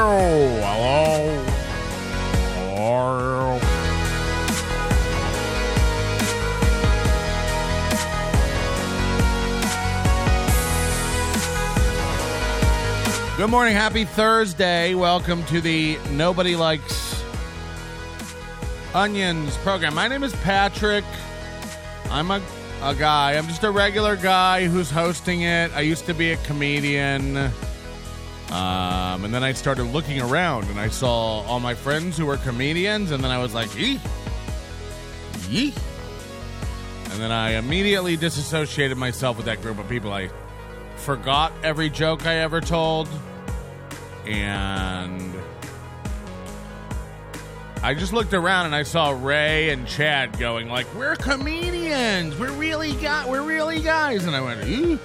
Hello. Good morning. Happy Thursday. Welcome to the Nobody Likes Onions program. My name is Patrick. I'm a guy. I'm just a regular guy who's hosting it. I used to be a comedian. And then I started looking around and I saw all my friends who were comedians, and then I was like, yee. And then I immediately disassociated myself with that group of people. I forgot every joke I ever told, and I just looked around and I saw Ray and Chad going like, we're comedians, we're really guys, and I went,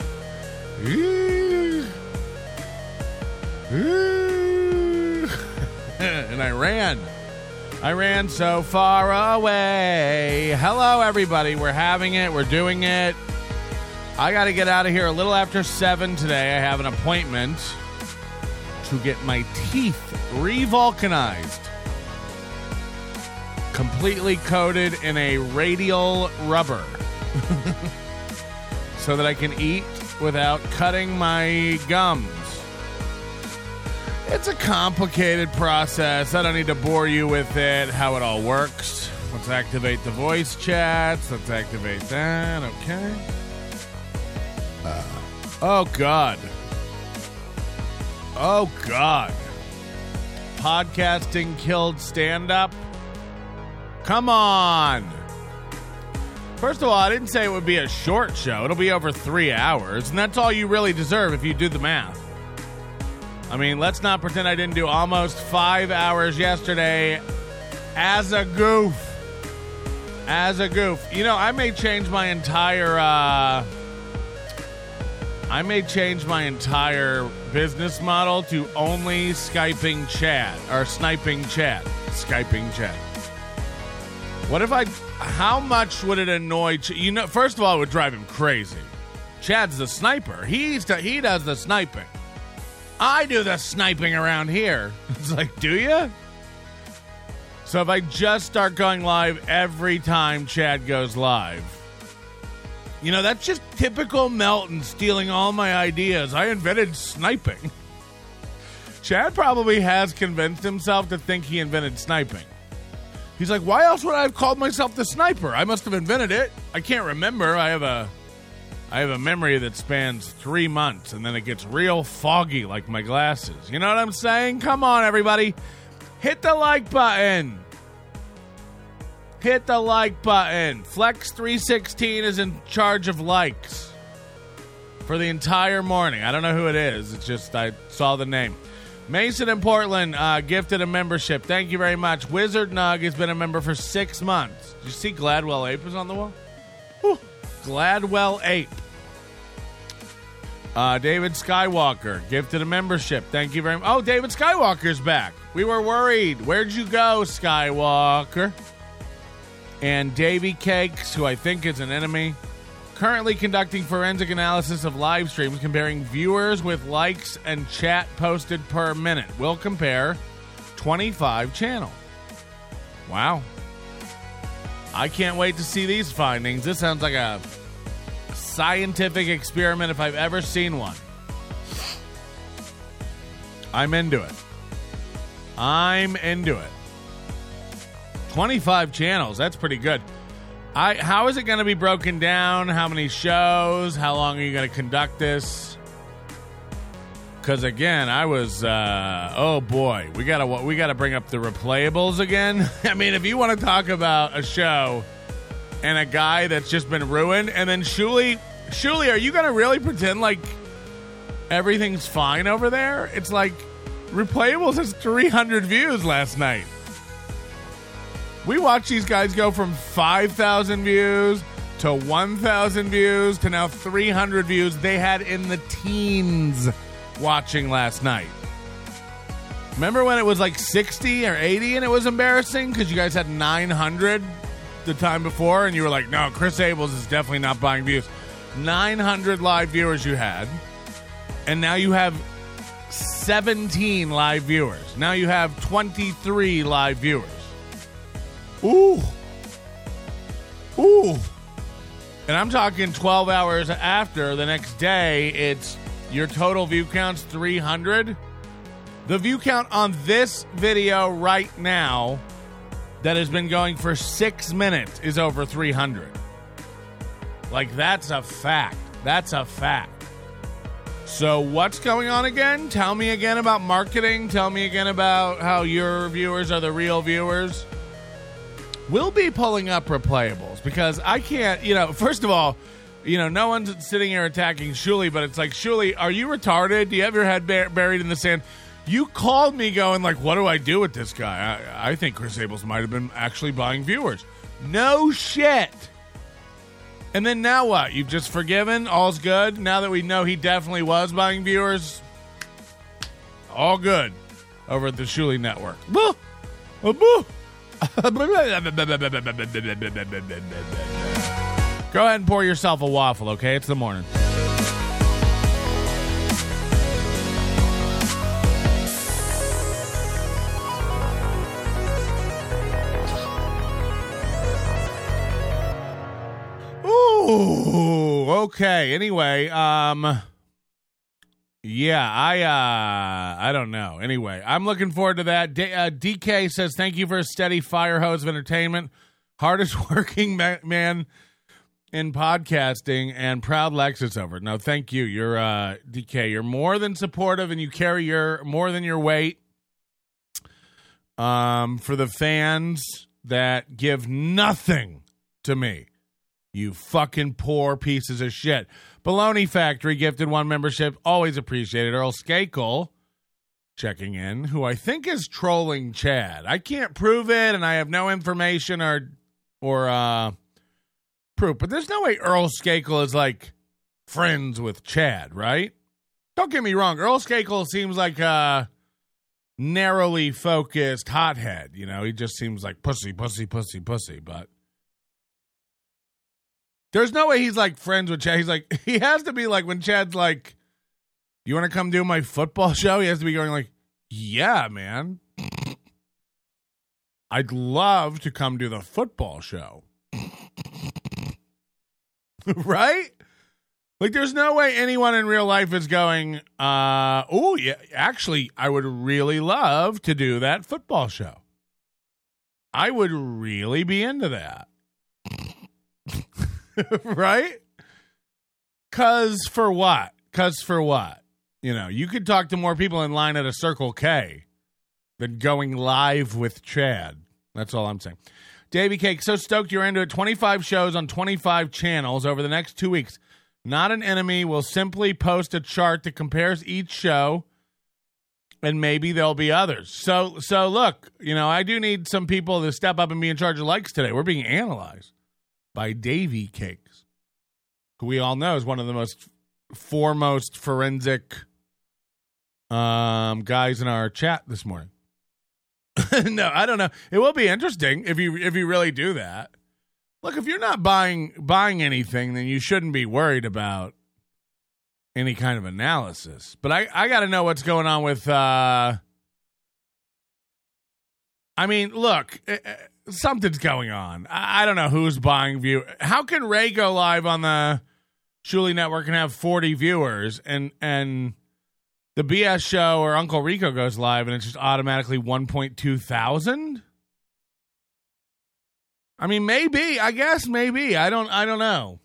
and I ran so far away. Hello everybody, we're having it, we're doing it. I got to get out of here a little after 7 today. I have an appointment to get my teeth revulcanized. Completely coated in a radial rubber. So that I can eat without cutting my gums. It's a complicated process. I don't need to bore you with it, how it all works. Let's activate the voice chats. Let's activate that. Okay. Oh, God. Oh, God. Podcasting killed stand-up? Come on. First of all, I didn't say it would be a short show. It'll be over 3 hours, and that's all you really deserve if you do the math. I mean, let's not pretend I didn't do almost 5 hours yesterday as a goof. You know, I may change my entire business model to only Skyping Chad, or sniping Chad. Skyping Chad. What if how much would it annoy, first of all, it would drive him crazy. Chad's the sniper. He does the sniping. I do the sniping around here. It's like, do you? So if I just start going live every time Chad goes live, that's just typical Melton stealing all my ideas. I invented sniping. Chad probably has convinced himself to think he invented sniping. He's like, why else would I have called myself the sniper? I must have invented it. I can't remember. I have a memory that spans 3 months, and then it gets real foggy like my glasses. You know what I'm saying? Come on, everybody. Hit the like button. Hit the like button. Flex316 is in charge of likes for the entire morning. I don't know who it is. It's just I saw the name. Mason in Portland gifted a membership. Thank you very much. Wizard Nug has been a member for 6 months. Did you see Gladwell Ape is on the wall? Whew. Gladwell Ape. David Skywalker gifted a membership. Thank you very much. Oh, David Skywalker's back. We were worried. Where'd you go, Skywalker? And Davy Cakes, who I think is an enemy, currently conducting forensic analysis of live streams, comparing viewers with likes and chat posted per minute. We'll compare 25 channels. Wow. I can't wait to see these findings. This sounds like a scientific experiment if I've ever seen one. I'm into it. 25 channels. That's pretty good. How is it going to be broken down? How many shows? How long are you going to conduct this? Because again, I was, oh boy, we gotta bring up the replayables again. I mean, if you want to talk about a show and a guy that's just been ruined, and then Shuli, are you gonna really pretend like everything's fine over there? It's like replayables has 300 views last night. We watched these guys go from 5,000 views to 1,000 views to now 300 views. They had in the teens watching last night. Remember when it was like 60 or 80 and it was embarrassing because you guys had 900 the time before and you were like, no, Chris Abels is definitely not buying views. 900 live viewers you had, and now you have 17 live viewers. Now you have 23 live viewers. Ooh. And I'm talking 12 hours after, the next day, it's your total view count's 300. The view count on this video right now that has been going for 6 minutes is over 300. Like, that's a fact. That's a fact. So what's going on again? Tell me again about marketing. Tell me again about how your viewers are the real viewers. We'll be pulling up replayables because I can't, first of all, no one's sitting here attacking Shuli, but it's like, Shuli, are you retarded? Do you have your head buried in the sand? You called me going like, what do I do with this guy? I think Chris Abels might have been actually buying viewers. No shit. And then now what? You've just forgiven? All's good? Now that we know he definitely was buying viewers? All good over at the Shuli Network. Boo! Boo! Go ahead and pour yourself a waffle, okay? It's the morning. Ooh, okay. Anyway, I don't know. Anyway, I'm looking forward to that. DK says, thank you for a steady fire hose of entertainment. Hardest working man in podcasting, and proud Lexus over. No, thank you. You're, DK, you're more than supportive, and you carry more than your weight. For the fans that give nothing to me. You fucking poor pieces of shit. Baloney Factory gifted 1 membership. Always appreciated. Earl Skakel checking in, who I think is trolling Chad. I can't prove it, and I have no information or proof. But there's no way Earl Skakel is, like, friends with Chad, right? Don't get me wrong. Earl Skakel seems like a narrowly focused hothead. He just seems like pussy. But there's no way he's like friends with Chad. He's like, he has to be like when Chad's like, you want to come do my football show? He has to be going like, yeah, man. I'd love to come do the football show. Right? Like, there's no way anyone in real life is going, oh, yeah, actually, I would really love to do that football show. I would really be into that. Right? Cause for what? You could talk to more people in line at a Circle K than going live with Chad. That's all I'm saying. Davey Cake, so stoked you're into it. 25 shows on 25 channels over the next 2 weeks. Not an enemy will simply post a chart that compares each show, and maybe there'll be others. So look, I do need some people to step up and be in charge of likes today. We're being analyzed by Davey Cakes, who we all know is one of the most foremost forensic guys in our chat this morning. No, I don't know. It will be interesting if you really do that. Look, if you're not buying anything, then you shouldn't be worried about any kind of analysis. But I got to know what's going on with. Look. Something's going on. I don't know who's buying view. How can Ray go live on the Shuli Network and have 40 viewers, and the BS show or Uncle Rico goes live and it's just automatically 1.2 thousand? Maybe. I guess maybe. I don't know.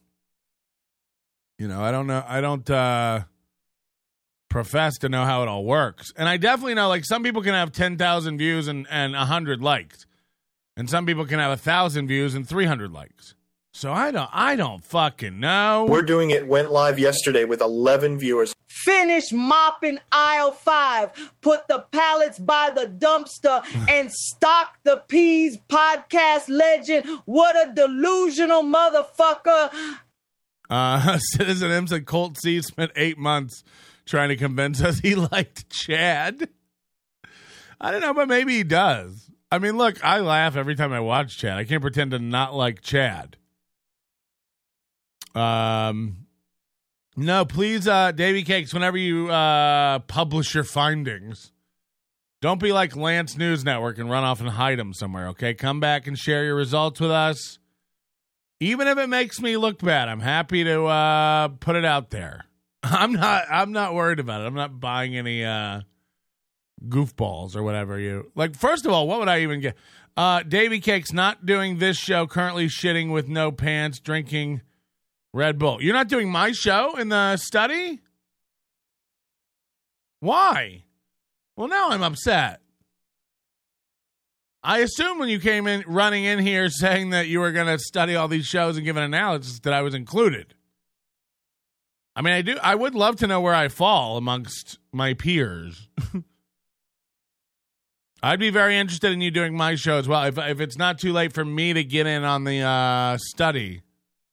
I don't know. I don't profess to know how it all works. And I definitely know, like, some people can have 10,000 views and 100 likes. And some people can have 1,000 views and 300 likes. So I don't fucking know. We're doing it. Went live yesterday with 11 viewers. Finish mopping aisle 5. Put the pallets by the dumpster and stock the peas. Podcast legend. What a delusional motherfucker. Citizen M said Colt C spent 8 months trying to convince us he liked Chad. I don't know, but maybe he does. Look, I laugh every time I watch Chad. I can't pretend to not like Chad. No, please, Davy Cakes, whenever you publish your findings, don't be like Lance News Network and run off and hide them somewhere, okay? Come back and share your results with us. Even if it makes me look bad, I'm happy to put it out there. I'm not worried about it. I'm not buying any goofballs or whatever you like. First of all, what would I even get? Davy Cakes not doing this show, currently shitting with no pants, drinking Red Bull. You're not doing my show in the study? Why? Well, now I'm upset. I assumed when you came in running in here saying that you were going to study all these shows and give an analysis that I was included. I mean, I would love to know where I fall amongst my peers. I'd be very interested in you doing my show as well. If it's not too late for me to get in on the study.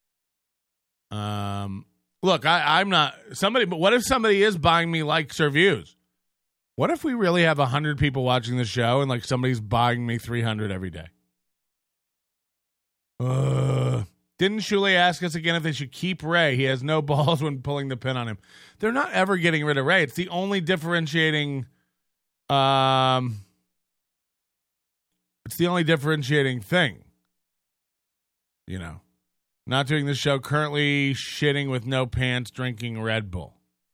Look, I'm not somebody, but what if somebody is buying me likes or views? What if we really have 100 people watching the show and like somebody's buying me 300 every day? Didn't Shuley ask us again if they should keep Ray? He has no balls when pulling the pin on him. They're not ever getting rid of Ray. It's the only differentiating, thing. You know, not doing the show, currently shitting with no pants, drinking Red Bull.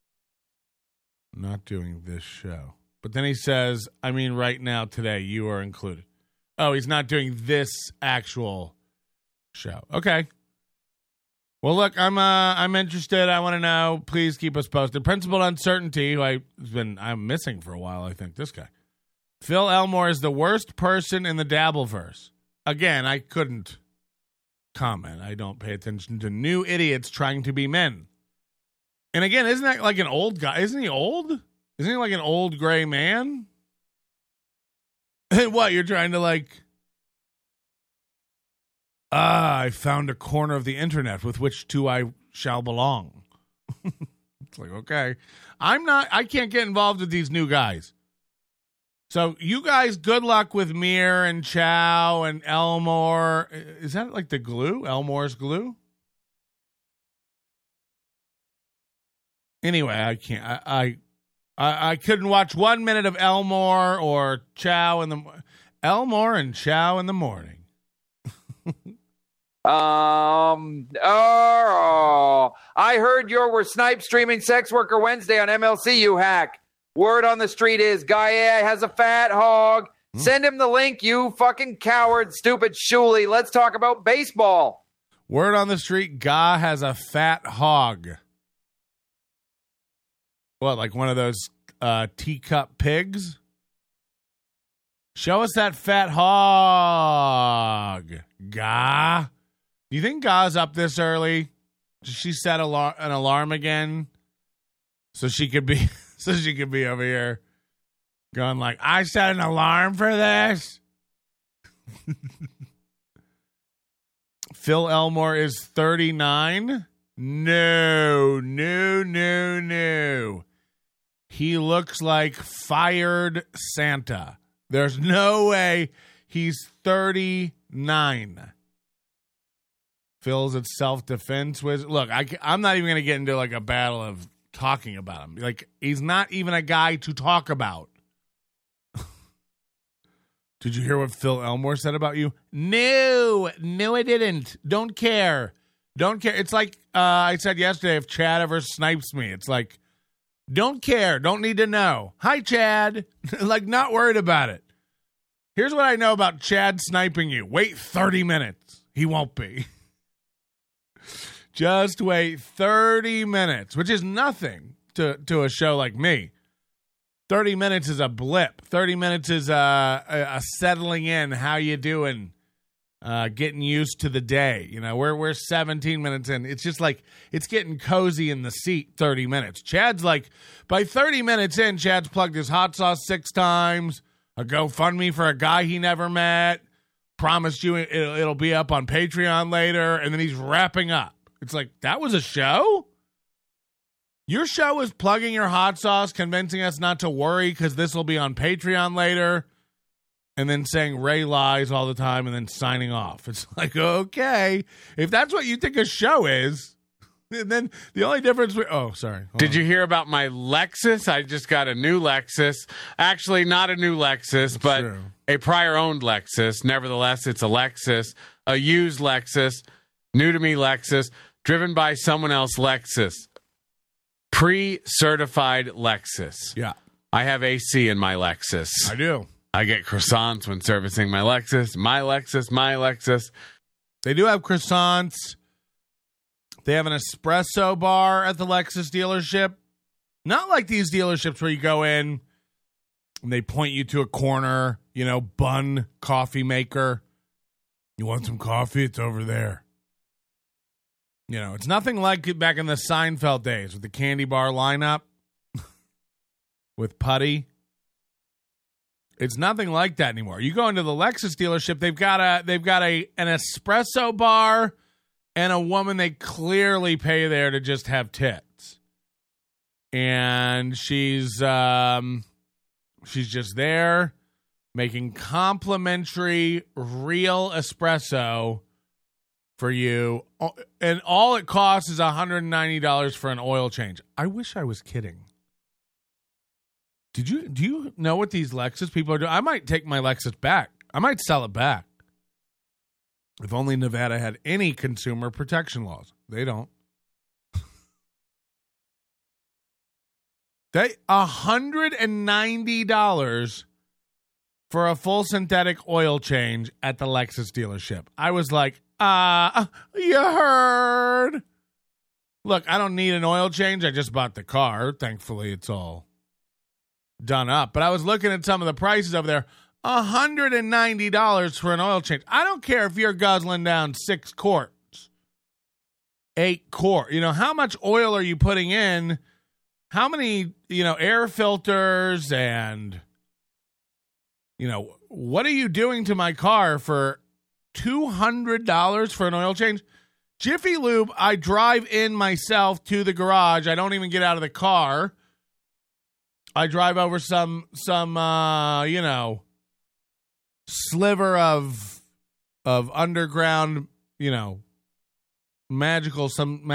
Not doing this show. But then he says, I mean, right now, today, you are included. Oh, he's not doing this actual show. Okay. Well, look, I'm interested. I want to know. Please keep us posted. Principled Uncertainty, who I'm missing for a while, I think, this guy. Phil Elmore is the worst person in the Dabbleverse. Again, I couldn't comment. I don't pay attention to new idiots trying to be men. And again, isn't that like an old guy? Isn't he old? Isn't he like an old gray man? What, you're trying to like... I found a corner of the internet with which to I shall belong. It's like, okay. I can't get involved with these new guys. So you guys, good luck with Mir and Chow and Elmore. Is that like the glue? Elmore's glue? Anyway, I can't. I couldn't watch 1 minute of Elmore or Chow in the Elmore and Chow in the morning. I heard you were snipe streaming Sex Worker Wednesday on MLC, you hack. Word on the street is Guy AI has a fat hog. Send him the link, you fucking coward, stupid Shuley. Let's talk about baseball. Word on the street, Guy has a fat hog. What, like one of those teacup pigs? Show us that fat hog, Guy. Do you think Guy's up this early? Did she set an alarm again so she could be over here going like, I set an alarm for this? Phil Elmore is 39. No. He looks like fired Santa. There's no way he's 39. Phil's at self-defense. Look, I'm not even going to get into like a battle of talking about him. Like, he's not even a guy to talk about. Did you hear what Phil Elmore said about you? No, I didn't. Don't care. It's like I said yesterday, if Chad ever snipes me, it's like, don't care. Don't need to know. Hi, Chad. Like, not worried about it. Here's what I know about Chad sniping you. Wait 30 minutes. He won't be. Just wait 30 minutes, which is nothing to a show like me. 30 minutes is a blip. 30 minutes is a settling in. How you doing? Getting used to the day. You know, we're 17 minutes in. It's just like, it's getting cozy in the seat 30 minutes. Chad's like, by 30 minutes in, Chad's plugged his hot sauce 6 times, a GoFundMe for a guy he never met, promised you it'll be up on Patreon later, and then he's wrapping up. It's like, that was a show? Your show is plugging your hot sauce, convincing us not to worry because this will be on Patreon later, and then saying Ray lies all the time and then signing off. It's like, okay, if that's what you think a show is, And then the only difference... sorry. Did you hear about my Lexus? I just got a new Lexus. Actually, not a new Lexus, but true. A prior-owned Lexus. Nevertheless, it's a Lexus, a used Lexus, new to me Lexus, driven by someone else Lexus. Pre-certified Lexus. Yeah. I have AC in my Lexus. I do. I get croissants when servicing my Lexus. My Lexus, my Lexus. They do have croissants. They have an espresso bar at the Lexus dealership. Not like these dealerships where you go in and they point you to a corner, bun coffee maker. You want some coffee? It's over there. It's nothing like it back in the Seinfeld days with the candy bar lineup with Putty. It's nothing like that anymore. You go into the Lexus dealership, they've got an espresso bar and a woman they clearly pay there to just have tits. And she's just there making complimentary real espresso for you. And all it costs is $190 for an oil change. I wish I was kidding. Do you know what these Lexus people are doing? I might take my Lexus back. I might sell it back. If only Nevada had any consumer protection laws. They don't. They $190 for a full synthetic oil change at the Lexus dealership. I was like, you heard. Look, I don't need an oil change. I just bought the car. Thankfully, it's all done up. But I was looking at some of the prices over there. $190 for an oil change. I don't care if you're guzzling down 6 quarts, 8 quarts. How much oil are you putting in? How many, air filters and, what are you doing to my car for $200 for an oil change? Jiffy Lube, I drive in myself to the garage. I don't even get out of the car. I drive over some sliver of underground, magical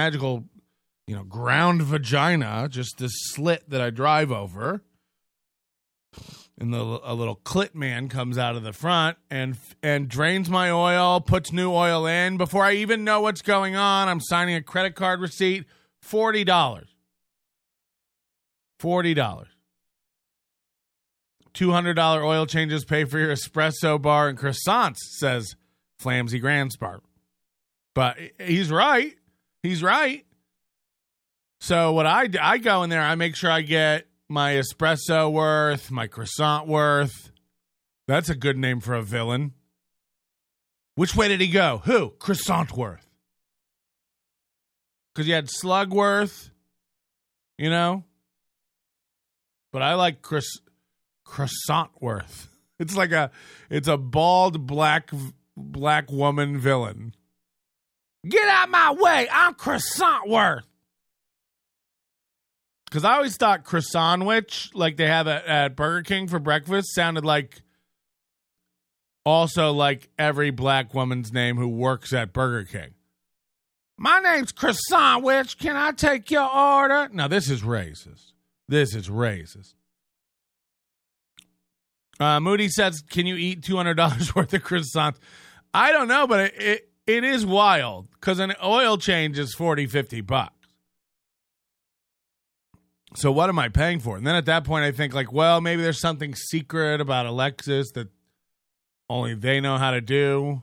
ground vagina, just this slit that I drive over. And a little clit man comes out of the front and drains my oil, puts new oil in. Before I even know what's going on, I'm signing a credit card receipt. $40. $200 oil changes pay for your espresso bar and croissants, says Flamsy Grandspart. But he's right. He's right. So what I go in there, I make sure I get my espresso worth, my croissant worth. That's a good name for a villain. Which way did he go? Who? Croissant worth. Because you had Slugworth, But I like croissant worth. It's a bald black woman villain. Get out my way. I'm croissant worth. Because I always thought croissantwich, like they have at Burger King for breakfast, sounded like every black woman's name who works at Burger King. My name's Croissantwich. Can I take your order? Now, this is racist. Moody says, can you eat $200 worth of croissants? I don't know, but it is wild because an oil change is $40-$50. So what am I paying for? And then at that point, I think maybe there's something secret about a Lexus that only they know how to do.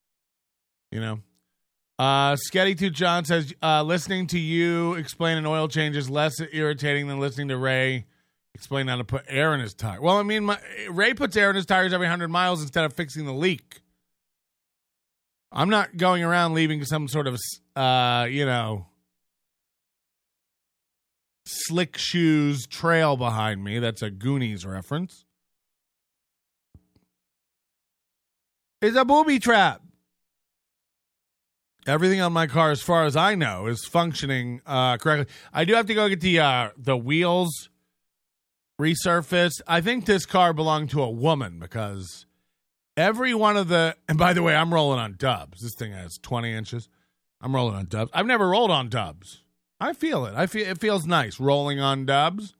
Sketty2 John says, listening to you explain an oil change is less irritating than listening to Ray explain how to put air in his tire. Well, I mean, Ray puts air in his tires every 100 miles instead of fixing the leak. I'm not going around leaving some sort of, slick shoes trail behind me. That's a Goonies reference. It's a booby trap. Everything on my car, as far as I know, is functioning correctly. I do have to go get the wheels resurfaced. I think this car belonged to a woman because every one of and by the way, I'm rolling on dubs. This thing has 20 inches. I'm rolling on Dubs. I've never rolled on Dubs. I feel it. It feels nice rolling on Dubs.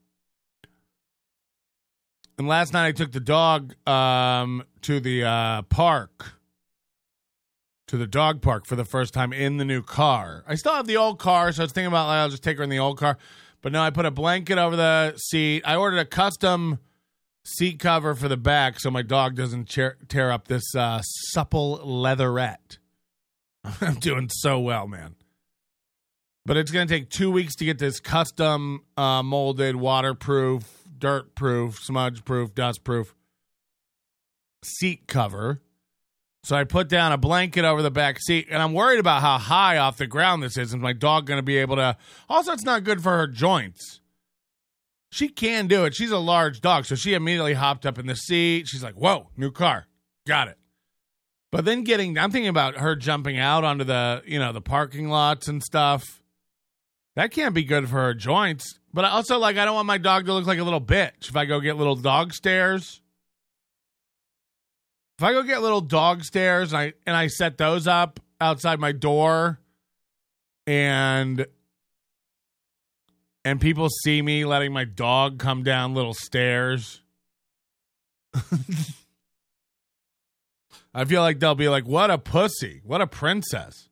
And last night I took the dog to the park, to the dog park for the first time in the new car. I still have the old car, so I was thinking about I'll just take her in the old car. But no, I put a blanket over the seat. I ordered a custom seat cover for the back so my dog doesn't tear up this supple leatherette. I'm doing so well, man. But it's going to take 2 weeks to get this custom molded, waterproof, dirt-proof, smudge-proof, dust-proof seat cover. So I put down a blanket over the back seat, and I'm worried about how high off the ground this is. Is my dog going to be able to... Also, it's not good for her joints. She can do it. She's a large dog, so she immediately hopped up in the seat. She's like, whoa, new car. Got it. But then I'm thinking about her jumping out onto the, the parking lots and stuff. That can't be good for her joints. But also, I don't want my dog to look like a little bitch if I go get little dog stairs. If I go get little dog stairs and I set those up outside my door and people see me letting my dog come down little stairs, I feel like they'll be like, what a pussy, what a princess.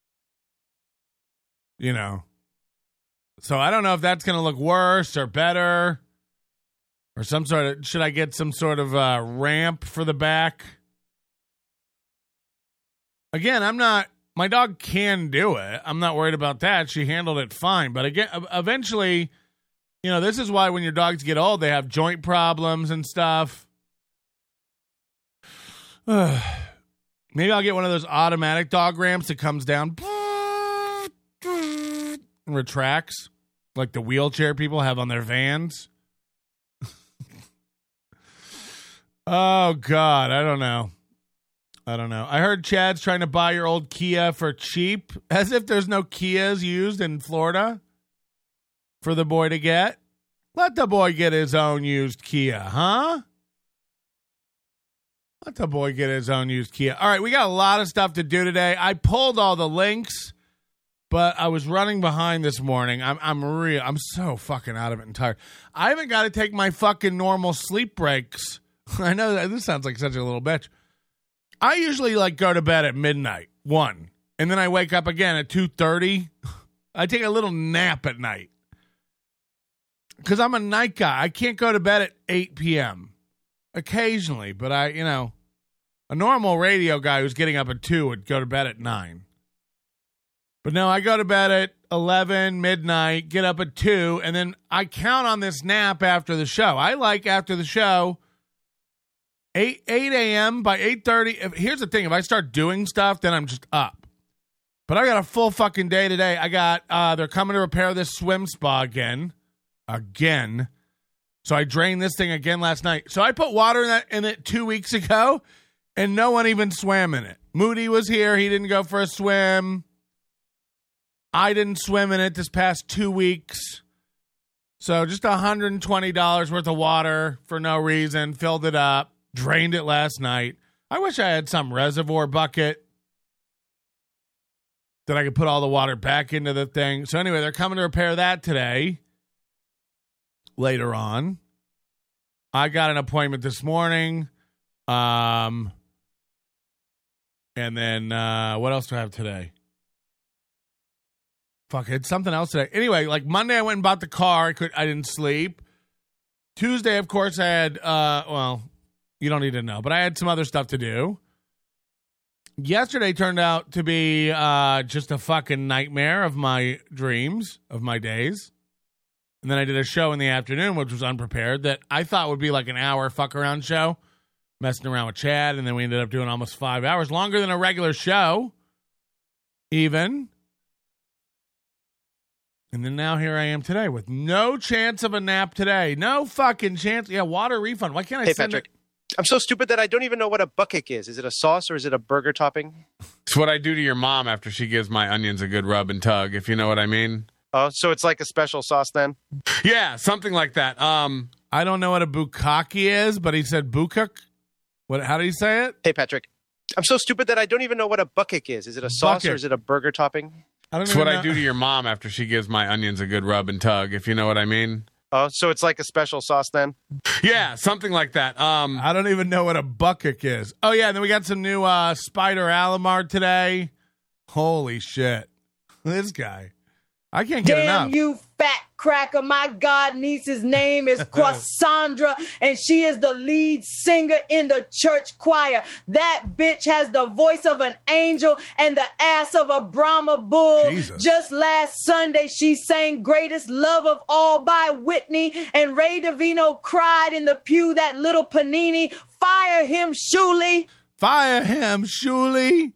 So I don't know if that's going to look worse or better. Or should I get some sort of ramp for the back? Again, my dog can do it. I'm not worried about that. She handled it fine. But again, eventually, this is why when your dogs get old, they have joint problems and stuff. Maybe I'll get one of those automatic dog ramps that comes down and retracts, like the wheelchair people have on their vans. Oh, God, I don't know. I heard Chad's trying to buy your old Kia for cheap, as if there's no Kias used in Florida for the boy to get. Let the boy get his own used Kia, huh? Let the boy get his own used Kia. All right, we got a lot of stuff to do today. I pulled all the links, but I was running behind this morning. I'm so fucking out of it and tired. I haven't got to take my fucking normal sleep breaks. I know that this sounds like such a little bitch. I usually go to bed at midnight, 1, and then I wake up again at 2:30. I take a little nap at night because I'm a night guy. I can't go to bed at 8 p.m. Occasionally, but a normal radio guy who's getting up at 2 would go to bed at 9. But no, I go to bed at 11, midnight, get up at 2, and then I count on this nap after the show. I like after the show, 8 a.m. by 8:30. Here's the thing. If I start doing stuff, then I'm just up. But I got a full fucking day today. I got, they're coming to repair this swim spa again. So I drained this thing again last night. So I put water in it 2 weeks ago, and no one even swam in it. Moody was here. He didn't go for a swim. I didn't swim in it this past 2 weeks. So just $120 worth of water for no reason. Filled it up. Drained it last night. I wish I had some reservoir bucket that I could put all the water back into the thing. So anyway, they're coming to repair that today. Later on. I got an appointment this morning. And then what else do I have today? Fuck, it's something else today. Anyway, Monday I went and bought the car. I didn't sleep. Tuesday, of course, I had you don't need to know, but I had some other stuff to do. Yesterday turned out to be just a fucking nightmare of my dreams, of my days. And then I did a show in the afternoon, which was unprepared, that I thought would be an hour fuck-around show, messing around with Chad, and then we ended up doing almost 5 hours, longer than a regular show, even. And then now here I am today with no chance of a nap today. No fucking chance. Yeah, water refund. Why can't I send Patrick. it? I'm so stupid that I don't even know what a butt cake is. Is it a sauce or is it a burger topping? It's what I do to your mom after she gives my onions a good rub and tug, if you know what I mean. Oh, so it's like a special sauce then? Yeah, something like that. I don't know what a bukkake is, but he said bukkake. How did he say it? Hey, Patrick. I'm so stupid that I don't even know what a bucket is. Is it a sauce Bucket. or is it a burger topping? That's what I do to your mom after she gives my onions a good rub and tug, if you know what I mean. Oh, so it's like a special sauce then? Yeah, something like that. I don't even know what a bucket is. Oh, yeah, and then we got some new Spider Alamar today. Holy shit. This guy. I can't get Damn enough. you fat cracker. My god niece's name is Croissandra, and she is the lead singer in the church choir. That bitch has the voice of an angel and the ass of a Brahma bull. Jesus. Just last Sunday, she sang Greatest Love of All by Whitney, and Ray DeVino cried in the pew, that little panini. Fire him, Shuley. Fire him, Shuley.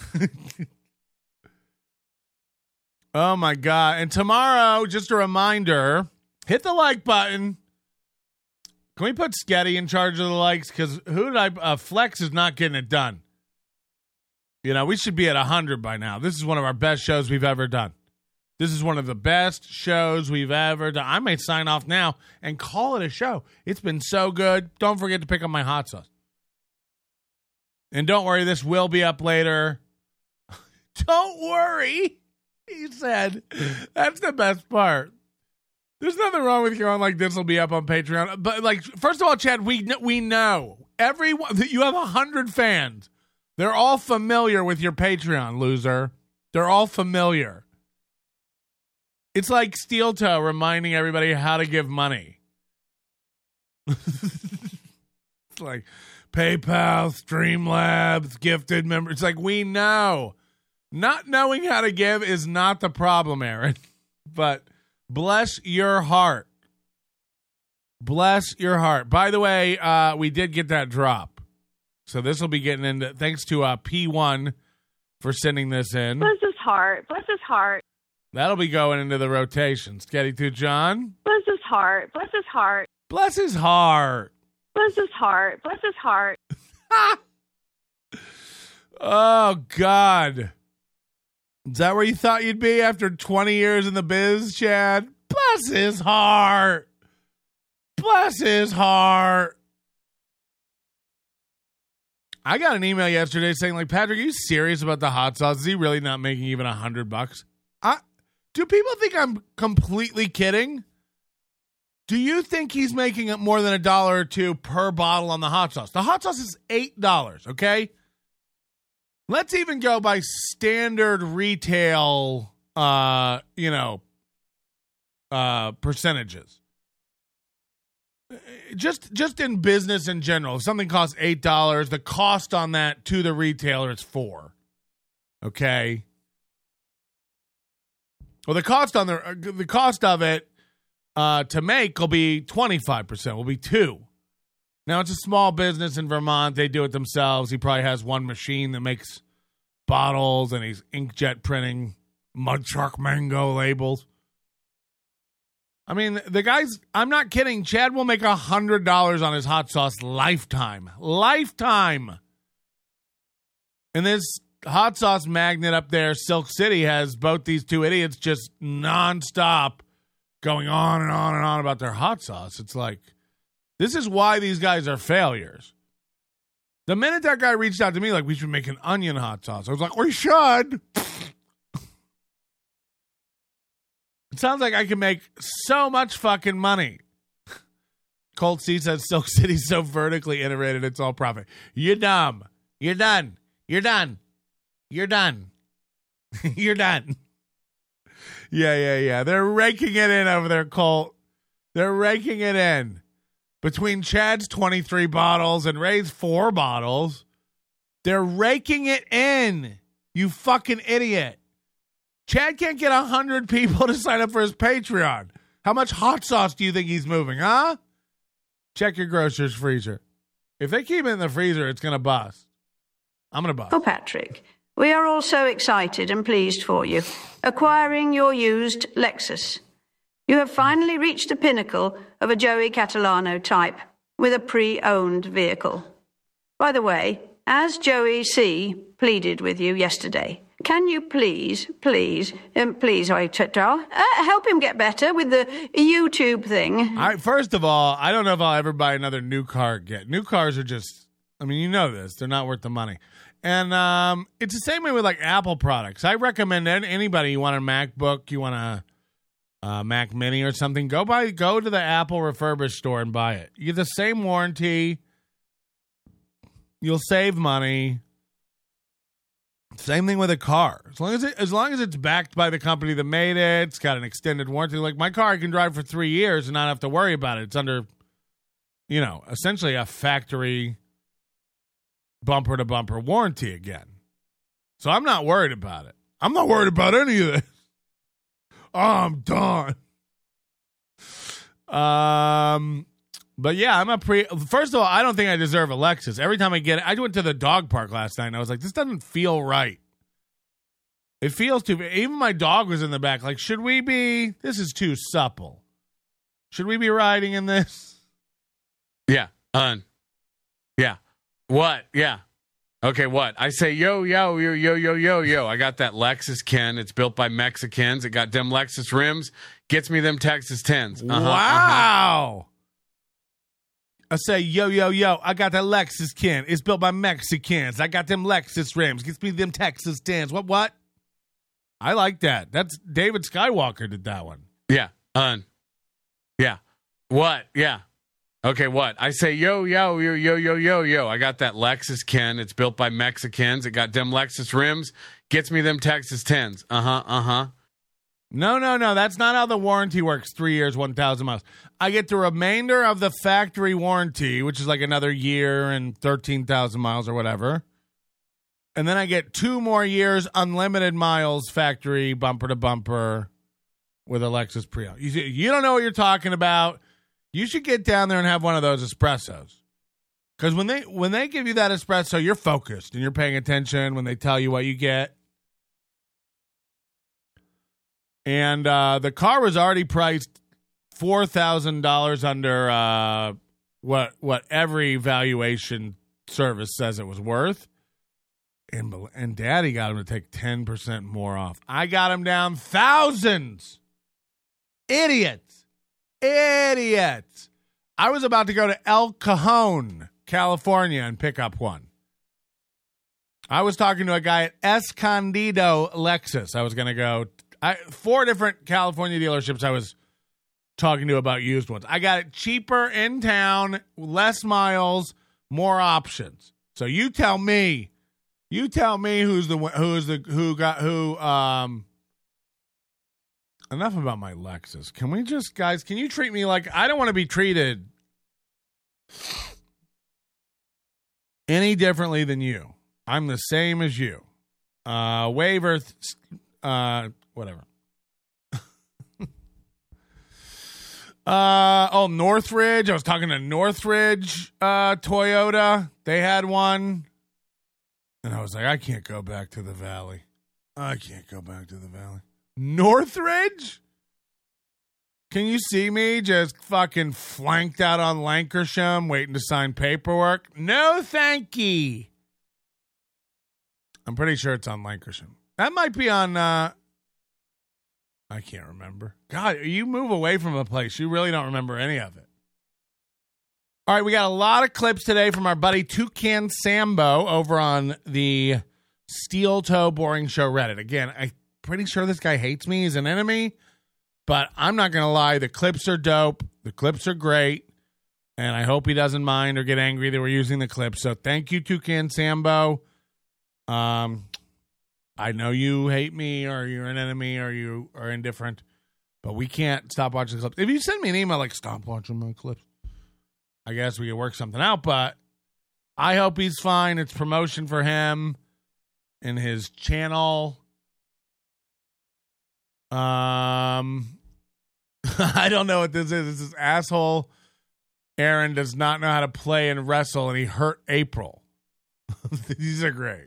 Oh, my God. And tomorrow, just a reminder, hit the like button. Can we put Sketty in charge of the likes? Because Flex is not getting it done. You know, we should be at 100 by now. This is one of our best shows we've ever done. This is one of the best shows we've ever done. I may sign off now and call it a show. It's been so good. Don't forget to pick up my hot sauce. And don't worry, this will be up later. Don't worry. He said, that's the best part. There's nothing wrong with going like this will be up on Patreon. But, like, first of all, Chad, we know. Everyone, you have 100 fans. They're all familiar with your Patreon, loser. They're all familiar. It's like Steel Toe reminding everybody how to give money. It's like PayPal, Streamlabs, gifted members. It's like, we know. Not knowing how to give is not the problem, Aaron. But bless your heart. Bless your heart. By the way, we did get that drop. So this will be getting into, thanks to P1 for sending this in. Bless his heart. Bless his heart. That'll be going into the rotation. Sketty to John. Bless his heart. Bless his heart. Bless his heart. Bless his heart. Bless his heart. Oh, God. Is that where you thought you'd be after 20 years in the biz, Chad? Bless his heart. Bless his heart. I got an email yesterday saying, like, Patrick, are you serious about the hot sauce? Is he really not making even $100? Do people think I'm completely kidding? Do you think he's making it more than $1 or $2 per bottle on the hot sauce? The hot sauce is $8, okay? Let's even go by standard retail, percentages. Just in business in general, if something costs $8, the cost on that to the retailer is $4. Okay. Well, the cost of it to make will be 25%. Will be $2. Now, it's a small business in Vermont. They do it themselves. He probably has one machine that makes bottles, and he's inkjet printing Mud Truck Mango labels. I mean, the guys, I'm not kidding. Chad will make $100 on his hot sauce lifetime. Lifetime. And this hot sauce magnet up there, Silk City, has both these two idiots just nonstop going on and on and on about their hot sauce. It's like, this is why these guys are failures. The minute that guy reached out to me, like, we should make an onion hot sauce, I was like, we should. It sounds like I can make so much fucking money. Colt C says Silk City's so vertically integrated, it's all profit. You're dumb. You're done. You're done. You're done. You're done. Yeah. They're raking it in over there, Colt. They're raking it in. Between Chad's 23 bottles and Ray's 4 bottles, they're raking it in. You fucking idiot. Chad can't get 100 people to sign up for his Patreon. How much hot sauce do you think he's moving, huh? Check your grocer's freezer. If they keep it in the freezer, it's going to bust. I'm going to bust. Oh, Patrick, we are all so excited and pleased for you. Acquiring your used Lexus. You have finally reached the pinnacle of a Joey Catalano type with a pre-owned vehicle. By the way, as Joey C. pleaded with you yesterday, can you please, help him get better with the YouTube thing? First of all, I don't know if I'll ever buy another new car again. New cars are just I mean, you know this. They're not worth the money. And it's the same way with like Apple products. I recommend anybody, you want a MacBook, you want a Mac Mini or something, go to the Apple refurbished store and buy it. You get the same warranty. You'll save money. Same thing with a car. As long as it's backed by the company that made it, it's got an extended warranty. Like my car, I can drive for 3 years and not have to worry about it. It's under, essentially a factory bumper-to-bumper warranty again. So I'm not worried about it. I'm not worried about any of this. Oh, I'm done. But yeah, first of all, I don't think I deserve a Lexus. Every time I get it, I went to the dog park last night and I was like, this doesn't feel right. It feels too, even my dog was in the back. Like, this is too supple. Should we be riding in this? Yeah. Yeah. What? Yeah. Okay, what? I say, yo. I got that Lexus, Ken. It's built by Mexicans. It got them Lexus rims. Gets me them Texas 10s. Wow. I say, yo. I got that Lexus, Ken. It's built by Mexicans. I got them Lexus rims. Gets me them Texas 10s. What? I like that. That's David Skywalker did that one. Yeah. Yeah. What? Yeah. Okay, what? I say, yo. I got that Lexus, Ken. It's built by Mexicans. It got them Lexus rims. Gets me them Texas 10s. No. That's not how the warranty works. 3 years, 1,000 miles. I get the remainder of the factory warranty, which is like another year and 13,000 miles or whatever. And then I get 2 more years, unlimited miles, factory bumper to bumper with a Lexus pre-owned. You don't know what you're talking about. You should get down there and have one of those espressos. Because when they give you that espresso, you're focused and you're paying attention when they tell you what you get. And the car was already priced $4,000 under what every valuation service says it was worth. And Daddy got him to take 10% more off. I got him down thousands. Idiots. I was about to go to El Cajon, California, and pick up one. I was talking to a guy at Escondido Lexus. I was going to go 4 different California dealerships I was talking to about used ones. I got it cheaper in town, less miles, more options. So you tell me who enough about my Lexus. Can we just, guys, can you treat me like, I don't want to be treated any differently than you. I'm the same as you. Waiver, whatever. Northridge. I was talking to Northridge Toyota. They had one. And I was like, I can't go back to the valley. Northridge? Can you see me just fucking flanked out on Lancashire waiting to sign paperwork? No, thank ye. I'm pretty sure it's on Lancashire. That might be on, I can't remember. God, you move away from a place. You really don't remember any of it. All right, we got a lot of clips today from our buddy Toucan Sambo over on the Steel Toe Boring Show Reddit. Again, I'm pretty sure this guy hates me. He's an enemy. But I'm not going to lie. The clips are dope. The clips are great. And I hope he doesn't mind or get angry that we're using the clips. So thank you, Toucan Sambo. I know you hate me or you're an enemy or you are indifferent. But we can't stop watching the clips. If you send me an email like, stop watching my clips, I guess we could work something out. But I hope he's fine. It's promotion for him and his channel. I don't know what this is. This is asshole Aaron does not know how to play and wrestle, and he hurt April. These are great.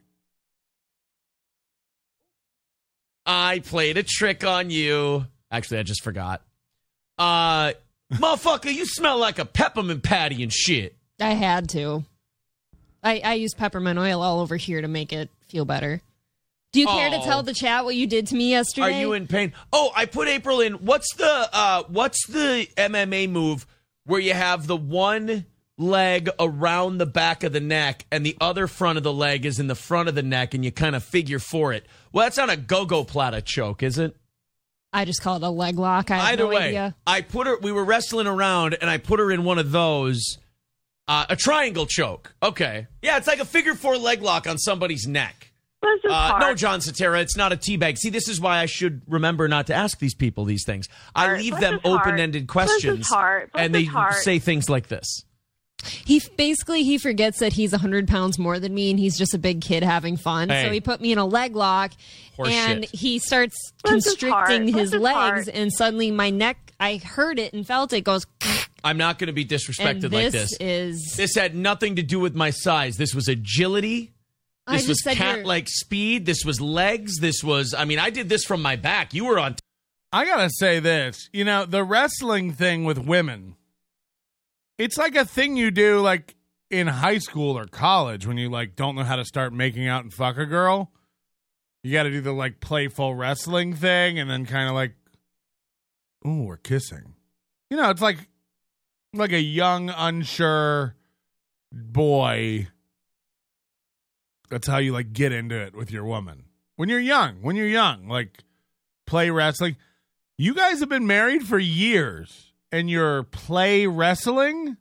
I played a trick on you. Actually, I just forgot. Motherfucker, you smell like a peppermint patty and shit. I had to. I used peppermint oil all over here to make it feel better. Do you care to tell the chat what you did to me yesterday? Are you in pain? Oh, I put April in. What's the MMA move where you have the one leg around the back of the neck and the other front of the leg is in the front of the neck and you kind of figure for it. Well, that's not a go-go plata choke, is it? I just call it a leg lock. I have Either no way, idea. I put her. We were wrestling around, and I put her in one of those, a triangle choke. Okay, yeah, it's like a figure 4 leg lock on somebody's neck. No, John Cetera, it's not a teabag. See, this is why I should remember not to ask these people these things. I leave them open-ended questions, and they say things like this. He forgets that he's 100 pounds more than me, and he's just a big kid having fun. Hey. So he put me in a leg lock, and Horseshit. he starts constricting his legs, and suddenly my neck, I heard it and felt it, goes... I'm not going to be disrespected like this. This had nothing to do with my size. This was agility. This was cat-like speed. This was legs. This was... I mean, I did this from my back. You were on... I gotta say this. You know, the wrestling thing with women... It's like a thing you do like in high school or college when you like don't know how to start making out and fuck a girl. You got to do the like playful wrestling thing and then kind of like, ooh, we're kissing. You know, it's like a young, unsure boy. That's how you like get into it with your woman. When you're young, like play wrestling. You guys have been married for years. And you're play wrestling?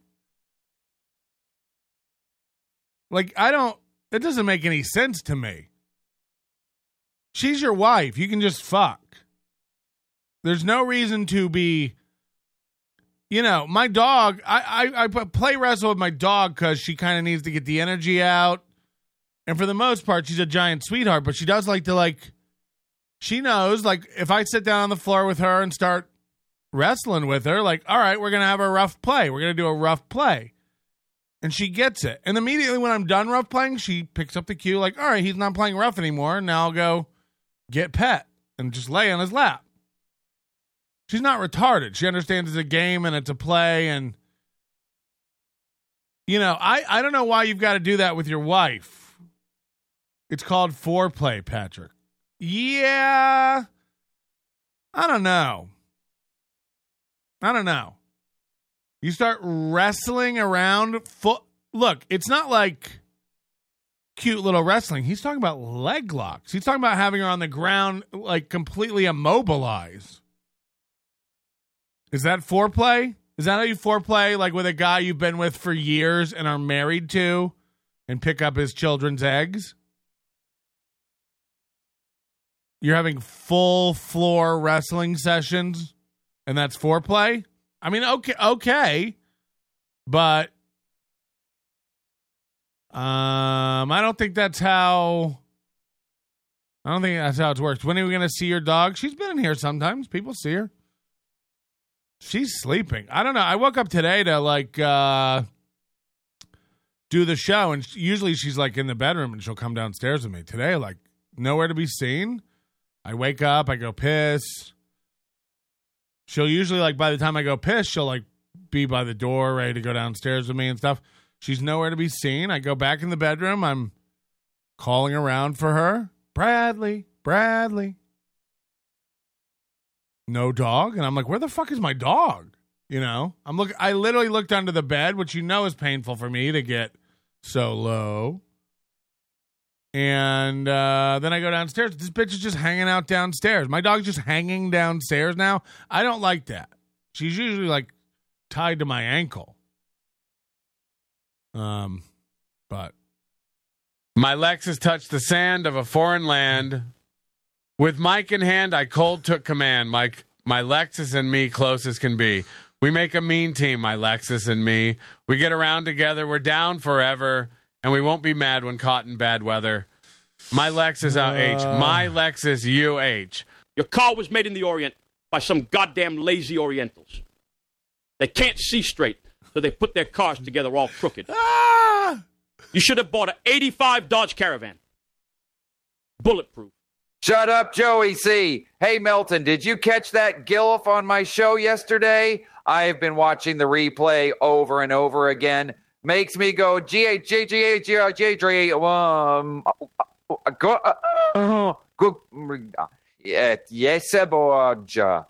Like, it doesn't make any sense to me. She's your wife. You can just fuck. There's no reason to be, you know, my dog, I play wrestle with my dog because she kind of needs to get the energy out. And for the most part, she's a giant sweetheart, but she does like to like, she knows, like, if I sit down on the floor with her and start wrestling with her, like, all right, we're going to have a rough play. We're going to do a rough play. And she gets it. And immediately when I'm done rough playing, she picks up the cue, like, all right, he's not playing rough anymore. Now I'll go get pet and just lay on his lap. She's not retarded. She understands it's a game and it's a play. And, you know, I don't know why you've got to do that with your wife. It's called foreplay, Patrick. Yeah. I don't know. You start wrestling around. Look, it's not like cute little wrestling. He's talking about leg locks. He's talking about having her on the ground, like completely immobilized. Is that foreplay? Is that how you foreplay, like with a guy you've been with for years and are married to and pick up his children's eggs? You're having full floor wrestling sessions? And that's foreplay? I mean, okay. But I don't think that's how it works. When are we going to see your dog? She's been in here sometimes. People see her. She's sleeping. I don't know. I woke up today to like do the show, and usually she's like in the bedroom and she'll come downstairs with me. Today, like nowhere to be seen. I wake up, I go piss. She'll usually, like, by the time I go piss, she'll, like, be by the door, ready to go downstairs with me and stuff. She's nowhere to be seen. I go back in the bedroom. I'm calling around for her. Bradley. No dog. And I'm like, where the fuck is my dog? You know? I literally looked under the bed, which you know is painful for me to get so low. And then I go downstairs. This bitch is just hanging out downstairs. My dog's just hanging downstairs now. I don't like that. She's usually like tied to my ankle. But my Lexus touched the sand of a foreign land. With mic in hand, I cold took command. My Lexus and me close as can be. We make a mean team, my Lexus and me. We get around together. We're down forever. And we won't be mad when caught in bad weather. My Lexus UH. My Lexus UH. Your car was made in the Orient by some goddamn lazy Orientals. They can't see straight, so they put their cars together all crooked. You should have bought an 85 Dodge Caravan. Bulletproof. Shut up, Joey C. Hey, Melton, did you catch that gilf on my show yesterday? I have been watching the replay over and over again. Makes me go yes, boja.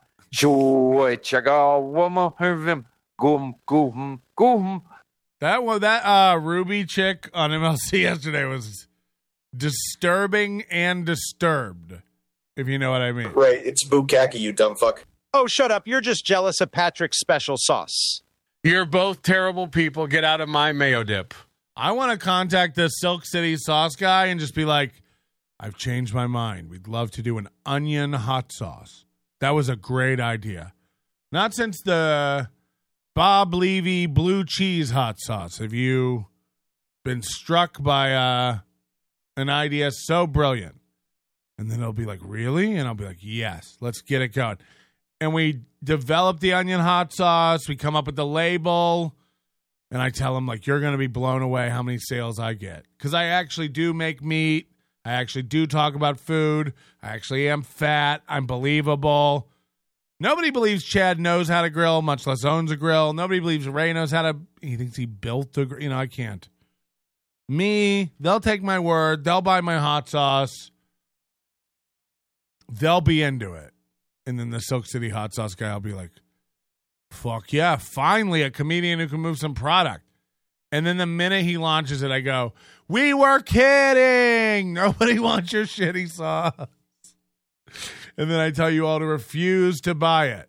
That Ruby chick on MLC yesterday was disturbing and disturbed, if you know what I mean. Right, it's bukkake, you dumb fuck. Oh, shut up. You're just jealous of Patrick's special sauce. You're both terrible people. Get out of my mayo dip. I want to contact the Silk City sauce guy and just be like, I've changed my mind. We'd love to do an onion hot sauce. That was a great idea. Not since the Bob Levy blue cheese hot sauce have you been struck by an idea so brilliant. And then they'll be like, really? And I'll be like, yes, let's get it going. And we develop the onion hot sauce. We come up with the label. And I tell them, like, you're going to be blown away how many sales I get. Because I actually do make meat. I actually do talk about food. I actually am fat. I'm believable. Nobody believes Chad knows how to grill, much less owns a grill. Nobody believes Ray knows how to. He thinks he built a grill. I can't. Me, they'll take my word. They'll buy my hot sauce. They'll be into it. And then the Silk City hot sauce guy will be like, fuck yeah, finally a comedian who can move some product. And then the minute he launches it, I go, we were kidding. Nobody wants your shitty sauce. And then I tell you all to refuse to buy it.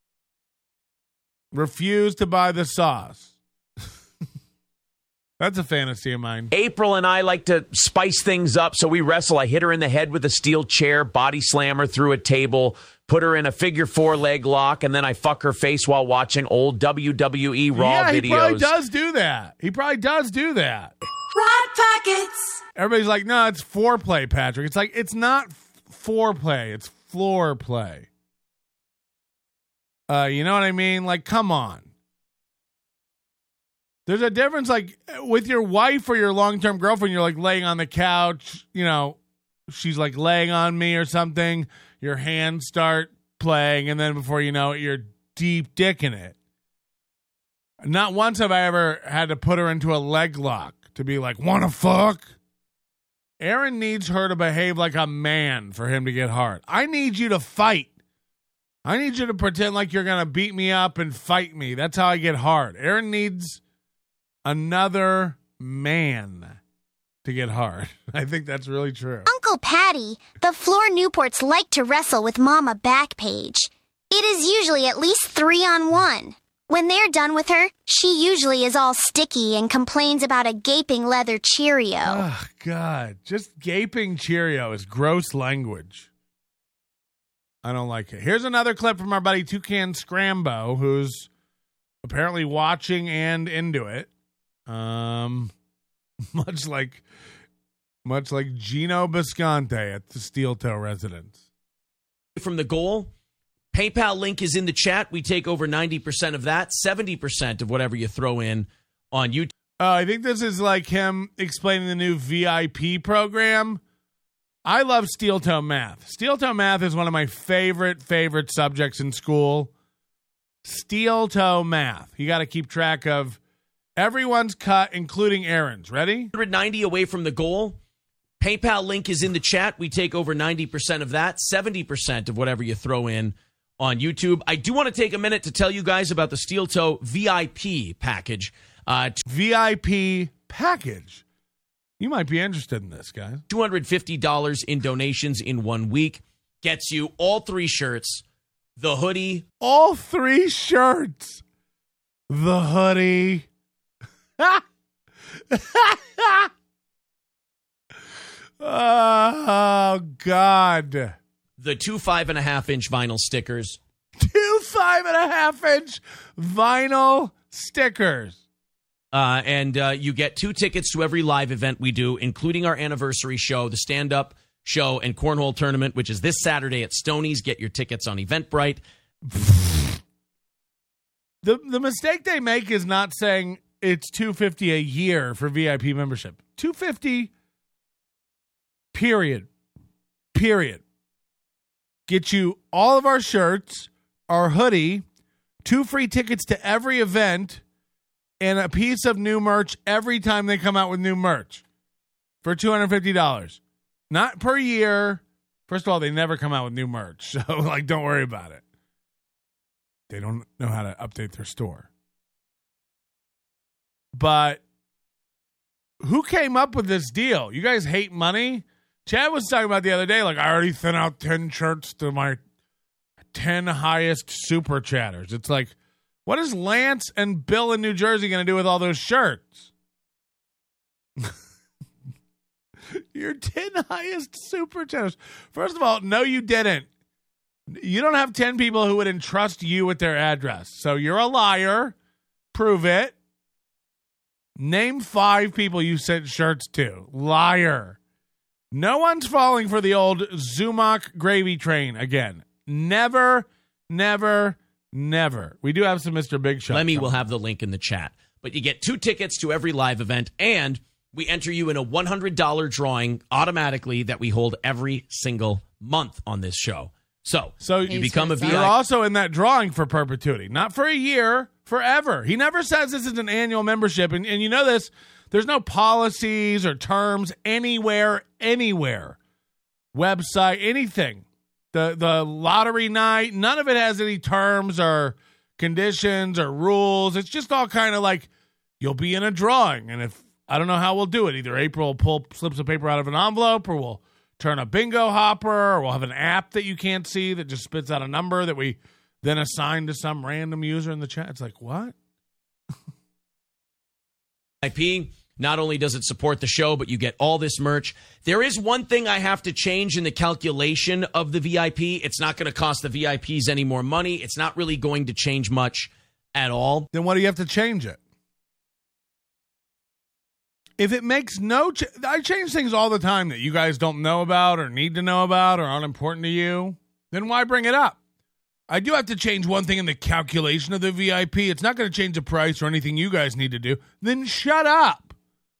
Refuse to buy the sauce. That's a fantasy of mine. April and I like to spice things up, so we wrestle. I hit her in the head with a steel chair, body slam her through a table, put her in a figure 4 leg lock, and then I fuck her face while watching old WWE Raw videos. He probably does do that. Rod Pockets. Everybody's like, no, it's foreplay, Patrick. It's like, it's not foreplay. It's floor play. You know what I mean? Like, come on. There's a difference, like, with your wife or your long-term girlfriend, you're, like, laying on the couch, she's, like, laying on me or something. Your hands start playing, and then before you know it, you're deep dicking it. Not once have I ever had to put her into a leg lock to be like, wanna fuck? Aaron needs her to behave like a man for him to get hard. I need you to fight. I need you to pretend like you're going to beat me up and fight me. That's how I get hard. Aaron needs another man to get hard. I think that's really true. Uncle Patty, the Floor Newports like to wrestle with Mama Backpage. It is usually at least 3-on-1. When they're done with her, she usually is all sticky and complains about a gaping leather Cheerio. Oh, God. Just gaping Cheerio is gross language. I don't like it. Here's another clip from our buddy Toucan Scrambo, who's apparently watching and into it. Much like Gino Bisconte at the Steel Toe residence. From the goal, PayPal link is in the chat. We take over 90% of that, 70% of whatever you throw in on YouTube. I think this is like him explaining the new VIP program. I love Steel Toe Math. Steel Toe Math is one of my favorite subjects in school. Steel Toe Math. You got to keep track of everyone's cut, including Aaron's. Ready? 190 away from the goal. PayPal link is in the chat. We take over 90% of that, 70% of whatever you throw in on YouTube. I do want to take a minute to tell you guys about the Steel Toe VIP package. VIP package. You might be interested in this, guys. $250 in donations in 1 week gets you all 3 shirts, the hoodie. All 3 shirts. The hoodie. Oh, God. The 2 5.5-inch vinyl stickers. 2 5.5-inch vinyl stickers. And you get 2 tickets to every live event we do, including our anniversary show, the stand-up show and cornhole tournament, which is this Saturday at Stoney's. Get your tickets on Eventbrite. The mistake they make is not saying it's $250 a year for VIP membership. $250, period. Get you all of our shirts, our hoodie, 2 free tickets to every event, and a piece of new merch every time they come out with new merch for $250. Not per year. First of all, they never come out with new merch. So, don't worry about it. They don't know how to update their store. But who came up with this deal? You guys hate money? Chad was talking about the other day, like, I already sent out 10 shirts to my 10 highest super chatters. It's like, what is Lance and Bill in New Jersey going to do with all those shirts? Your 10 highest super chatters. First of all, no, you didn't. You don't have 10 people who would entrust you with their address. So you're a liar. Prove it. Name 5 people you sent shirts to. Liar. No one's falling for the old Zumach gravy train again. Never, never, never. We do have some Mr. Big Shot. Lemmy will have the link in the chat. But you get 2 tickets to every live event, and we enter you in a $100 drawing automatically that we hold every single month on this show. So you become a VIP. You're also in that drawing for perpetuity. Not for a year, forever. He never says this is an annual membership. And you know this, there's no policies or terms anywhere. Website, anything. The lottery night, none of it has any terms or conditions or rules. It's just all kind of like, you'll be in a drawing. And if, I don't know how we'll do it. Either April will pull slips of paper out of an envelope, or we'll turn a bingo hopper, or we'll have an app that you can't see that just spits out a number that we then assign to some random user in the chat. It's like, what? IP, not only does it support the show, but you get all this merch. There is one thing I have to change in the calculation of the VIP. It's not going to cost the VIPs any more money. It's not really going to change much at all. Then why do you have to change it? If it makes I change things all the time that you guys don't know about or need to know about or aren't important to you, then why bring it up? I do have to change one thing in the calculation of the VIP. It's not going to change the price or anything you guys need to do. Then shut up.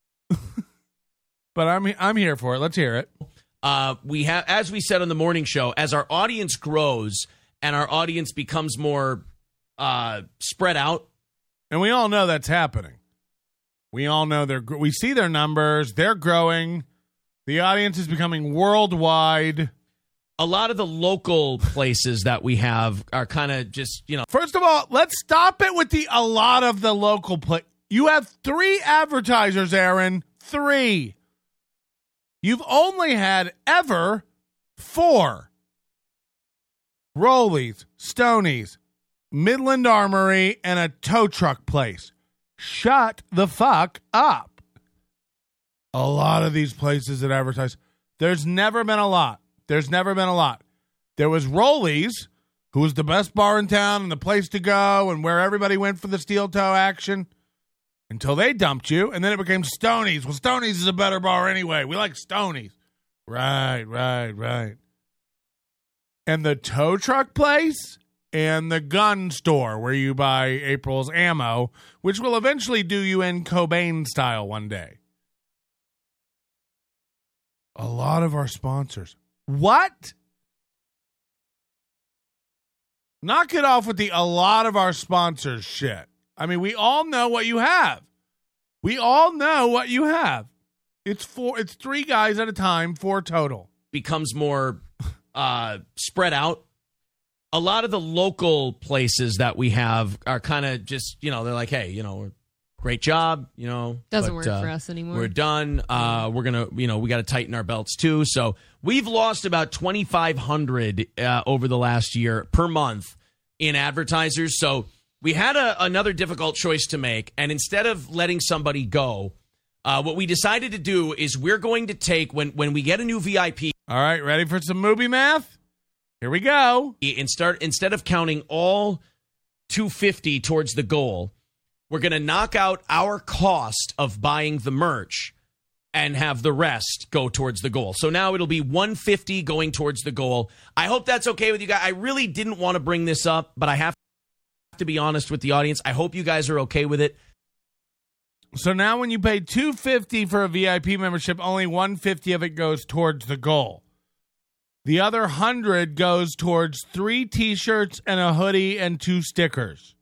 But I'm here for it. Let's hear it. We have, as we said on the morning show, as our audience grows and our audience becomes more spread out. And we all know that's happening. We all know we see their numbers. They're growing. The audience is becoming worldwide. A lot of the local places that we have are kind of just, First of all, let's stop it with a lot of the local You have 3 advertisers, Aaron. 3. You've only had ever 4. Rollies, Stonies, Midland Armory, and a tow truck place. Shut the fuck up. A lot of these places that advertise. There's never been a lot. There was Rollies, who was the best bar in town and the place to go and where everybody went for the steel toe action until they dumped you. And then it became Stonies. Well, Stonies is a better bar anyway. We like Stonies. Right. And the tow truck place and the gun store where you buy April's ammo, which will eventually do you in Cobain style one day. A lot of our sponsors. What? Knock it off with a lot of our sponsors shit. I mean, we all know what you have. It's 3 guys at a time, 4 total. Becomes more spread out. A lot of the local places that we have are kind of just, they're like, hey, great job, Doesn't work for us anymore. We're done. We're going to, we got to tighten our belts too. So we've lost about 2,500 over the last year per month in advertisers. So we had another difficult choice to make. And instead of letting somebody go, what we decided to do is we're going to take, when we get a new VIP. All right, ready for some movie math? Here we go. Instead of counting all 250 towards the goal, we're going to knock out our cost of buying the merch and have the rest go towards the goal. So now it'll be 150 going towards the goal. I hope that's okay with you guys. I really didn't want to bring this up, but I have to be honest with the audience. I hope you guys are okay with it. So now when you pay $250 for a VIP membership, only $150 of it goes towards the goal. The other $100 goes towards 3 T-shirts and a hoodie and 2 stickers.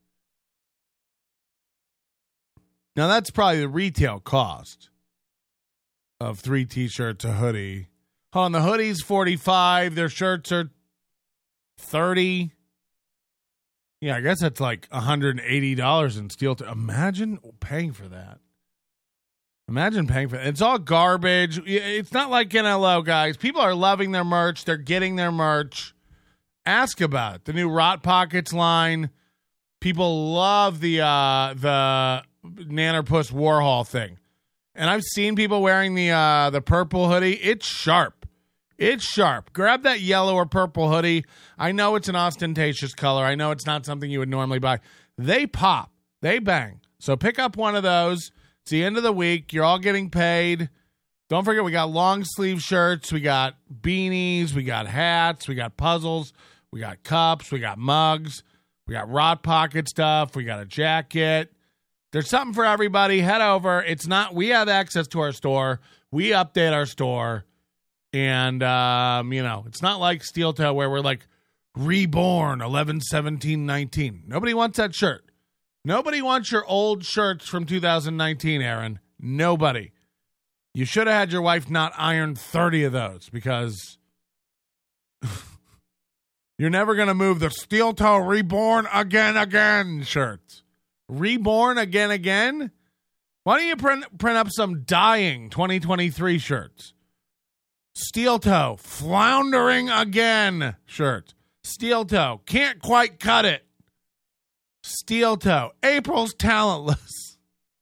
Now, that's probably the retail cost of 3 T-shirts, a hoodie. Hold on, the hoodie's $45. Their shirts are $30. Yeah, I guess that's like $180 in steel toe. Imagine paying for that. Imagine paying for it. It's all garbage. It's not like NLO, guys. People are loving their merch. They're getting their merch. Ask about it. The new Rot Pockets line. People love the Nannerpuss Warhol thing. And I've seen people wearing the purple hoodie. It's sharp. It's sharp. Grab that yellow or purple hoodie. I know it's an ostentatious color. I know it's not something you would normally buy. They pop. They bang. So pick up one of those. It's the end of the week. You're all getting paid. Don't forget, we got long sleeve shirts. We got beanies. We got hats. We got puzzles. We got cups. We got mugs. We got Rot Pocket stuff. We got a jacket. There's something for everybody. Head over. It's not, we have access to our store. We update our store. And, it's not like Steel Toe where we're like reborn 11/17/19. Nobody wants that shirt. Nobody wants your old shirts from 2019, Aaron. Nobody. You should have had your wife not iron 30 of those because you're never going to move the Steel Toe Reborn Again shirts. Reborn Again? Why don't you print up some Dying 2023 shirts? Steel Toe Floundering Again shirts. Steel Toe Can't Quite Cut It. Steel Toe April's Talentless.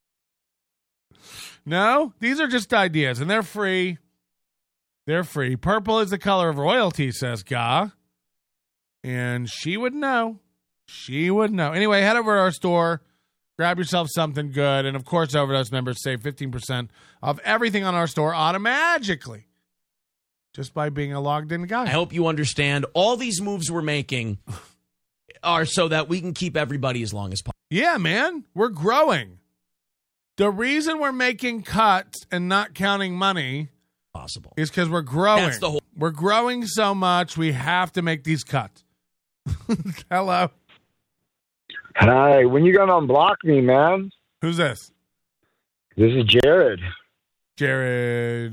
No, these are just ideas, and they're free. They're free. Purple is the color of royalty, says Ga. And she would know. She would know. Anyway, head over to our store. Grab yourself something good. And, of course, Overdose members save 15% of everything on our store automatically just by being a logged-in guy. I hope you understand all these moves we're making are so that we can keep everybody as long as possible. Yeah, man. We're growing. The reason we're making cuts and not counting money possible is because we're growing. That's the whole- We're growing so much, we have to make these cuts. Hello. Hi. When you gonna unblock me, man? Who's this? This is Jared. Jared.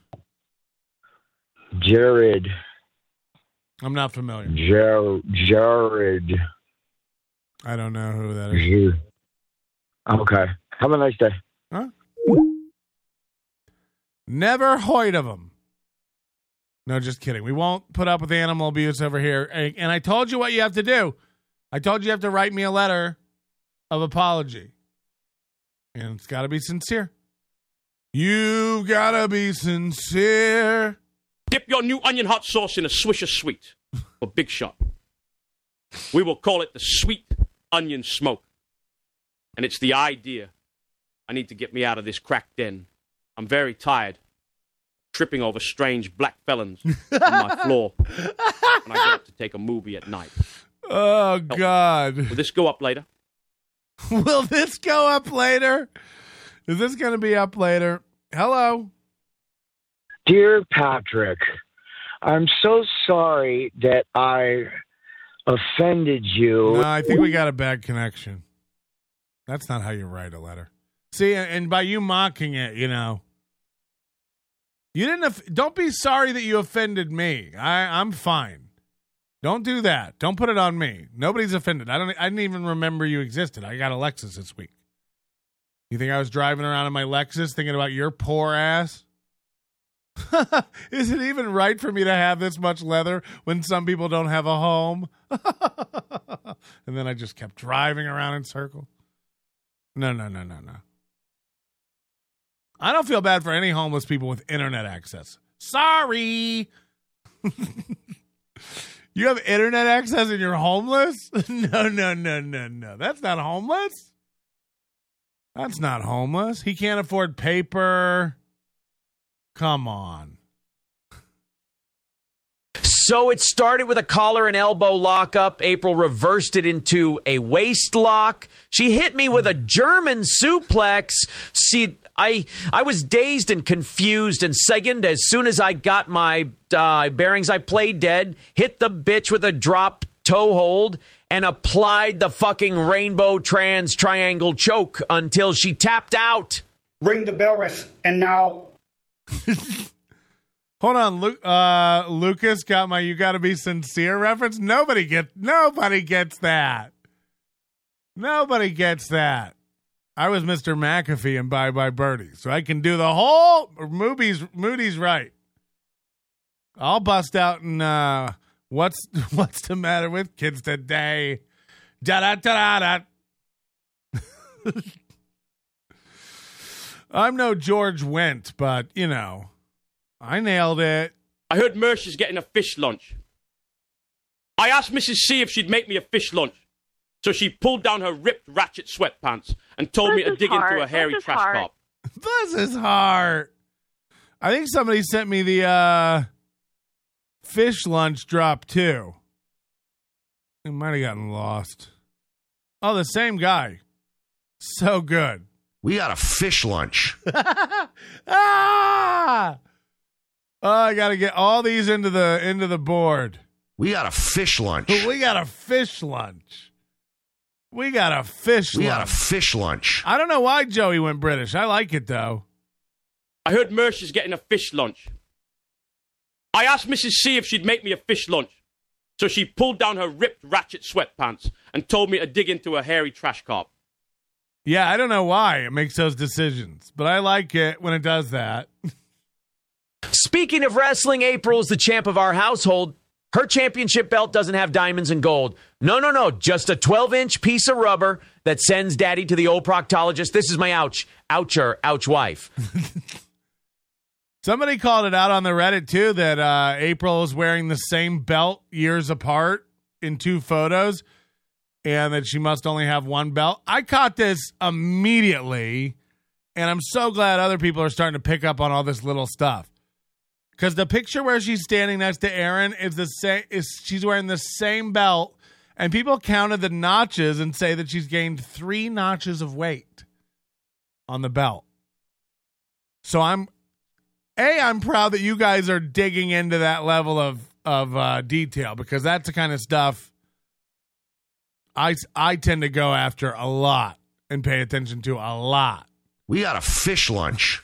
I'm not familiar. Jared. I don't know who that is. Okay. Have a nice day. Huh? Never heard of him. No, just kidding. We won't put up with animal abuse over here. And I told you what you have to do. I told you have to write me a letter of apology. And it's got to be sincere. You've got to be sincere. Dip your new onion hot sauce in a Swisher Sweet for Big Shot. We will call it the Sweet Onion Smoke. And it's the idea. I need to get me out of this crack den. I'm very tired. Tripping over strange black felons on my floor when I get up to take a movie at night. Oh, God. Will this go up later? Will this go up later? Is this going to be up later? Hello. Dear Patrick, I'm so sorry that I offended you. No, I think we got a bad connection. That's not how you write a letter. See, and by you mocking it, you didn't. Don't be sorry that you offended me. I'm fine. Don't do that. Don't put it on me. Nobody's offended. I didn't even remember you existed. I got a Lexus this week. You think I was driving around in my Lexus thinking about your poor ass? Is it even right for me to have this much leather when some people don't have a home? And then I just kept driving around in circles. No. I don't feel bad for any homeless people with internet access. Sorry. You have internet access and you're homeless? No. That's not homeless. That's not homeless. He can't afford paper. Come on. So it started with a collar and elbow lockup. April reversed it into a waist lock. She hit me with a German suplex. See, I was dazed and confused, and second, as soon as I got my bearings, I played dead, hit the bitch with a drop toe hold, and applied the fucking rainbow trans triangle choke until she tapped out. Ring the bell, and now... Hold on, Lucas got my "You Gotta Be Sincere" reference. Nobody gets that. Nobody gets that. I was Mr. McAfee in Bye Bye Birdie, so I can do the whole Moody's right. I'll bust out in what's the matter with kids today? Da da da da da. I'm no George Wendt, but you know, I nailed it. I heard Mercer's getting a fish lunch. I asked Mrs. C if she'd make me a fish lunch. So she pulled down her ripped ratchet sweatpants and told me to dig into a hairy trash carp. This is hard. I think somebody sent me the fish lunch drop too. It might have gotten lost. Oh, the same guy. So good. We got a fish lunch. Ah! Oh, I got to get all these into the board. We got a fish lunch. We got a fish lunch. We got a fish lunch. We got a fish lunch. I don't know why Joey went British. I like it, though. I heard Mercer's getting a fish lunch. I asked Mrs. C if she'd make me a fish lunch. So she pulled down her ripped ratchet sweatpants and told me to dig into a hairy trash carp. Yeah, I don't know why it makes those decisions, but I like it when it does that. Speaking of wrestling, April is the champ of our household. Her championship belt doesn't have diamonds and gold. No. Just a 12-inch piece of rubber that sends daddy to the old proctologist. This is my ouch wife. Somebody called it out on the Reddit, too, that April is wearing the same belt years apart in 2 photos and that she must only have 1 belt. I caught this immediately, and I'm so glad other people are starting to pick up on all this little stuff. Because the picture where she's standing next to Aaron is the same. She's wearing the same belt, and people counted the notches and say that she's gained 3 notches of weight on the belt. So I'm proud that you guys are digging into that level of detail, because that's the kind of stuff I tend to go after a lot and pay attention to a lot. We got a fish lunch.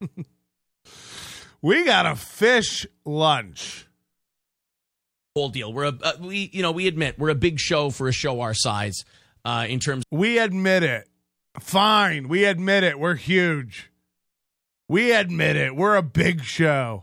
We got a fish lunch. Whole deal. We admit we're a big show for a show our size. In terms, we admit it. Fine, we admit it. We're huge. We admit it. We're a big show.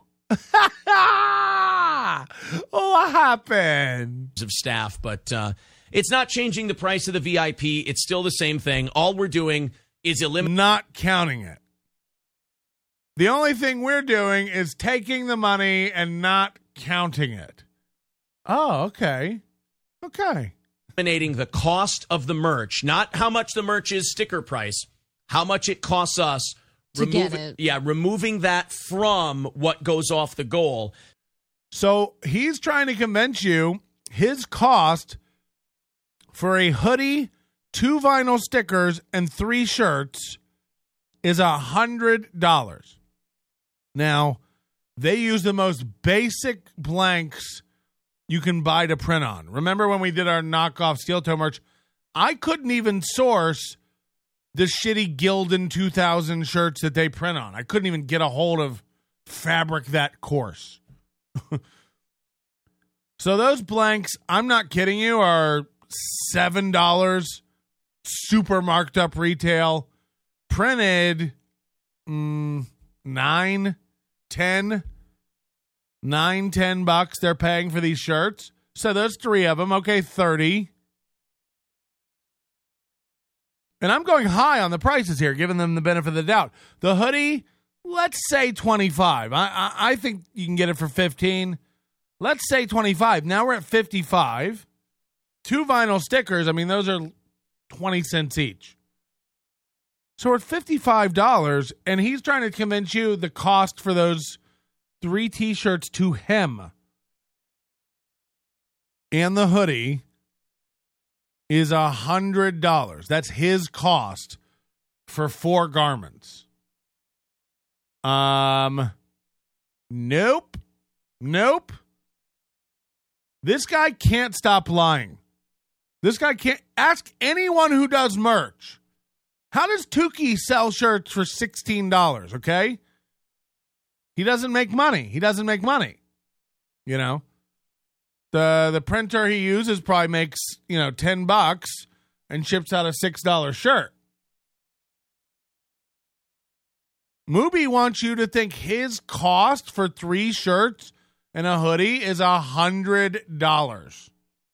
What happened? Of staff, but it's not changing the price of the VIP. It's still the same thing. All we're doing is not counting it. The only thing we're doing is taking the money and not counting it. Oh, okay. Okay. Eliminating the cost of the merch, not how much the merch is sticker price, how much it costs us to get it. Yeah, removing that from what goes off the goal. So he's trying to convince you his cost for a hoodie, 2 vinyl stickers, and 3 shirts is $100. Now, they use the most basic blanks you can buy to print on. Remember when we did our knockoff Steel Toe merch? I couldn't even source the shitty Gildan 2000 shirts that they print on. I couldn't even get a hold of fabric that coarse. So those blanks, I'm not kidding you, are $7, super marked up retail, printed $10 bucks they're paying for these shirts. So there's 3 of them. Okay, 30. And I'm going high on the prices here, giving them the benefit of the doubt. The hoodie, let's say 25. I think you can get it for 15. Let's say 25. Now we're at 55. 2 vinyl stickers, I mean, those are 20 cents each. So we're at $55, and he's trying to convince you the cost for those 3 T-shirts to him and the hoodie is $100. That's his cost for 4 garments. Nope. This guy can't stop lying. This guy can't. Ask anyone who does merch. How does Tukey sell shirts for $16, okay? He doesn't make money. You know? The printer he uses probably makes, $10, and ships out a $6 shirt. Mubi wants you to think his cost for 3 shirts and a hoodie is $100.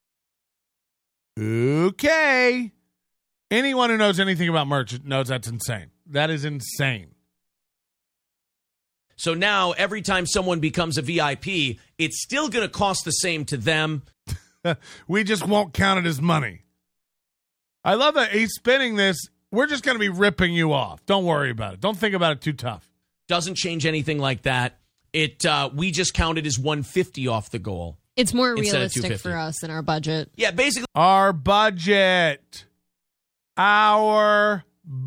Okay. Anyone who knows anything about merch knows that's insane. That is insane. So now every time someone becomes a VIP, it's still going to cost the same to them. We just won't count it as money. I love that he's spinning this. We're just going to be ripping you off. Don't worry about it. Don't think about it too tough. Doesn't change anything like that. We just counted as 150 off the goal. It's more realistic for us in our budget. Yeah, basically. Our budget. Our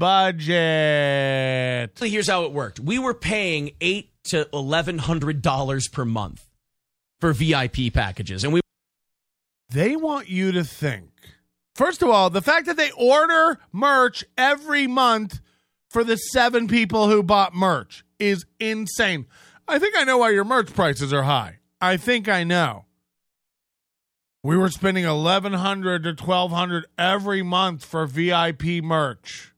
budget. Here's how it worked. We were paying $800 to $1,100 per month for VIP packages, and they want you to think. First of all, the fact that they order merch every month for the 7 people who bought merch is insane. I think I know why your merch prices are high. I think I know. We were spending $1,100 to $1,200 every month for VIP merch.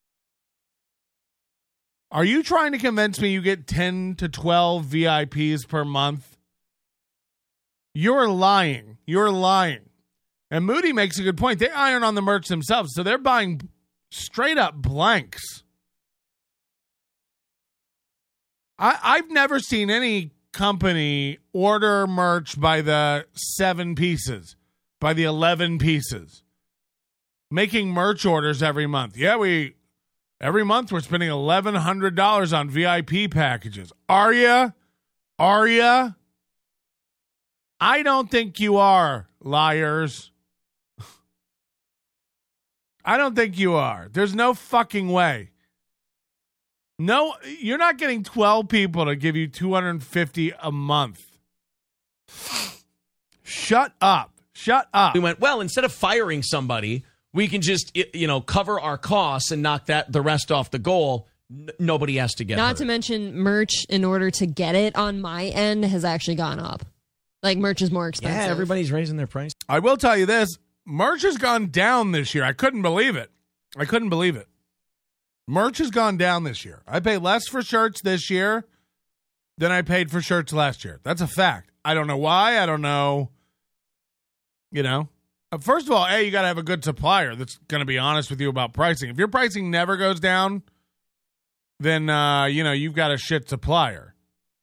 Are you trying to convince me you get 10 to 12 VIPs per month? You're lying. You're lying. And Moody makes a good point. They iron on the merch themselves, so they're buying straight up blanks. I've never seen any company order merch by the 7 pieces, by the 11 pieces. Making merch orders every month. Yeah, every month we're spending $1,100 on VIP packages. Are ya? Are ya? I don't think you are, liars. I don't think you are. There's no fucking way. No, you're not getting 12 people to give you $250 a month. Shut up. Shut up. We went, well, instead of firing somebody, we can just, cover our costs and knock the rest off the goal. Nobody has to get Not hurt. to mention merch, in order to get it on my end, has actually gone up. Like, merch is more expensive. Yeah, everybody's raising their price. I will tell you this. Merch has gone down this year. I couldn't believe it. Merch has gone down this year. I pay less for shirts this year than I paid for shirts last year. That's a fact. I don't know why. I don't know. First of all, you got to have a good supplier that's going to be honest with you about pricing. If your pricing never goes down, then, you've got a shit supplier.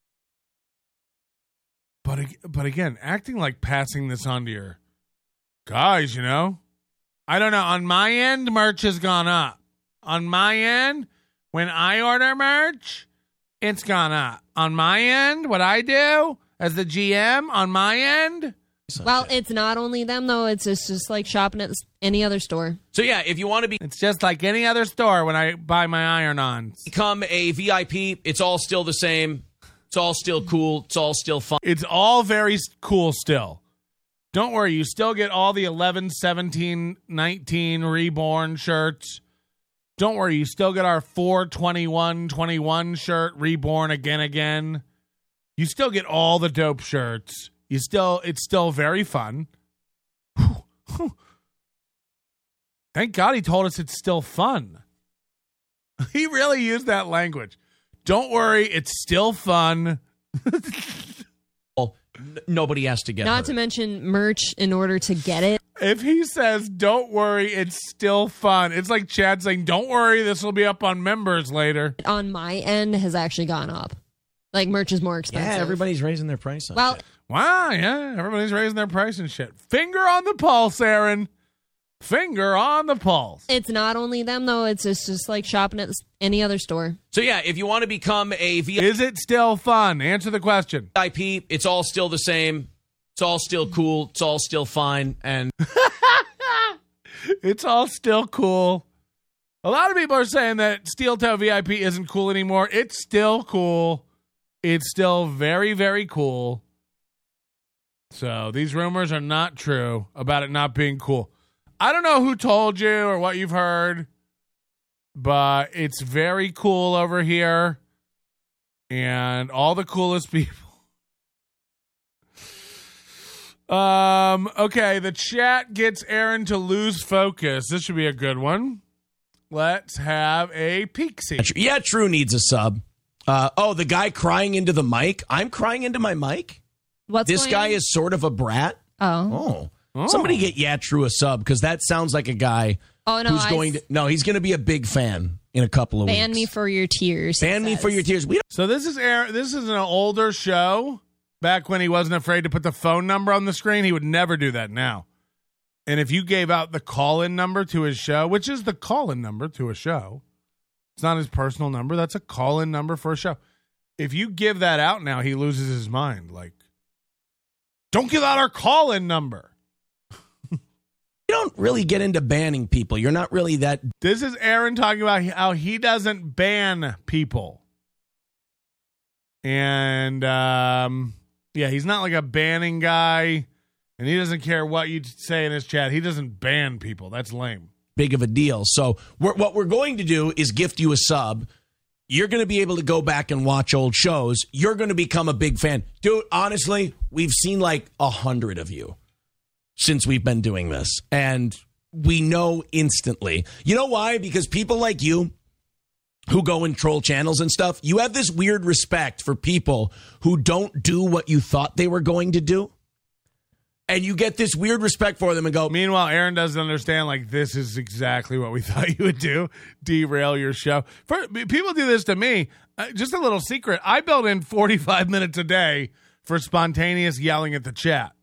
But again, acting like passing this on to your guys, I don't know. On my end, merch has gone up. On my end, when I order merch, it's gone up. On my end, what I do as the GM, on my end. Well, it's not only them, though. It's just like shopping at any other store. So, yeah, if you want to be... It's just like any other store when I buy my iron-ons. Become a VIP. It's all still the same. It's all still cool. It's all still fun. It's all very cool still. Don't worry. You still get all the 11, 17, 19 Reborn shirts. Don't worry. You still get our 4/21/21 shirt, Reborn again. You still get all the dope shirts. It's still very fun. Thank God he told us it's still fun. He really used that language. Don't worry, it's still fun. Nobody has to get Not hurt. to mention merch in order to get it. If he says, don't worry, it's still fun. It's like Chad saying, don't worry, this will be up on members later. On my end has actually gone up. Like, merch is more expensive. Yeah, everybody's raising their price on Well, shit. Wow, yeah, everybody's raising their price and shit. Finger on the pulse, Aaron. Finger on the pulse. it's not only them, though. It's just like shopping at any other store. So, yeah, if you want to become a VIP, Is it still fun? Answer the question. it's all still the same. It's all still cool. It's all still fine. And It's all still cool. A lot of people are saying that Steel Toe VIP isn't cool anymore. It's still cool. It's still very, very cool. So these rumors are not true about it not being cool. I don't know who told you or what you've heard, but it's very cool over here. And all the coolest people. Okay, the chat gets Aaron to lose focus. This should be a good one. Let's have a peek see. Yeah, True needs a sub. The guy crying into the mic. I'm crying into my mic? This guy is sort of a brat? Oh. Somebody get Yeah, True a sub, because that sounds like a guy who's going to... No, he's going to be a big fan in a couple of weeks. Ban me for your tears. Ban me for your tears. So this is Aaron. This is an older show. Back when he wasn't afraid to put the phone number on the screen, he would never do that now. And if you gave out the call-in number to his show, which is the call-in number to a show, it's not his personal number. That's a call-in number for a show. If you give that out now, he loses his mind. Like, don't give out our call-in number. You don't really get into banning people. You're not really that... This is Aaron talking about how he doesn't ban people. And, yeah, he's not like a banning guy, and he doesn't care what you say in his chat. He doesn't ban people. That's lame. Big of a deal. So what we're going to do is gift you a sub. You're going to be able to go back and watch old shows. You're going to become a big fan. Dude, honestly, we've seen like 100 of you since we've been doing this, and we know instantly. You know why? Because people like you who go and troll channels and stuff, you have this weird respect for people who don't do what you thought they were going to do. And you get this weird respect for them and go... Meanwhile, Aaron doesn't understand, like, this is exactly what we thought you would do. Derail your show. People do this to me. Just a little secret. I build in 45 minutes a day for spontaneous yelling at the chat.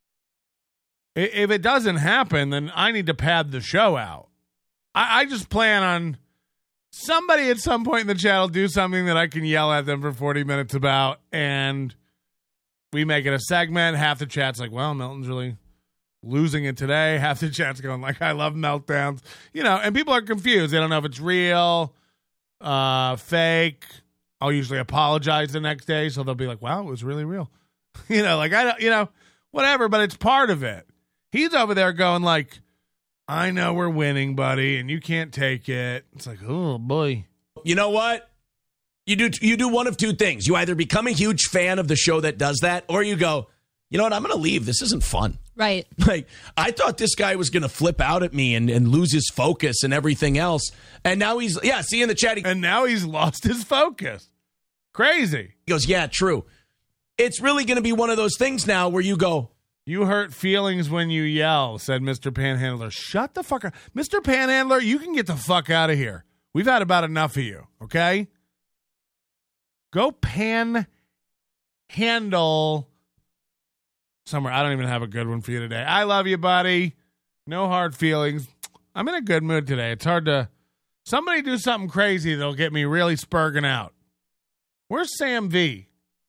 If it doesn't happen, then I need to pad the show out. I just plan on... Somebody at some point in the chat will do something that I can yell at them for 40 minutes about, and we make it a segment. Half the chat's like, well, Melton's really losing it today. Half the chat's going like, I love meltdowns. You know, and people are confused. They don't know if it's real, fake. I'll usually apologize the next day, so they'll be like, wow, it was really real. You know, like, whatever, but it's part of it. He's over there going like, I know we're winning, buddy, and you can't take it. It's like, oh, boy. You know what? You do one of two things. You either become a huge fan of the show that does that, or you go, you know what, I'm going to leave. This isn't fun. Right. Like, I thought this guy was going to flip out at me and lose his focus and everything else. And now he's, see in the chat. And now he's lost his focus. Crazy. He goes, yeah, true. It's really going to be one of those things now where you go, you hurt feelings when you yell, said Mr. Panhandler. Shut the fuck up. Mr. Panhandler, you can get the fuck out of here. We've had about enough of you, okay? Go panhandle somewhere. I don't even have a good one for you today. I love you, buddy. No hard feelings. I'm in a good mood today. It's hard to... Somebody do something crazy that'll get me really spurging out. Where's Sam V?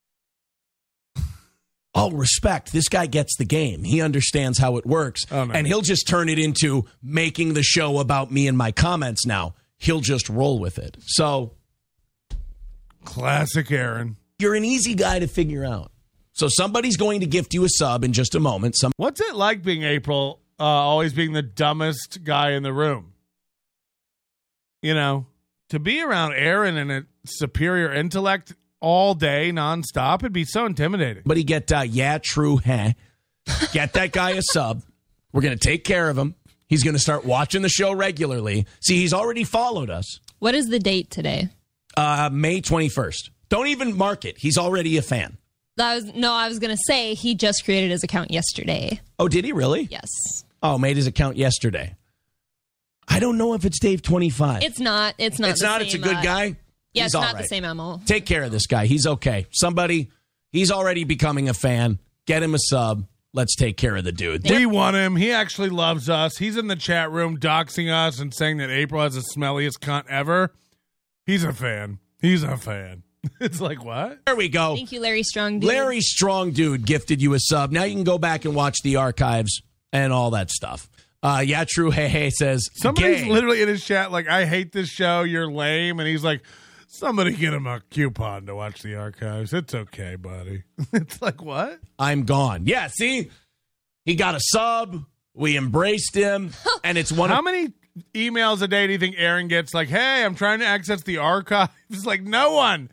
Oh, respect. This guy gets the game. He understands how it works. Oh, no. And he'll just turn it into making the show about me and my comments now. He'll just roll with it. So... Classic Aaron. You're an easy guy to figure out. So somebody's going to gift you a sub in just a moment. What's it like being April, always being the dumbest guy in the room? You know, to be around Aaron and a superior intellect all day, nonstop, it'd be so intimidating. But he get, yeah, true, Get that guy a sub. We're going to take care of him. He's going to start watching the show regularly. See, he's already followed us. What is the date today? May 21st. Don't even mark it. He's already a fan. I was going to say he just created his account yesterday. Oh, did he really? Yes. Oh, made his account yesterday. I don't know if it's Dave 25. It's not. It's not. It's a good guy. Yeah, he's it's not right. the same MO. Take care of this guy. He's okay. He's already becoming a fan. Get him a sub. Let's take care of the dude. We want him. He actually loves us. He's in the chat room doxing us and saying that April has the smelliest cunt ever. He's a fan. It's like, what? There we go. Thank you, Larry Strong Dude. Larry Strong Dude gifted you a sub. Now you can go back and watch the archives and all that stuff. Yeah, true. Hey, says somebody's gay. Literally in his chat like, I hate this show. You're lame. And he's like, somebody get him a coupon to watch the archives. It's okay, buddy. It's like, what? I'm gone. Yeah, see? He got a sub. We embraced him. And it's one How many emails a day do you think Aaron gets like, hey, I'm trying to access the archives? Like, no one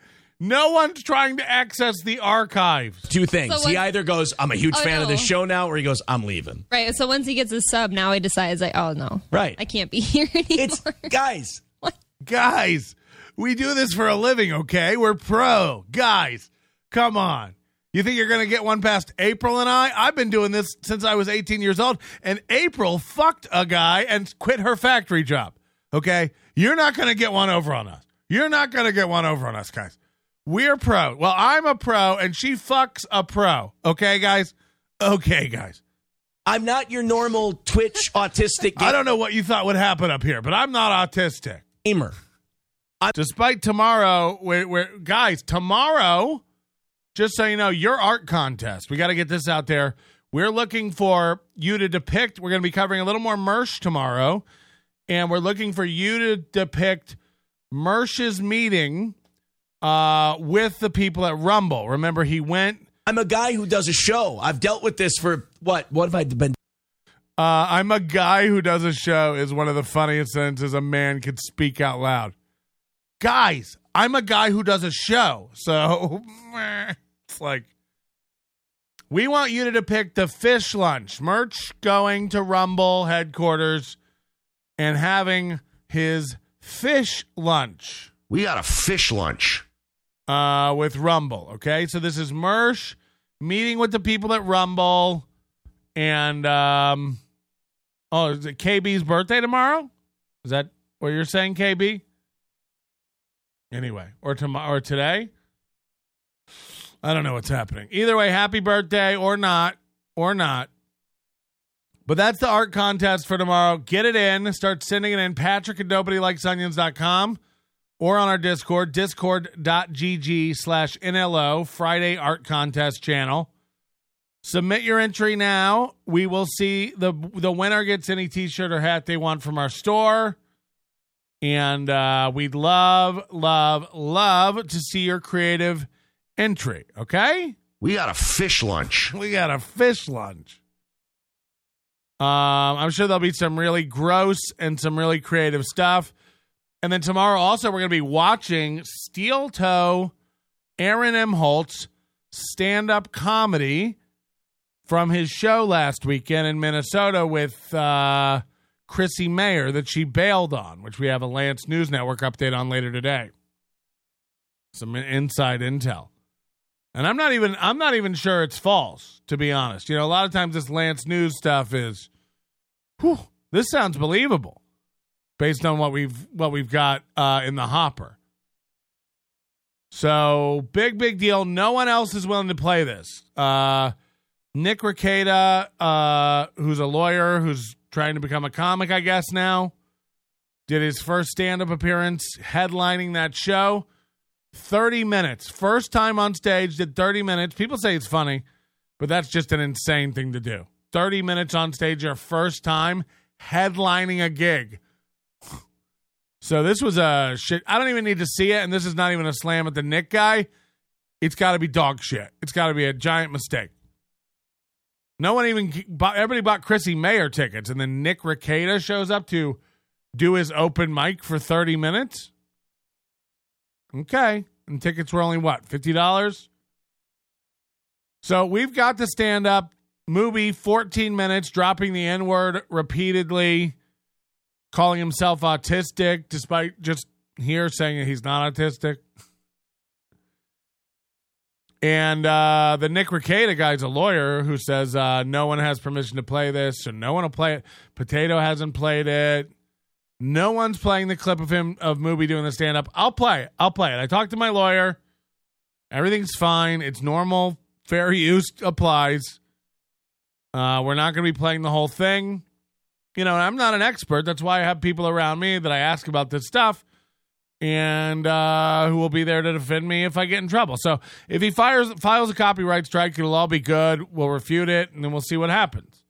No one's trying to access the archives. Two things. So he either goes, I'm a huge fan of this show now, or he goes, I'm leaving. Right. So once he gets his sub, now he decides, like, oh, no. Right. I can't be here anymore. Guys. Guys, we do this for a living, okay? We're pro. Guys, come on. You think you're going to get one past April and I? I've been doing this since I was 18 years old, and April fucked a guy and quit her factory job, okay? You're not going to get one over on us. You're not going to get one over on us, guys. We're pro. Well, I'm a pro, and she fucks a pro, okay, guys? Okay, guys. I'm not your normal Twitch autistic gamer. I don't know what you thought would happen up here, but I'm not autistic. Gamer. Despite tomorrow, guys, tomorrow, just so you know, your art contest, we got to get this out there. We're looking for you to depict, we're going to be covering a little more Mersh tomorrow, and we're looking for you to depict Mersh's meeting with the people at Rumble. Remember, he went... I'm a guy who does a show. I've dealt with this for, what have I been... I'm a guy who does a show is one of the funniest sentences a man could speak out loud. Guys, I'm a guy who does a show. So, it's like, we want you to depict the fish lunch. Merch going to Rumble headquarters and having his fish lunch. We got a fish lunch. With Rumble, okay? So this is Mersh meeting with the people at Rumble. And, is it KB's birthday tomorrow? Is that what you're saying, KB? Anyway, or tomorrow or today? I don't know what's happening. Either way, happy birthday or not. But that's the art contest for tomorrow. Get it in. Start sending it in. Patrick at NobodyLikesOnions.com or on our Discord, discord.gg/NLO, Friday Art Contest channel. Submit your entry now. We will see the winner gets any t-shirt or hat they want from our store. And we'd love to see your creative entry, okay? We got a fish lunch. We got a fish lunch. I'm sure there'll be some really gross and some really creative stuff. And then tomorrow also we're going to be watching Steel Toe, Aaron M. Holtz, stand-up comedy from his show last weekend in Minnesota with Chrissy Mayer that she bailed on, which we have a Lance News Network update on later today. Some inside intel. And I'm not even sure it's false, to be honest. You know, a lot of times this Lance News stuff is, this sounds believable based on what we've got in the hopper. So big deal. No one else is willing to play this. Nick Rekieta, who's a lawyer who's trying to become a comic, I guess now, did his first stand-up appearance headlining that show. 30 minutes. First time on stage, did 30 minutes. People say it's funny, but that's just an insane thing to do. 30 minutes on stage, your first time headlining a gig. So this was a shit. I don't even need to see it, and this is not even a slam at the Nick guy. It's got to be dog shit. It's got to be a giant mistake. No one even bought, everybody bought Chrissy Mayer tickets, and then Nick Rekieta shows up to do his open mic for 30 minutes. Okay. And tickets were only what, $50? So we've got the stand-up movie, 14 minutes, dropping the N-word repeatedly, calling himself autistic, despite just here saying that he's not autistic. And the Nick Rekieta guy's a lawyer who says no one has permission to play this, so no one will play it. Potato hasn't played it. No one's playing the clip of him, of Movie doing the stand-up. I'll play it. I talked to my lawyer. Everything's fine. It's normal. Fair use applies. We're not going to be playing the whole thing. You know, I'm not an expert. That's why I have people around me that I ask about this stuff and who will be there to defend me if I get in trouble. So if he files a copyright strike, it'll all be good. We'll refute it, and then we'll see what happens.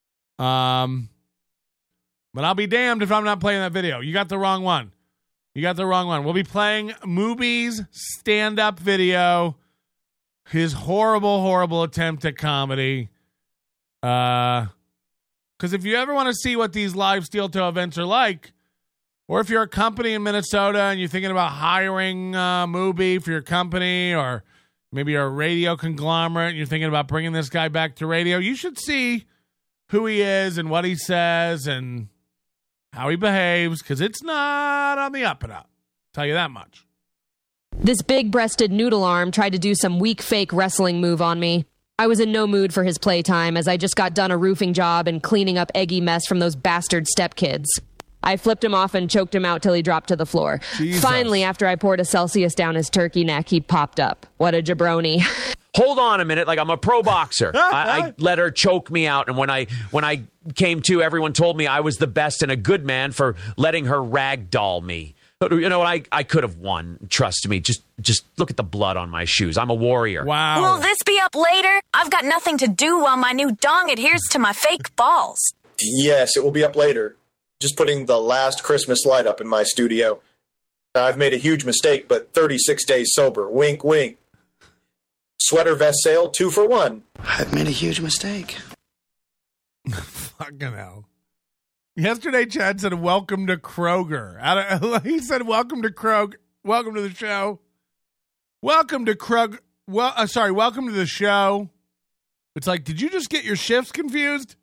But I'll be damned if I'm not playing that video. You got the wrong one. We'll be playing Movie's stand-up video, his horrible attempt at comedy. Because if you ever want to see what these live Steel Toe events are like, Or if you're a company in Minnesota and you're thinking about hiring Mubi for your company, or maybe you're a radio conglomerate and you're thinking about bringing this guy back to radio, you should see who he is and what he says and how he behaves, because it's not on the up and up. Tell you that much. This big-breasted noodle arm tried to do some weak fake wrestling move on me. I was in no mood for his playtime, as I just got done a roofing job and cleaning up eggy mess from those bastard stepkids. I flipped him off and choked him out till he dropped to the floor. Jesus. Finally, after I poured a Celsius down his turkey neck, he popped up. What a jabroni. Hold on a minute, like I'm a pro boxer. I let her choke me out, and when I came to, everyone told me I was the best and a good man for letting her ragdoll me. But you know what? I could have won. Trust me. Just look at the blood on my shoes. I'm a warrior. Wow. Will this be up later? I've got nothing to do while my new dong adheres to my fake balls. Yes, it will be up later. Just putting the last Christmas light up in my studio. I've made a huge mistake, but 36 days sober. Wink, wink. Sweater vest sale, 2 for 1. I've made a huge mistake. Fucking hell. Yesterday, Chad said, welcome to Kroger. He said, welcome to Kroger. Welcome to the show. Welcome to Kroger. Welcome to the show. It's like, did you just get your shifts confused?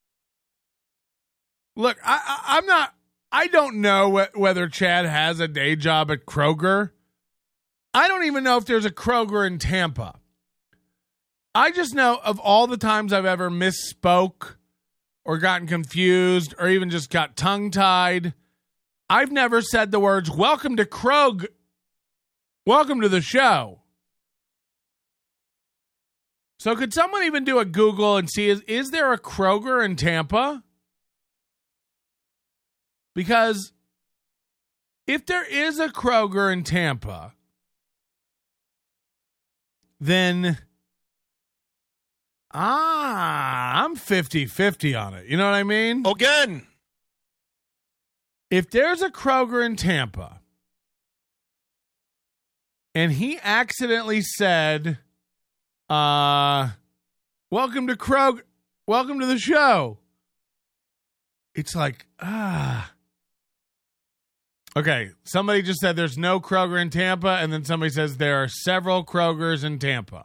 Look, I don't know whether Chad has a day job at Kroger. I don't even know if there's a Kroger in Tampa. I just know of all the times I've ever misspoke or gotten confused or even just got tongue-tied, I've never said the words, welcome to Kroger. Welcome to the show. So could someone even do a Google and see, is there a Kroger in Tampa? Because if there is a Kroger in Tampa, then I'm 50-50 on it. You know what I mean? Again. If there's a Kroger in Tampa and he accidentally said, welcome to Kroger, welcome to the show, it's like, Okay, somebody just said there's no Kroger in Tampa, and then somebody says there are several Krogers in Tampa.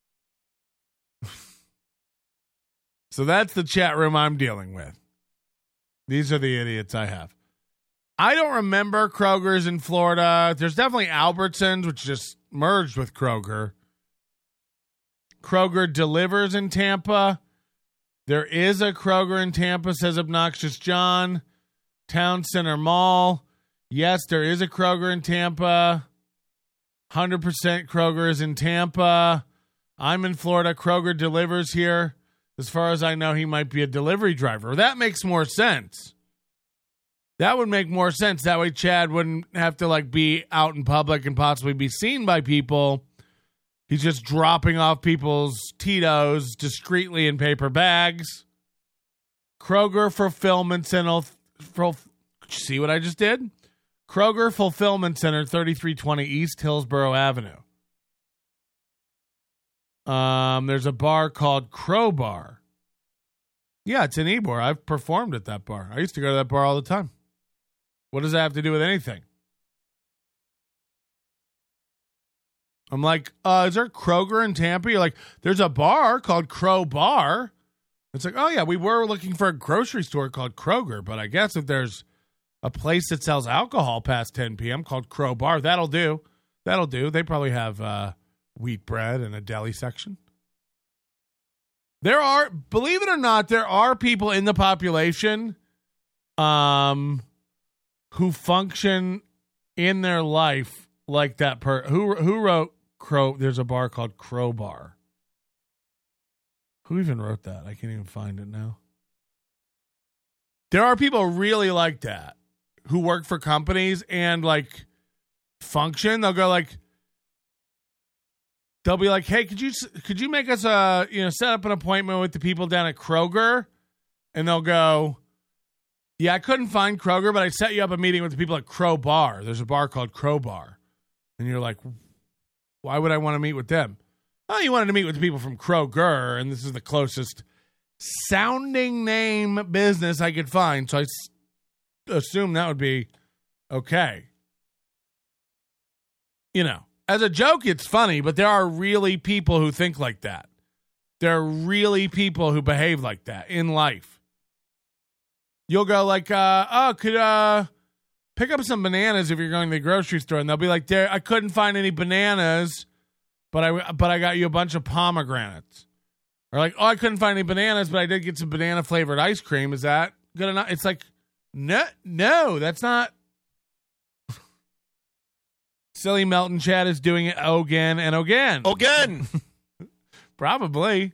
So that's the chat room I'm dealing with. These are the idiots I have. I don't remember Kroger's in Florida. There's definitely Albertsons, which just merged with Kroger. Kroger delivers in Tampa. There is a Kroger in Tampa, says Obnoxious John. Town Center Mall. Yes, there is a Kroger in Tampa. 100% Kroger is in Tampa. I'm in Florida. Kroger delivers here. As far as I know, he might be a delivery driver. That makes more sense. That would make more sense. That way Chad wouldn't have to be out in public and possibly be seen by people. He's just dropping off people's Tito's discreetly in paper bags. Kroger Fulfillment Center. See what I just did? Kroger Fulfillment Center, 3320 East Hillsborough Avenue. There's a bar called Crowbar. Yeah, it's in Ybor. I've performed at that bar. I used to go to that bar all the time. What does that have to do with anything? I'm like, is there a Kroger in Tampa? You're like, there's a bar called Crowbar. It's like, oh yeah, we were looking for a grocery store called Kroger, but I guess if there's a place that sells alcohol past 10 p.m. called Crowbar, that'll do. That'll do. They probably have wheat bread and a deli section. There are, believe it or not, there are people in the population who function in their life like that. Who wrote Crow? There's a bar called Crowbar. Who even wrote that? I can't even find it now. There are people really like that who work for companies and function. They'll go they'll be like, hey, could you make us set up an appointment with the people down at Kroger? And they'll go, yeah, I couldn't find Kroger, but I set you up a meeting with the people at Crowbar. There's a bar called Crowbar. And you're like, why would I want to meet with them? Oh, you wanted to meet with the people from Kroger, and this is the closest sounding name business I could find. So I assume that would be Okay. You know, as a joke, it's funny, but there are really people who think like that. There are really people who behave like that in life. You'll go like, could pick up some bananas if you're going to the grocery store, and they'll be like, I couldn't find any bananas, but I got you a bunch of pomegranates. Or like, I couldn't find any bananas, but I did get some banana flavored ice cream. Is that good enough? It's like, no, that's not. Silly Melton Chad is doing it again and again. Again. Probably.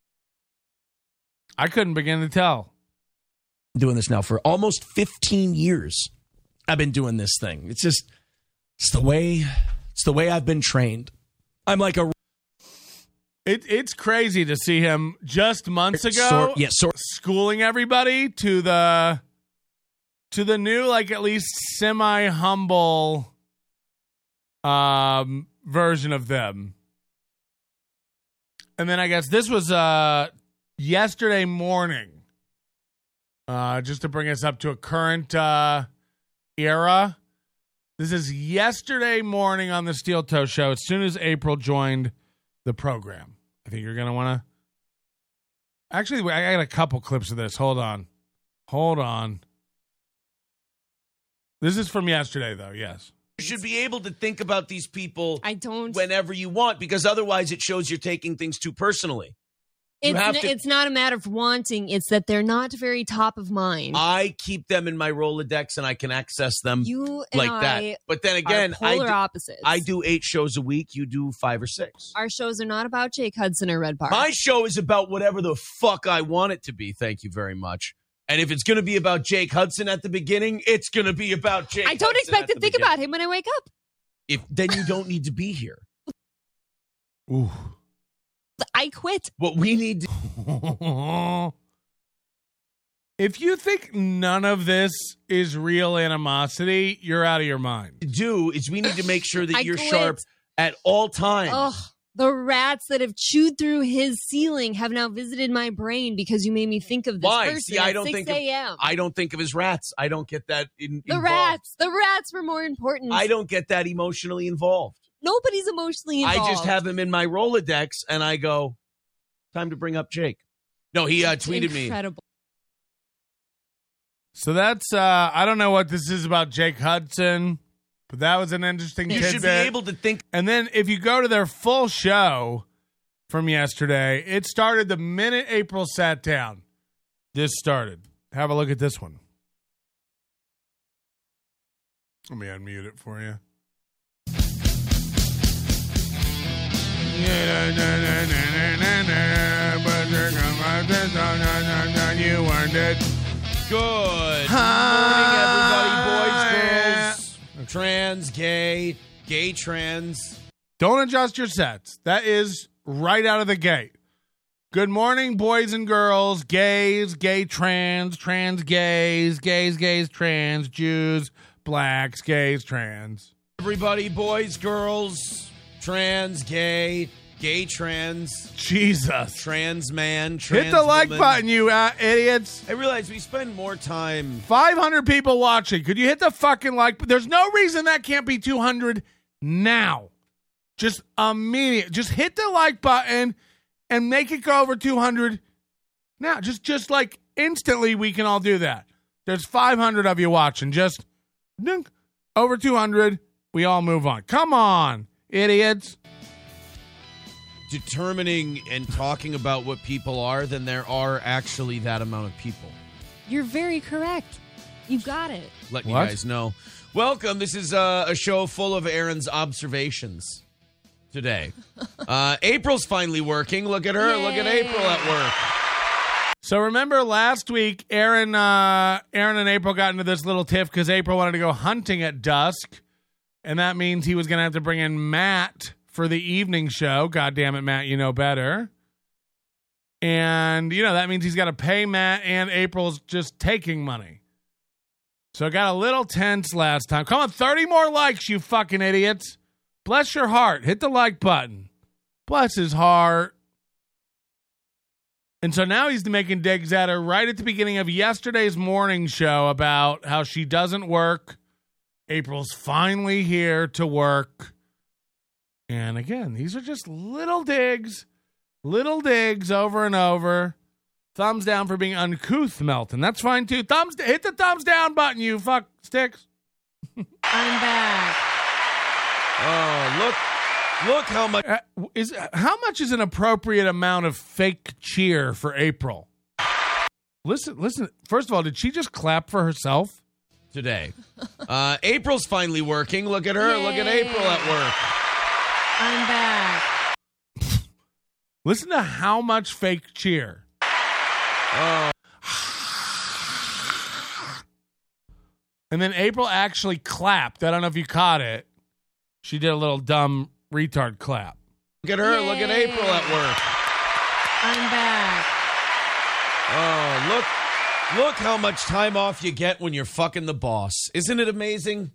I couldn't begin to tell. Doing this now for almost 15 years. I've been doing this thing. It's the way I've been trained. I'm like a. It's crazy to see him just months ago schooling everybody to the new, like, at least semi-humble version of them. And then I guess this was yesterday morning, just to bring us up to a current era. This is yesterday morning on the Steel Toe Show, as soon as April joined the program. I think you're going to want to... Actually, I got a couple clips of this. Hold on. This is from yesterday, though, yes. You should be able to think about these people whenever you want, because otherwise it shows you're taking things too personally. It's not a matter of wanting. It's that they're not very top of mind. I keep them in my Rolodex and I can access them that. But then again, polar opposites. I do 8 shows a week. You do 5 or 6. Our shows are not about Jake Hudson or Red Bar. My show is about whatever the fuck I want it to be. Thank you very much. And if it's going to be about Jake Hudson at the beginning, it's going to be about Jake Hudson. I don't expect to think about him when I wake up. Then you don't need to be here. Ooh. I quit. What we need to... If you think none of this is real animosity, you're out of your mind. We need to make sure that you're sharp at all times. Ugh. The rats that have chewed through his ceiling have now visited my brain because you made me think of this person. See, I don't 6 a.m. I don't think of his rats. I don't get that involved. The rats were more important. I don't get that emotionally involved. Nobody's emotionally involved. I just have him in my Rolodex, and I go, time to bring up Jake. No, he tweeted me. Incredible. So that's, I don't know what this is about Jake Hudson, but that was an interesting tidbit. You should be able to think. And then if you go to their full show from yesterday, it started the minute April sat down. This started. Have a look at this one. Let me unmute it for you. You earned it. Good morning, everybody, boys, girls, trans, gay, trans. Don't adjust your sets. That is right out of the gate. Good morning, boys and girls, gays, gay, trans gays, trans, Jews, blacks, gays, trans. Everybody, boys, girls, trans, gay, trans. Jesus. Trans man, trans Hit the like woman. button, you idiots. I realize we spend more time. 500 people watching. Could you hit the fucking like? There's no reason that can't be 200 now. Just immediate. Just hit the like button and make it go over 200 now. Just like instantly we can all do that. There's 500 of you watching. Just over 200. We all move on. Come on, idiots. Determining and talking about what people are, then there are actually that amount of people. You're very correct. You got it. Let you guys know. Welcome. This is a show full of Aaron's observations today. April's finally working. Look at her. Yay. Look at April at work. So remember last week, Aaron and April got into this little tiff because April wanted to go hunting at dusk, and that means he was going to have to bring in Matt for the evening show. God damn it, Matt, you know better. And, that means he's got to pay Matt, and April's just taking money. So it got a little tense last time. Come on, 30 more likes, you fucking idiots. Bless your heart. Hit the like button. Bless his heart. And so now he's making digs at her right at the beginning of yesterday's morning show about how she doesn't work April's finally here to work. And again, these are just little digs over and over. Thumbs down for being uncouth, Melton. That's fine too. Hit the thumbs down button, you fuck sticks. I'm back. Oh, look how much how much is an appropriate amount of fake cheer for April? Listen. First of all, did she just clap for herself today? April's finally working. Look at her. Yay. Look at April at work. I'm back. Listen to how much fake cheer. And then April actually clapped. I don't know if you caught it. She did a little dumb retard clap. Look at her. Yay. Look at April at work. I'm back. Oh, look how much time off you get when you're fucking the boss. Isn't it amazing?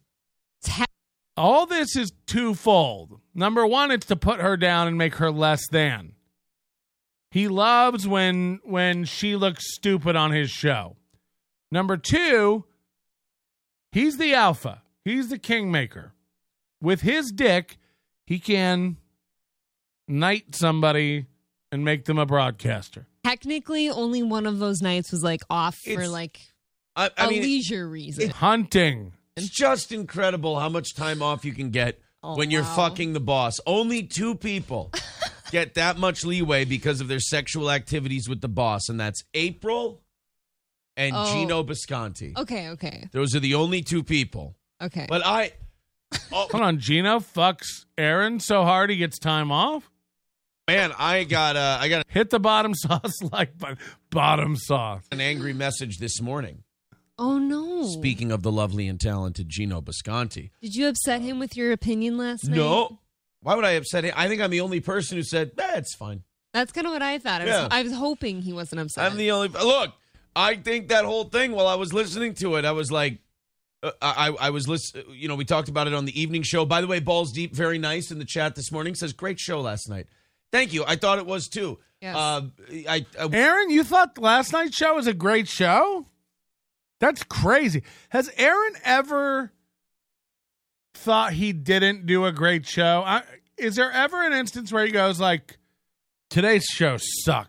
All this is twofold. Number one, it's to put her down and make her less than. He loves when she looks stupid on his show. Number two, he's the alpha. He's the kingmaker. With his dick, he can knight somebody and make them a broadcaster. Technically, only one of those nights was like off for like a leisure reason. Hunting. It's just incredible how much time off you can get when you're fucking the boss. Only 2 people get that much leeway because of their sexual activities with the boss, and that's April and Gino Bisconti. Okay. Those are the only 2 people. Okay. But Hold on, Gino fucks Aaron so hard he gets time off? Man, I got hit the bottom sauce like bottom sauce. An angry message this morning. Oh no. Speaking of the lovely and talented Gino Bisconti. Did you upset him with your opinion last night? No. Why would I upset him? I think I'm the only person who said, it's fine. That's kind of what I thought. I was hoping he wasn't upset. I'm the only... Look, I think that whole thing, while I was listening to it, I was like... I was listening... You know, we talked about it on the evening show. By the way, Balls Deep, very nice in the chat this morning. Says, great show last night. Thank you. I thought it was too. Yes. Aaron, you thought last night's show was a great show? That's crazy. Has Aaron ever thought he didn't do a great show? Is there ever an instance where he goes like, today's show sucked?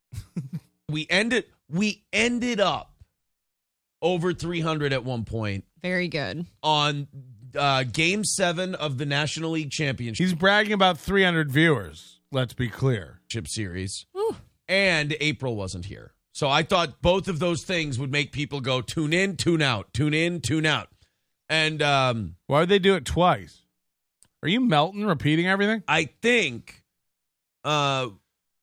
We ended up over 300 at one point. Very good. On Game 7 of the National League Championship. He's bragging about 300 viewers. Let's be clear. Series. Whew. And April wasn't here. So I thought both of those things would make people go tune in, tune out, tune in, tune out. And why would they do it twice? Are you Melton repeating everything? I think when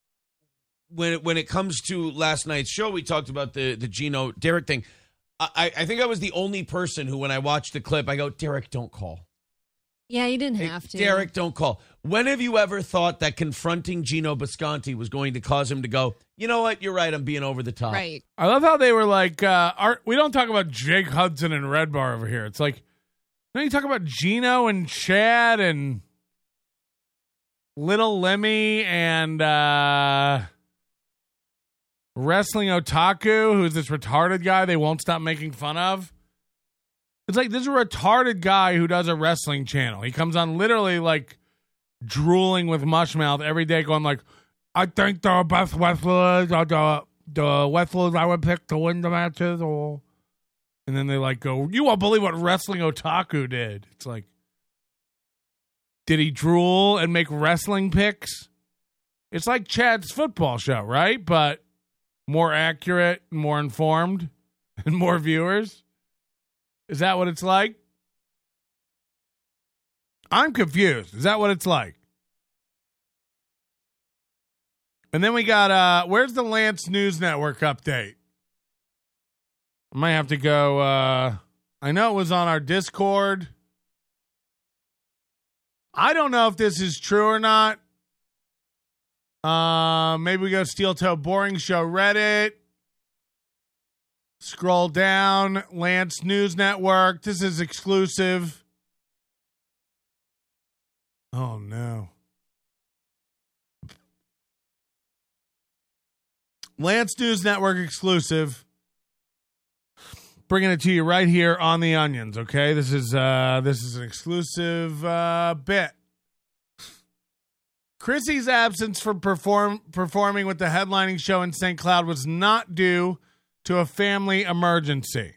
it comes to last night's show, we talked about the Gino Derek thing. I think I was the only person who, when I watched the clip, I go, Derek, don't call. Yeah, you didn't have to. Derek, don't call. When have you ever thought that confronting Gino Bisconti was going to cause him to go, you know what, you're right, I'm being over the top. Right. I love how they were like, we don't talk about Jake Hudson and Red Bar over here. It's like, no, you talk about Gino and Chad and Little Lemmy and Wrestling Otaku, who's this retarded guy they won't stop making fun of. It's like, this is a retarded guy who does a wrestling channel. He comes on literally like drooling with mushmouth every day going like, I think the best wrestlers are the wrestlers I would pick to win the matches. And then they like go, you won't believe what Wrestling Otaku did. It's like, did he drool and make wrestling picks? It's like Chad's football show, right? But more accurate, more informed, and more viewers. Is that what it's like? I'm confused. Is that what it's like? And then we got, where's the Lance News Network update? I might have to go, I know it was on our Discord. I don't know if this is true or not. Maybe we go Steel Toe Boring Show Reddit. Scroll down, Lance News Network. This is exclusive. Oh, no. Lance News Network exclusive. Bringing it to you right here on The Onions, okay? This is an exclusive bit. Chrissy's absence from performing with the headlining show in St. Cloud was not due to a family emergency.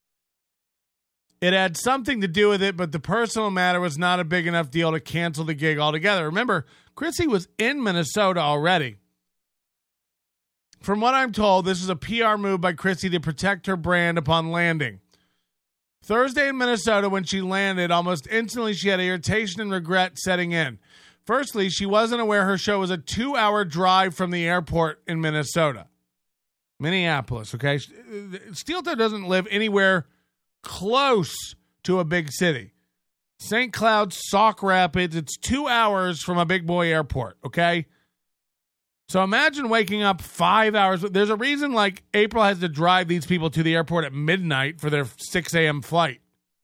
It had something to do with it, but the personal matter was not a big enough deal to cancel the gig altogether. Remember, Chrissy was in Minnesota already. From what I'm told, this is a PR move by Chrissy to protect her brand upon landing. Thursday in Minnesota, when she landed, almost instantly she had irritation and regret setting in. Firstly, she wasn't aware her show was a 2-hour drive from the airport in Minnesota. Minneapolis, okay? Steel Toe doesn't live anywhere close to a big city. St. Cloud, Sauk Rapids, it's 2 hours from a big boy airport, okay? So imagine waking up 5 hours. There's a reason like April has to drive these people to the airport at midnight for their 6 a.m. flight.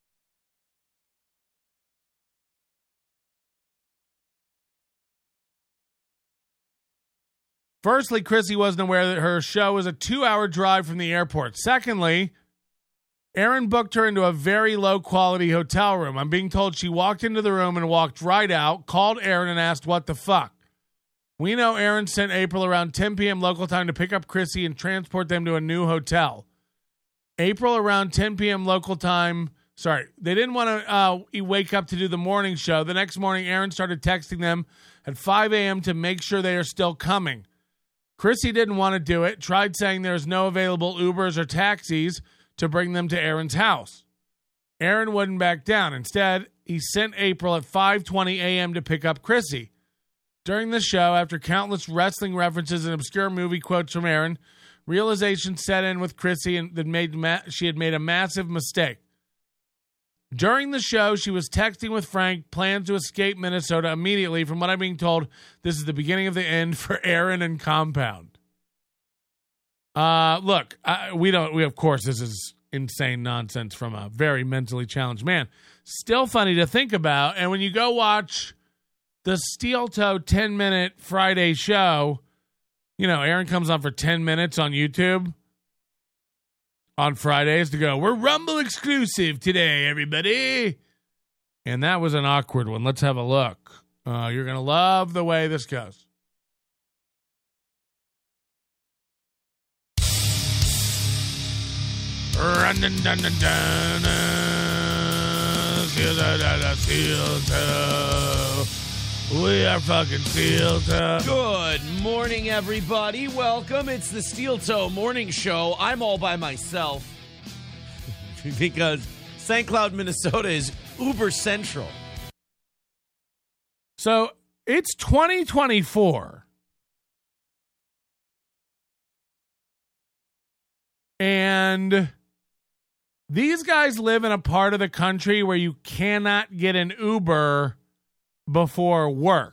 Firstly, Chrissy wasn't aware that her show was a 2-hour drive from the airport. Secondly, Aaron booked her into a very low-quality hotel room. I'm being told she walked into the room and walked right out, called Aaron and asked what the fuck. We know Aaron sent April around 10 p.m. local time to pick up Chrissy and transport them to a new hotel. April around 10 p.m. local time. Sorry, they didn't want to wake up to do the morning show. The next morning, Aaron started texting them at 5 a.m. to make sure they are still coming. Chrissy didn't want to do it, tried saying there's no available Ubers or taxis to bring them to Aaron's house. Aaron wouldn't back down. Instead, he sent April at 5:20 a.m. to pick up Chrissy. During the show, after countless wrestling references and obscure movie quotes from Aaron, realization set in with Chrissy and that she had made a massive mistake. During the show, she was texting with Frank, plans to escape Minnesota immediately. From what I'm being told, this is the beginning of the end for Aaron and Compound. Look, of course, this is insane nonsense from a very mentally challenged man. Still funny to think about. And when you go watch the Steel Toe 10-minute Friday show, Aaron comes on for 10 minutes on YouTube on Fridays to go, we're Rumble exclusive today, everybody. And that was an awkward one. Let's have a look. You're going to love the way this goes. We are fucking Steel Toe. Good morning, everybody. Welcome. It's the Steel Toe Morning Show. I'm all by myself because St. Cloud, Minnesota is uber central. So it's 2024. And these guys live in a part of the country where you cannot get an Uber before work.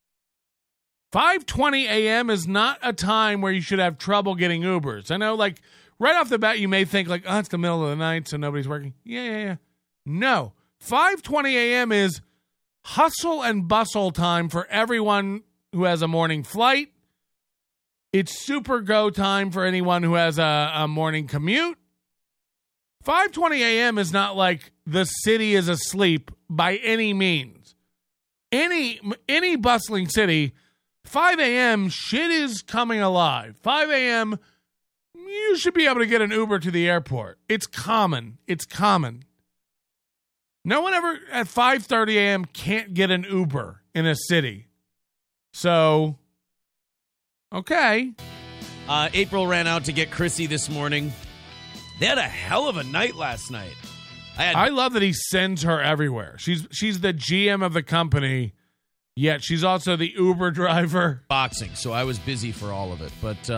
5:20 a.m. is not a time where you should have trouble getting Ubers. I know, like, right off the bat, you may think, like, oh, it's the middle of the night, so nobody's working. Yeah. No. 5:20 a.m. is hustle and bustle time for everyone who has a morning flight. It's super go time for anyone who has a morning commute. 5:20 a.m. is not like the city is asleep by any means. Any bustling city, 5 a.m., shit is coming alive. 5 a.m., you should be able to get an Uber to the airport. It's common. No one ever at 5:30 a.m. can't get an Uber in a city. So, okay. April ran out to get Chrissy this morning. They had a hell of a night last night. I love that he sends her everywhere. She's the GM of the company, yet she's also the Uber driver. Boxing, so I was busy for all of it. But,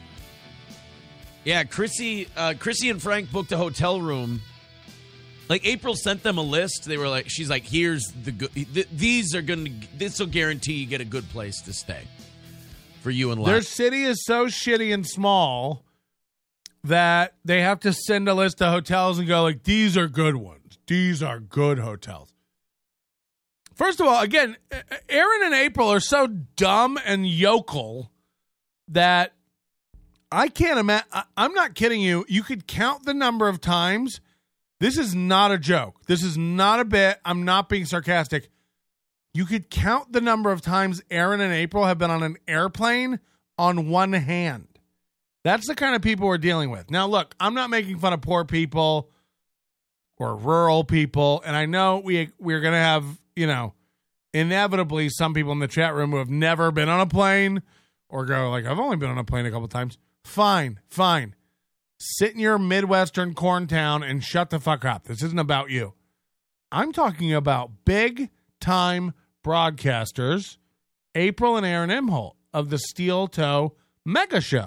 Chrissy and Frank booked a hotel room. Like, April sent them a list. They were like, she's like, here's the good. This will guarantee you get a good place to stay for you and Lex. Their city is so shitty and small that they have to send a list of hotels and go like, these are good ones. These are good hotels. First of all, again, Aaron and April are so dumb and yokel that I can't imagine. I'm not kidding you. You could count the number of times. This is not a joke. This is not a bit. I'm not being sarcastic. You could count the number of times Aaron and April have been on an airplane on one hand. That's the kind of people we're dealing with. Now, look, I'm not making fun of poor people or rural people. And I know we're going to have, inevitably some people in the chat room who have never been on a plane or go like, I've only been on a plane a couple times. Fine. Sit in your Midwestern corn town and shut the fuck up. This isn't about you. I'm talking about big time broadcasters, April and Aaron Imholt of the Steel Toe Mega Show.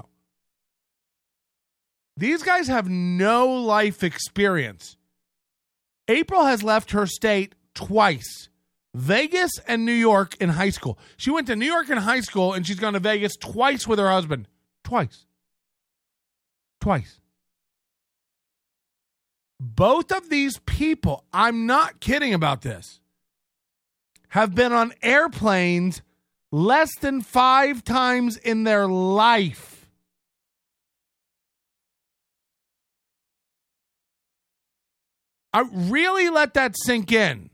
These guys have no life experience. April has left her state twice, Vegas and New York in high school. She went to New York in high school, and she's gone to Vegas twice with her husband. Twice. Both of these people, I'm not kidding about this, have been on airplanes less than 5 times in their life. I really let that sink in.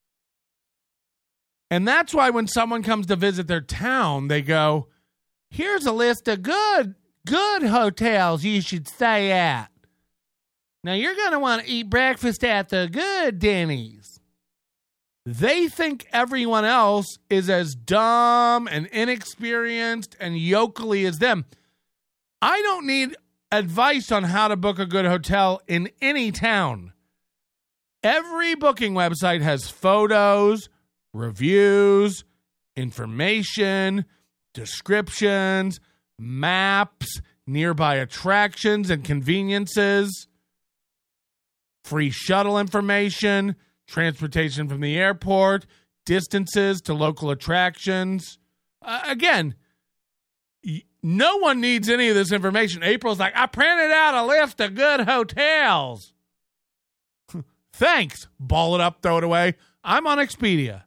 And that's why when someone comes to visit their town, they go, here's a list of good hotels you should stay at. Now, you're going to want to eat breakfast at the good Denny's. They think everyone else is as dumb and inexperienced and yokely as them. I don't need advice on how to book a good hotel in any town. Every booking website has photos, reviews, information, descriptions, maps, nearby attractions and conveniences, free shuttle information, transportation from the airport, distances to local attractions. Again, no one needs any of this information. April's like, I printed out a list of good hotels. Thanks. Ball it up, throw it away. I'm on Expedia.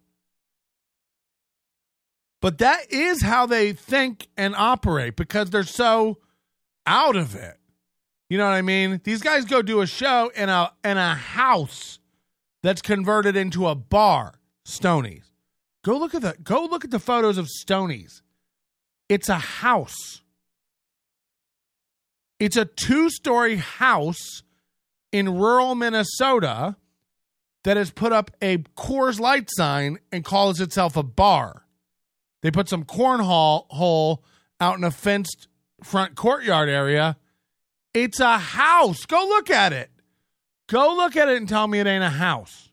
But that is how they think and operate because they're so out of it. You know what I mean? These guys go do a show in a house that's converted into a bar. Stoney's. Go look at the photos of Stoney's. It's a house. It's a 2-story house in rural Minnesota that has put up a Coors Light sign and calls itself a bar. They put some cornhole out in a fenced front courtyard area. It's a house. Go look at it. Go look at it and tell me it ain't a house.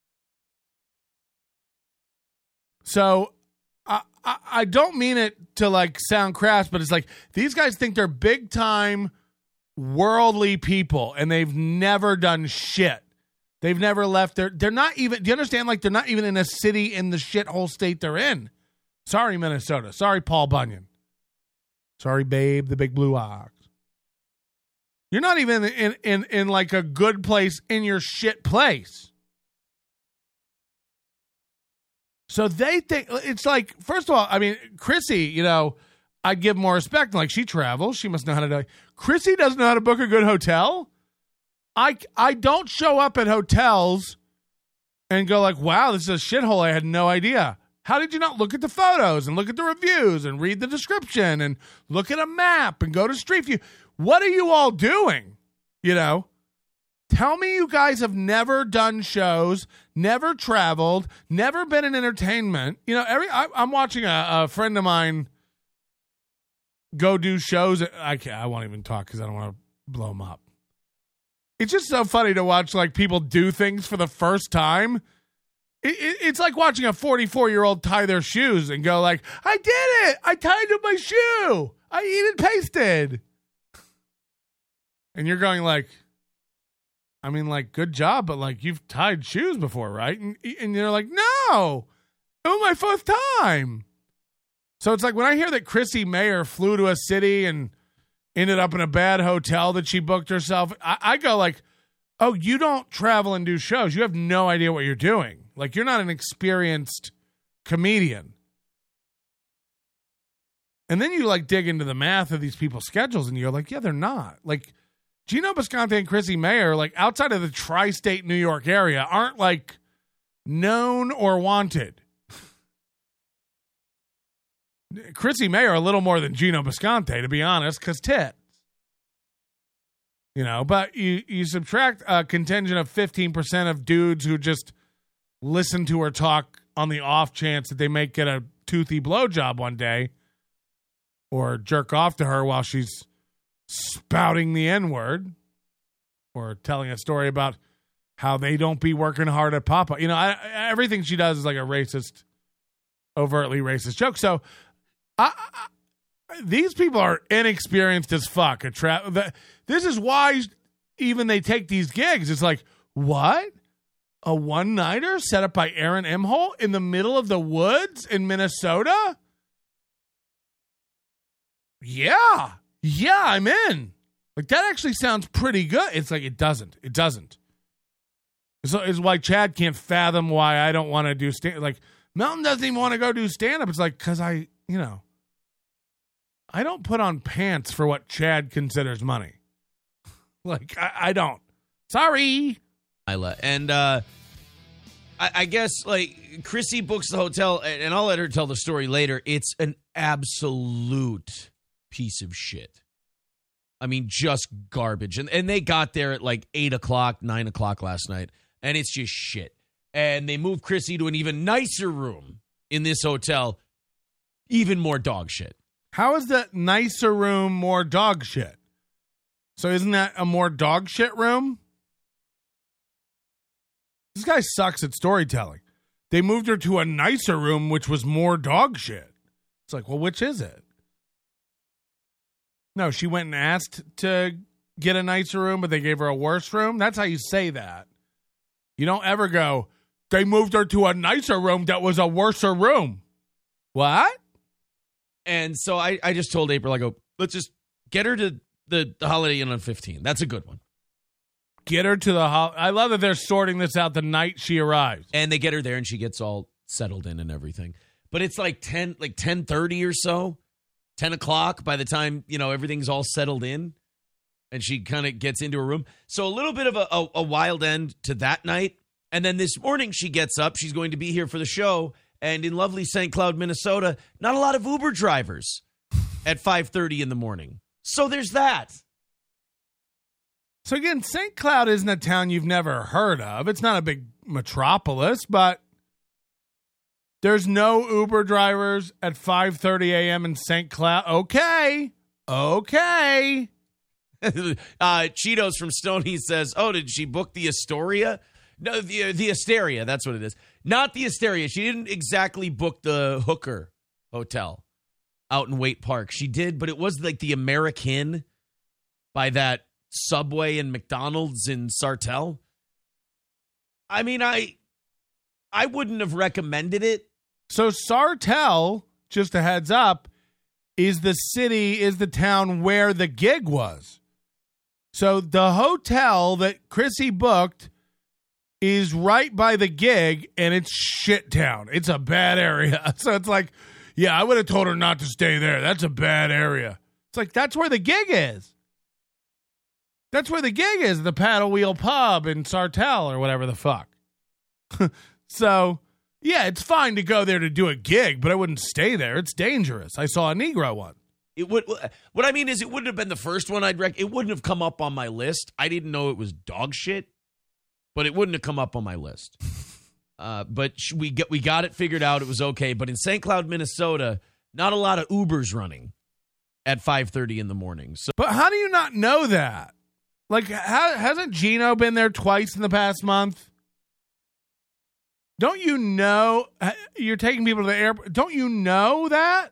So I don't mean it to like sound crass, but it's like these guys think they're big time worldly people and they've never done shit. They've never left they're not even, do you understand? Like they're not even in a city in the shithole state they're in. Sorry, Minnesota. Sorry, Paul Bunyan. Sorry, babe, the big blue ox. You're not even in like a good place in your shit place. So they think it's like, first of all, I mean, Chrissy, I'd give more respect. Like she travels. She must know how to do. Chrissy doesn't know how to book a good hotel. I don't show up at hotels and go like, wow, this is a shithole. I had no idea. How did you not look at the photos and look at the reviews and read the description and look at a map and go to Street View? What are you all doing? Tell me you guys have never done shows, never traveled, never been in entertainment. I'm watching a friend of mine go do shows. I won't even talk because I don't want to blow him up. It's just so funny to watch like people do things for the first time. It's like watching a 44-year-old tie their shoes and go like, I did it. I tied up my shoe. I even pasted. And you're going like, I mean, like, good job, but like you've tied shoes before, right? And you're like, no, it was my first time. So it's like when I hear that Chrissy Mayer flew to a city and ended up in a bad hotel that she booked herself, I go like, oh, you don't travel and do shows. You have no idea what you're doing. Like, you're not an experienced comedian. And then you like dig into the math of these people's schedules and you're like, yeah, they're not. Like Gino Bisconte and Chrissy Mayer, like outside of the tri-state New York area, aren't like known or wanted. Chrissy Mayer a little more than Gino Bisconte, to be honest, because tits. You know, but you subtract a contingent of 15% of dudes who just listen to her talk on the off chance that they might get a toothy blowjob one day or jerk off to her while she's spouting the N-word or telling a story about how they don't be working hard at Papa. You know, everything she does is like a racist, overtly racist joke. So these people are inexperienced as fuck. This is why even they take these gigs. It's like, what? A one-nighter set up by Aaron Imholt in the middle of the woods in Minnesota? Yeah, I'm in. Like, that actually sounds pretty good. It's like, it doesn't. So it's why Chad can't fathom why I don't want to do stand. Like, Melton doesn't even want to go do stand-up. It's like, because I don't put on pants for what Chad considers money. Like, I don't. Sorry. And I guess, like, Chrissy books the hotel, and I'll let her tell the story later. It's an absolute piece of shit. I mean, just garbage. And they got there at, like, 8 o'clock, 9 o'clock last night, and it's just shit. And they moved Chrissy to an even nicer room in this hotel. Even more dog shit. How is that nicer room more dog shit? So isn't that a more dog shit room? This guy sucks at storytelling. They moved her to a nicer room, which was more dog shit. It's like, well, which is it? No, she went and asked to get a nicer room, but they gave her a worse room. That's how you say that. You don't ever go, they moved her to a nicer room that was a worser room. What? And so I just told April, I go, let's just get her to the Holiday Inn on 15. That's a good one. Get her to the I love that they're sorting this out the night she arrives. And they get her there and she gets all settled in and everything. But it's like 10:30 or so, 10 o'clock by the time, everything's all settled in and she kind of gets into her room. So a little bit of a wild end to that night. And then this morning she gets up. She's going to be here for the show. And in lovely St. Cloud, Minnesota, not a lot of Uber drivers at 5:30 in the morning. So there's that. So again, St. Cloud isn't a town you've never heard of. It's not a big metropolis, but there's no Uber drivers at 5:30 a.m. in St. Cloud. Okay. Cheetos from Stoney says, oh, did she book the Astoria? No, the Asteria. That's what it is. Not the Asteria. She didn't exactly book the Hooker Hotel out in Waite Park. She did, but it was like the American by that Subway and McDonald's in Sartell. I mean, I wouldn't have recommended it. So Sartell, just a heads up, is the town where the gig was. So the hotel that Chrissy booked is right by the gig, and it's shit town. It's a bad area. So it's like, yeah, I would have told her not to stay there. That's a bad area. It's like, that's where the gig is. That's where the gig is, the Paddle Wheel Pub in Sartell or whatever the fuck. So, yeah, it's fine to go there to do a gig, but I wouldn't stay there. It's dangerous. I saw a Negro one. What I mean is it wouldn't have been the first one I'd it wouldn't have come up on my list. I didn't know it was dog shit, but it wouldn't have come up on my list. But we got it figured out. It was okay. But in St. Cloud, Minnesota, not a lot of Ubers running at 5:30 in the morning. So, but how do you not know that? Like, hasn't Gino been there twice in the past month? Don't you know you're taking people to the airport? Don't you know that?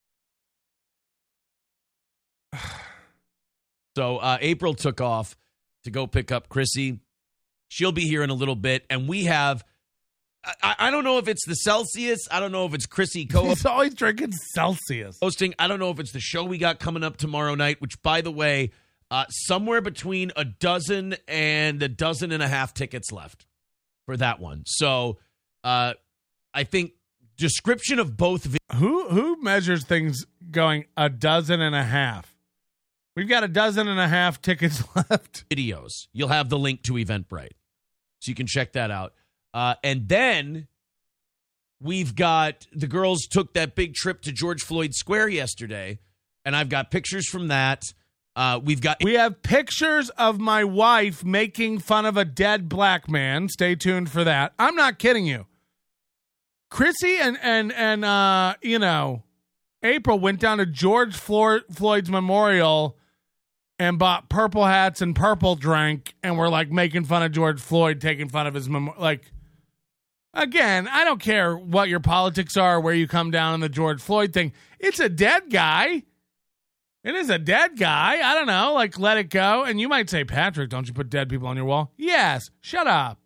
So April took off to go pick up Chrissy. She'll be here in a little bit, and we have. I don't know if it's the Celsius. I don't know if it's Chrissy He's always drinking Celsius. Hosting. I don't know if it's the show we got coming up tomorrow night, which, by the way, somewhere between a dozen and a dozen and a half tickets left for that one. So I think description of both. Who measures things going 12.5? We've got 12.5 tickets left. Videos. You'll have the link to Eventbrite, so you can check that out. And then we've got the girls took that big trip to George Floyd Square yesterday, and I've got pictures from that. We have pictures of my wife making fun of a dead black man. Stay tuned for that. I'm not kidding you. Chrissy and April went down to George Floyd's memorial and bought purple hats and purple drink, and were like making fun of George Floyd, taking fun of his memorial. Like, again, I don't care what your politics are, where you come down on the George Floyd thing. It's a dead guy. It is a dead guy. I don't know. Like, let it go. And you might say, Patrick, don't you put dead people on your wall? Yes. Shut up.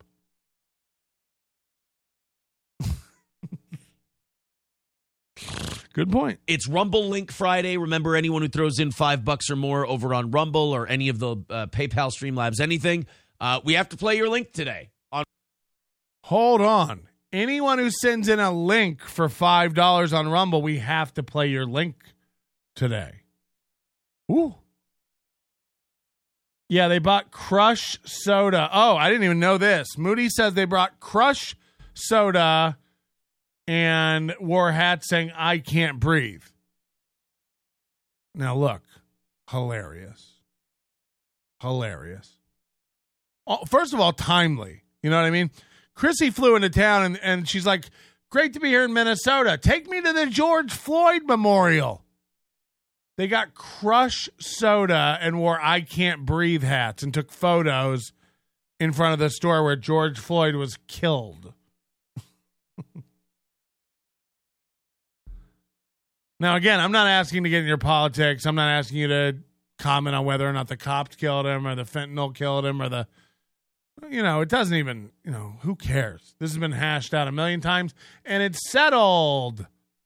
Good point. It's Rumble Link Friday. Remember, anyone who throws in $5 or more over on Rumble or any of the PayPal, Streamlabs, anything, we have to play your link today. Hold on. Anyone who sends in a link for $5 on Rumble, we have to play your link today. Ooh. Yeah, they bought Crush Soda. Oh, I didn't even know this. Moody says they brought Crush Soda and wore hats saying, I can't breathe. Now, look. Hilarious. Hilarious. First of all, timely. You know what I mean? Chrissy flew into town, and she's like, great to be here in Minnesota. Take me to the George Floyd Memorial. They got Crush Soda and wore I can't breathe hats and took photos in front of the store where George Floyd was killed. Now, again, I'm not asking to get in your politics. I'm not asking you to comment on whether or not the cops killed him or the fentanyl killed him or the, it doesn't even, who cares? This has been hashed out a million times and it's settled.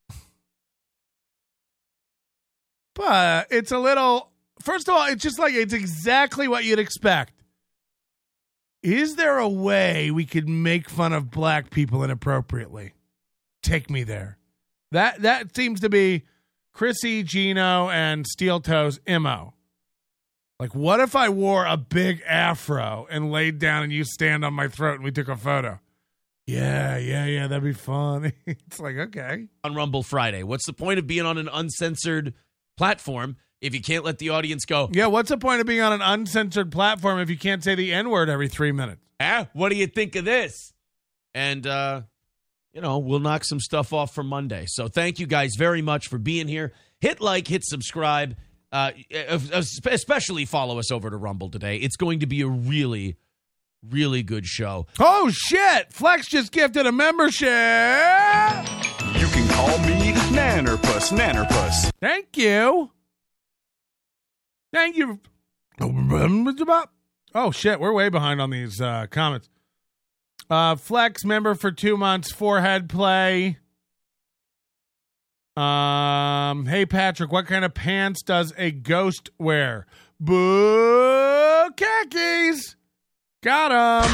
But it's a little, first of all, it's just like, it's exactly what you'd expect. Is there a way we could make fun of black people inappropriately? Take me there. That seems to be Chrissy, Gino, and Steel Toes' MO. Like, what if I wore a big afro and laid down and you stand on my throat and we took a photo? Yeah, that'd be fun. It's like, okay. On Rumble Friday, what's the point of being on an uncensored platform if you can't let the audience go? Yeah, what's the point of being on an uncensored platform if you can't say the N-word every 3 minutes? What do you think of this? And, we'll knock some stuff off for Monday. So thank you guys very much for being here. Hit like, hit subscribe. Especially follow us over to Rumble today. It's going to be a really, really good show. Oh, shit. Flex just gifted a membership. You can call me Nannerpuss. Thank you. Oh, shit. We're way behind on these comments. Flex member for 2 months, forehead play. Hey, Patrick, what kind of pants does a ghost wear? Boo, khakis. Got 'em.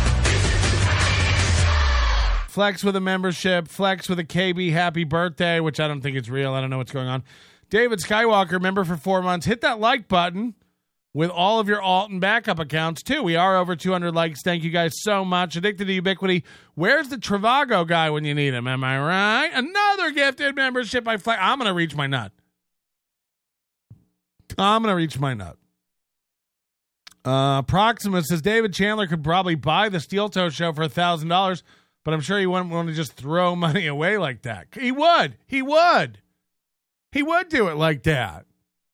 Flex with a membership. Flex with a KB happy birthday, which I don't think it's real. I don't know what's going on. David Skywalker, member for 4 months. Hit that like button with all of your alt and backup accounts, too. We are over 200 likes. Thank you guys so much. Addicted to Ubiquity. Where's the Trivago guy when you need him? Am I right? Another gifted membership by Flex. I'm going to reach my nut. Proxima says David Chandler could probably buy the Steel Toe Show for $1,000, but I'm sure he wouldn't want to just throw money away like that. He would do it like that.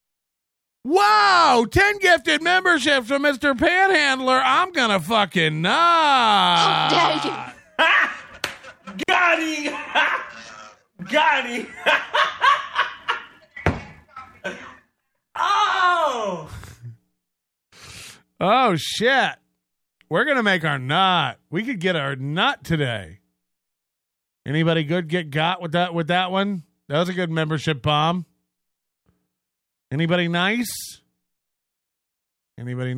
Wow, 10 gifted memberships from Mr. Panhandler. I'm going to fucking nut. How dare you? Got him. Oh, shit. We're going to make our nut. We could get our nut today. Anybody good got with that one? That was a good membership bomb. Anybody nice?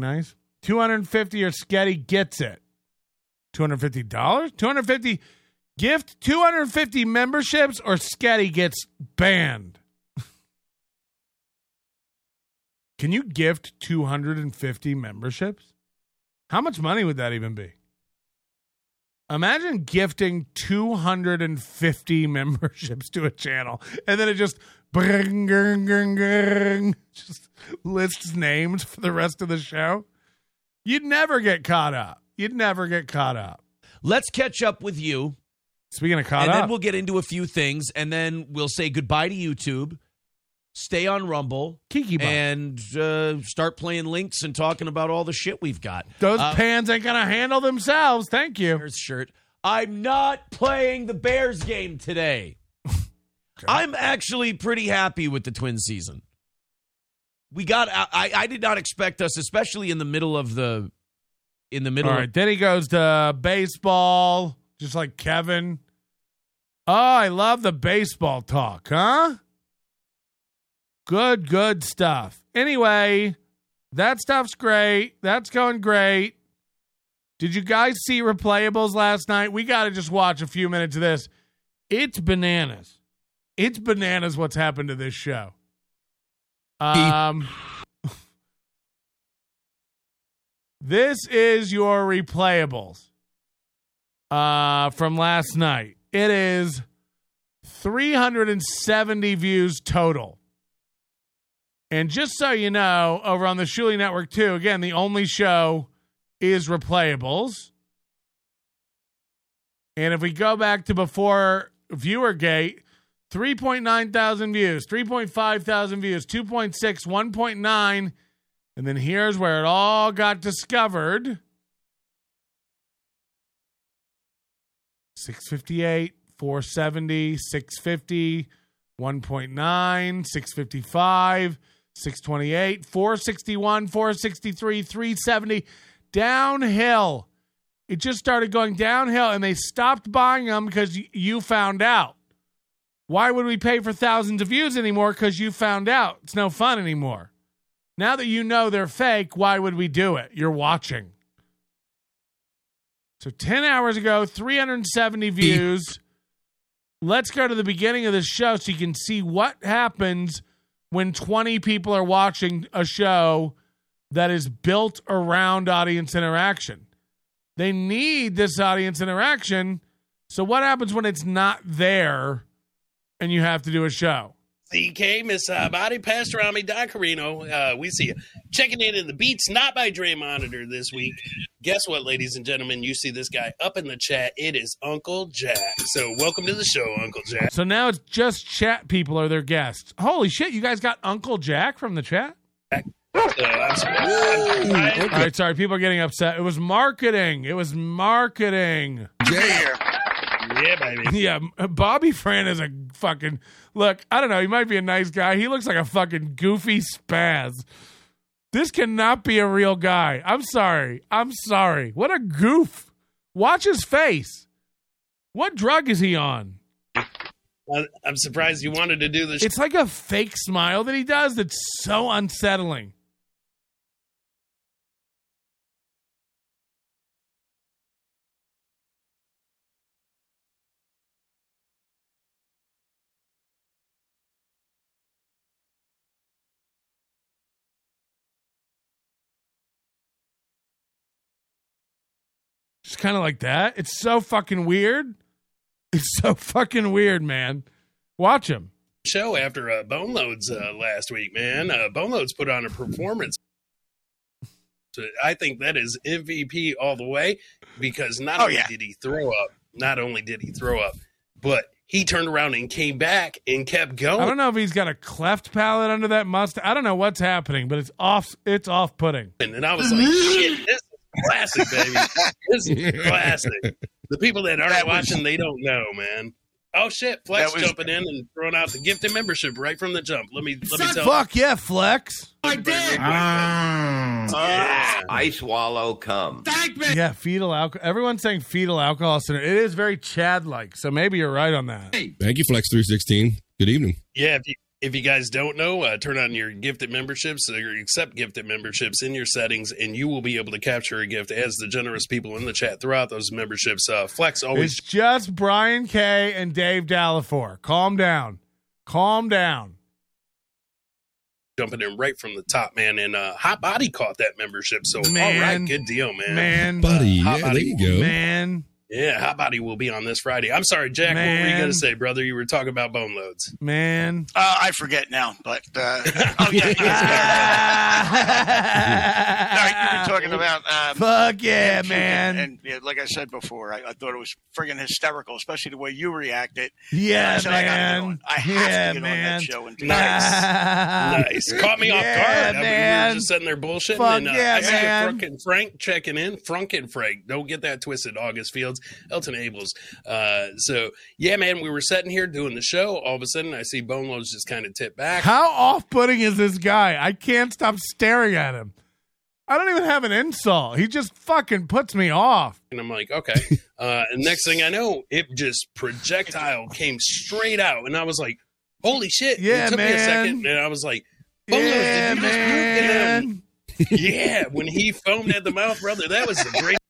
250 or Sketty gets it. $250? 250 Gift 250 memberships or Sketty gets banned. Can you gift 250 memberships? How much money would that even be? Imagine gifting 250 memberships to a channel, and then it just just lists names for the rest of the show. You'd never get caught up. Let's catch up with you. Speaking of caught up. And then we'll get into a few things, and then we'll say goodbye to YouTube, stay on Rumble, and start playing links and talking about all the shit we've got. Those pans ain't going to handle themselves. Thank you. Bears shirt. I'm not playing the Bears game today. Okay. I'm actually pretty happy with the Twins season. I did not expect us, especially in the middle of the... All right, then he goes to baseball, just like Kevin. Oh, I love the baseball talk, huh? Good stuff. Anyway, that stuff's great. That's going great. Did you guys see Replayables last night? We got to just watch a few minutes of this. It's bananas. It's bananas what's happened to this show. This is your Replayables from last night. It is 370 views total. And just so you know, over on the Shuli Network, too, again, the only show is Replayables. And if we go back to before Viewergate, 3.9 thousand views, 3.5 thousand views, 2.6, 1.9. And then here's where it all got discovered. 658, 470, 650, 1.9, 655, 628, 461, 463, 370. Downhill. It just started going downhill, and they stopped buying them because you found out. Why would we pay for thousands of views anymore? Because you found out. It's no fun anymore. Now that you know they're fake, why would we do it? You're watching. So 10 hours ago, 370 views. Let's go to the beginning of the show so you can see what happens when 20 people are watching a show that is built around audience interaction. They need this audience interaction. So what happens when it's not there and you have to do a show? CK, Miss Body, Pastor Ami, Don Carino. We see you. Checking in the Beats Not by Dre monitor this week. Guess what, ladies and gentlemen? You see this guy up in the chat. It is Uncle Jack. So welcome to the show, Uncle Jack. So now it's just chat people are their guests. Holy shit, you guys got Uncle Jack from the chat? So I'm all right, sorry, people are getting upset. It was marketing. Yeah, baby. Yeah, Bobby Fran is a fucking... Look, I don't know. He might be a nice guy. He looks like a fucking goofy spaz. This cannot be a real guy. I'm sorry. What a goof. Watch his face. What drug is he on? I'm surprised you wanted to do this. It's like a fake smile that he does that's so unsettling. Just kind of like that. It's so fucking weird. It's so fucking weird, man. Watch him. Show after Bone Loads last week, man. Bone Loads put on a performance. So I think that is MVP all the way because not only did he throw up, but he turned around and came back and kept going. I don't know if he's got a cleft palate under that mustache. I don't know what's happening, but it's off-putting. And I was like, shit, this is classic, baby. This is classic. The people that aren't watching, they don't know, man. Oh shit, Flex jumping in and throwing out the gifted membership right from the jump. Let me tell Fuck yeah, Flex. I did. I swallow cum. Yeah, fetal alcohol. Everyone's saying fetal alcohol syndrome. It is very Chad-like, so maybe you're right on that. Thank you, Flex 316. Good evening. Yeah, If you guys don't know, turn on your gifted memberships or accept gifted memberships in your settings, and you will be able to capture a gift as the generous people in the chat throughout those memberships. Flex always. It's just Brian K. and Dave Dallafor. Calm down. Calm down. Jumping in right from the top, man. And Hot Body caught that membership. So, man, all right, good deal, man. Man. Buddy, Hot yeah, Body. there you go. Man. Yeah, Hot Body will be on this Friday. I'm sorry, Jack. Man. What were you going to say, brother? You were talking about bone loads. Man. I forget now, but oh yeah. No, you were talking about fuck yeah, him man. And yeah, like I said before, I thought it was friggin' hysterical, especially the way you reacted. Yeah, I said, man. I have to get on that show and do Nice. Caught me off guard. We were just sitting there bullshitting. Fuck and yeah, I see man. Frunkin' Frank checking in. Frunkin' Frank. Don't get that twisted. August Fields, Elton Abels. So, yeah, man, we were sitting here doing the show. All of a sudden, I see Bone Loads just kind of tip back. How off-putting is this guy? I can't stop staring at him. I don't even have an insult. He just fucking puts me off. And I'm like, okay. And next thing I know, it just projectile came straight out. And I was like, holy shit. Yeah, it took man. me a second. And I was like, Bone Loads, Yeah, did you just man. puke in him? Yeah, when he foamed at the mouth, brother, that was a great.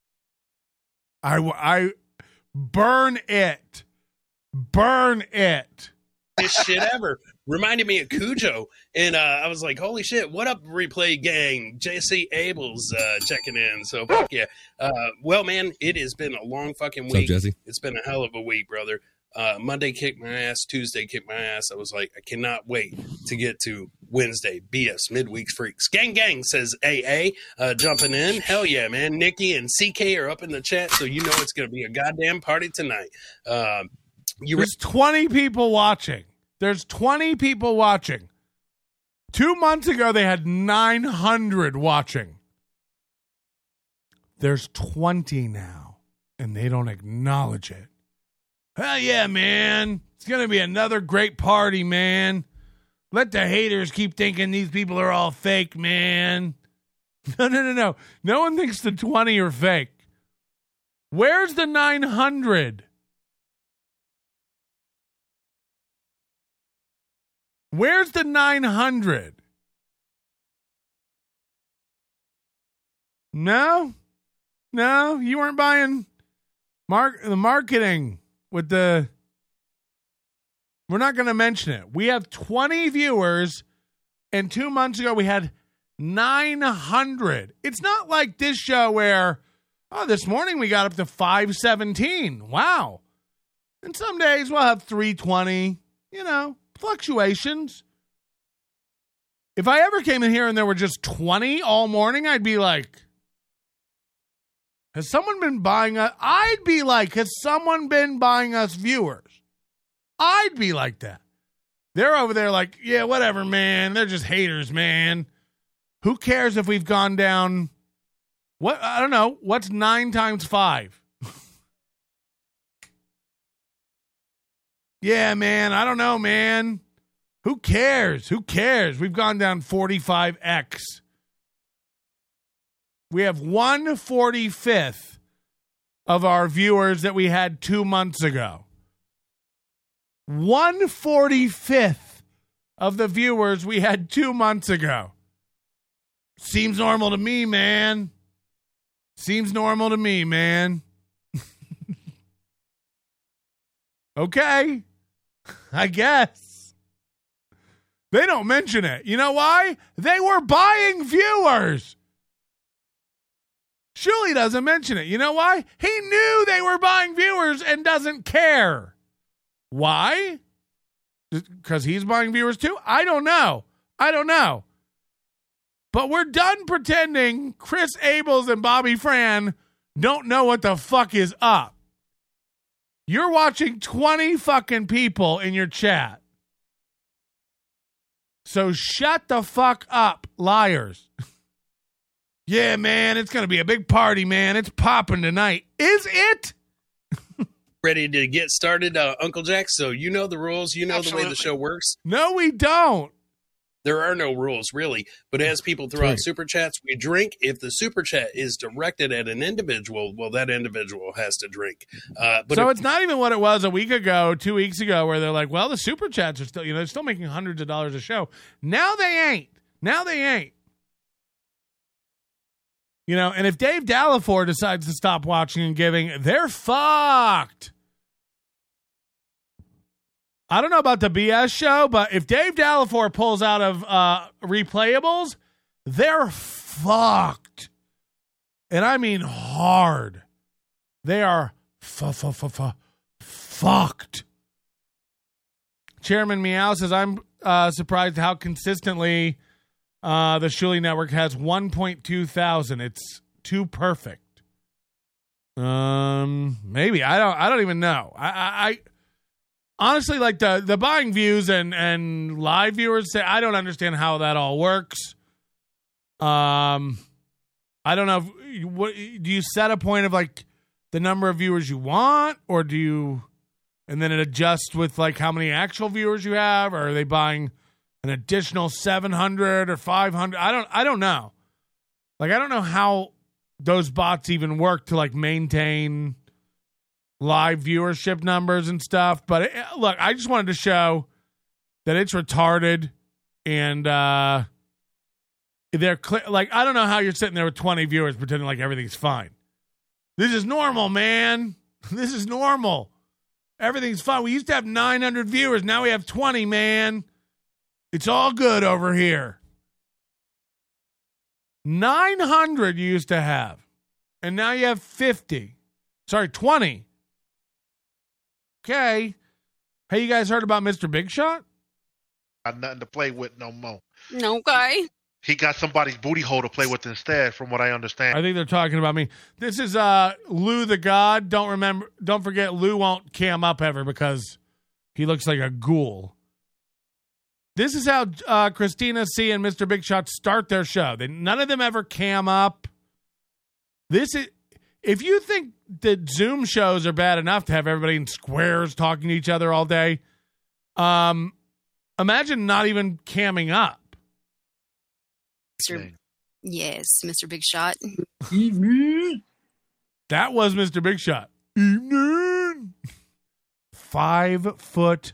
I burn it. Burn it. This shit ever. Reminded me of Cujo. And I was like, holy shit, what up, Replay Gang? Jesse Abels checking in. So, fuck yeah. Well, man, it has been a long fucking week. What's up, Jesse? It's been a hell of a week, brother. Monday kicked my ass. Tuesday kicked my ass. I was like, I cannot wait to get to Wednesday. BS, Midweek Freaks. Gang Gang says AA, jumping in. Hell yeah, man. Nikki and CK are up in the chat, so you know it's going to be a goddamn party tonight. There's 20 people watching. There's 20 people watching. 2 months ago, they had 900 watching. There's 20 now, and they don't acknowledge it. Hell yeah, man. It's going to be another great party, man. Let the haters keep thinking these people are all fake, man. No. No one thinks the 20 are fake. Where's the 900? Where's the 900? No, you weren't buying the marketing with the. We're not going to mention it. We have 20 viewers, and 2 months ago we had 900. It's not like this show where, this morning we got up to 517. Wow. And some days we'll have 320, fluctuations. If I ever came in here and there were just 20 all morning, I'd be like, has someone been buying us? I'd be like, has someone been buying us viewers? I'd be like that. They're over there like, yeah, whatever, man. They're just haters, man. Who cares if we've gone down? What? I don't know. What's 9 times 5? Yeah, man. I don't know, man. Who cares? We've gone down 45x. We have 1/45th of our viewers that we had 2 months ago. 1/45th of the viewers we had 2 months ago. Seems normal to me, man. Okay. I guess. They don't mention it. You know why? They were buying viewers. Shuli doesn't mention it. You know why? He knew they were buying viewers and doesn't care. Why? Because he's buying viewers too? I don't know. But we're done pretending Chris Abels and Bobby Fran don't know what the fuck is up. You're watching 20 fucking people in your chat. So shut the fuck up, liars. Yeah, man, it's going to be a big party, man. It's popping tonight. Is it? Ready to get started, Uncle Jack? So you know the rules. You know the way the show works. No, we don't. There are no rules, really. But as people throw out super chats, we drink. If the super chat is directed at an individual, well, that individual has to drink. So it's not even what it was a week ago, 2 weeks ago, where they're like, well, the super chats are still, they're still making hundreds of dollars a show. Now they ain't. And if Dave Dallafor decides to stop watching and giving, they're fucked. I don't know about the BS show, but if Dave Dallafor pulls out of replayables, they're fucked. And I mean hard. They are fucked. Chairman Meow says, I'm surprised how consistently the Shuli Network has 1.2 thousand. It's too perfect. Maybe. I don't even know. I honestly, like the buying views and live viewers say, I don't understand how that all works. I don't know. Do you set a point of like the number of viewers you want, or do you, and then it adjusts with like how many actual viewers you have, or are they buying an additional 700 or 500? I don't know. Like, I don't know how those bots even work to like maintain live viewership numbers and stuff. But look, I just wanted to show that it's retarded, and they're like, I don't know how you're sitting there with 20 viewers pretending like everything's fine. This is normal, man. This is normal. Everything's fine. We used to have 900 viewers. Now we have 20, man. It's all good over here. 900 you used to have, and now you have 50. Sorry, 20. Okay. Hey, you guys heard about Mr. Big Shot? Got nothing to play with no more. Okay. He got somebody's booty hole to play with instead, from what I understand. I think they're talking about me. This is Lou the God. Don't forget, Lou won't cam up ever because he looks like a ghoul. This is how Christina C. and Mr. Big Shot start their show. None of them ever cam up. If you think that Zoom shows are bad enough to have everybody in squares talking to each other all day, imagine not even camming up. Yes, Mr. Big Shot. Evening. That was Mr. Big Shot. Evening. 5'1".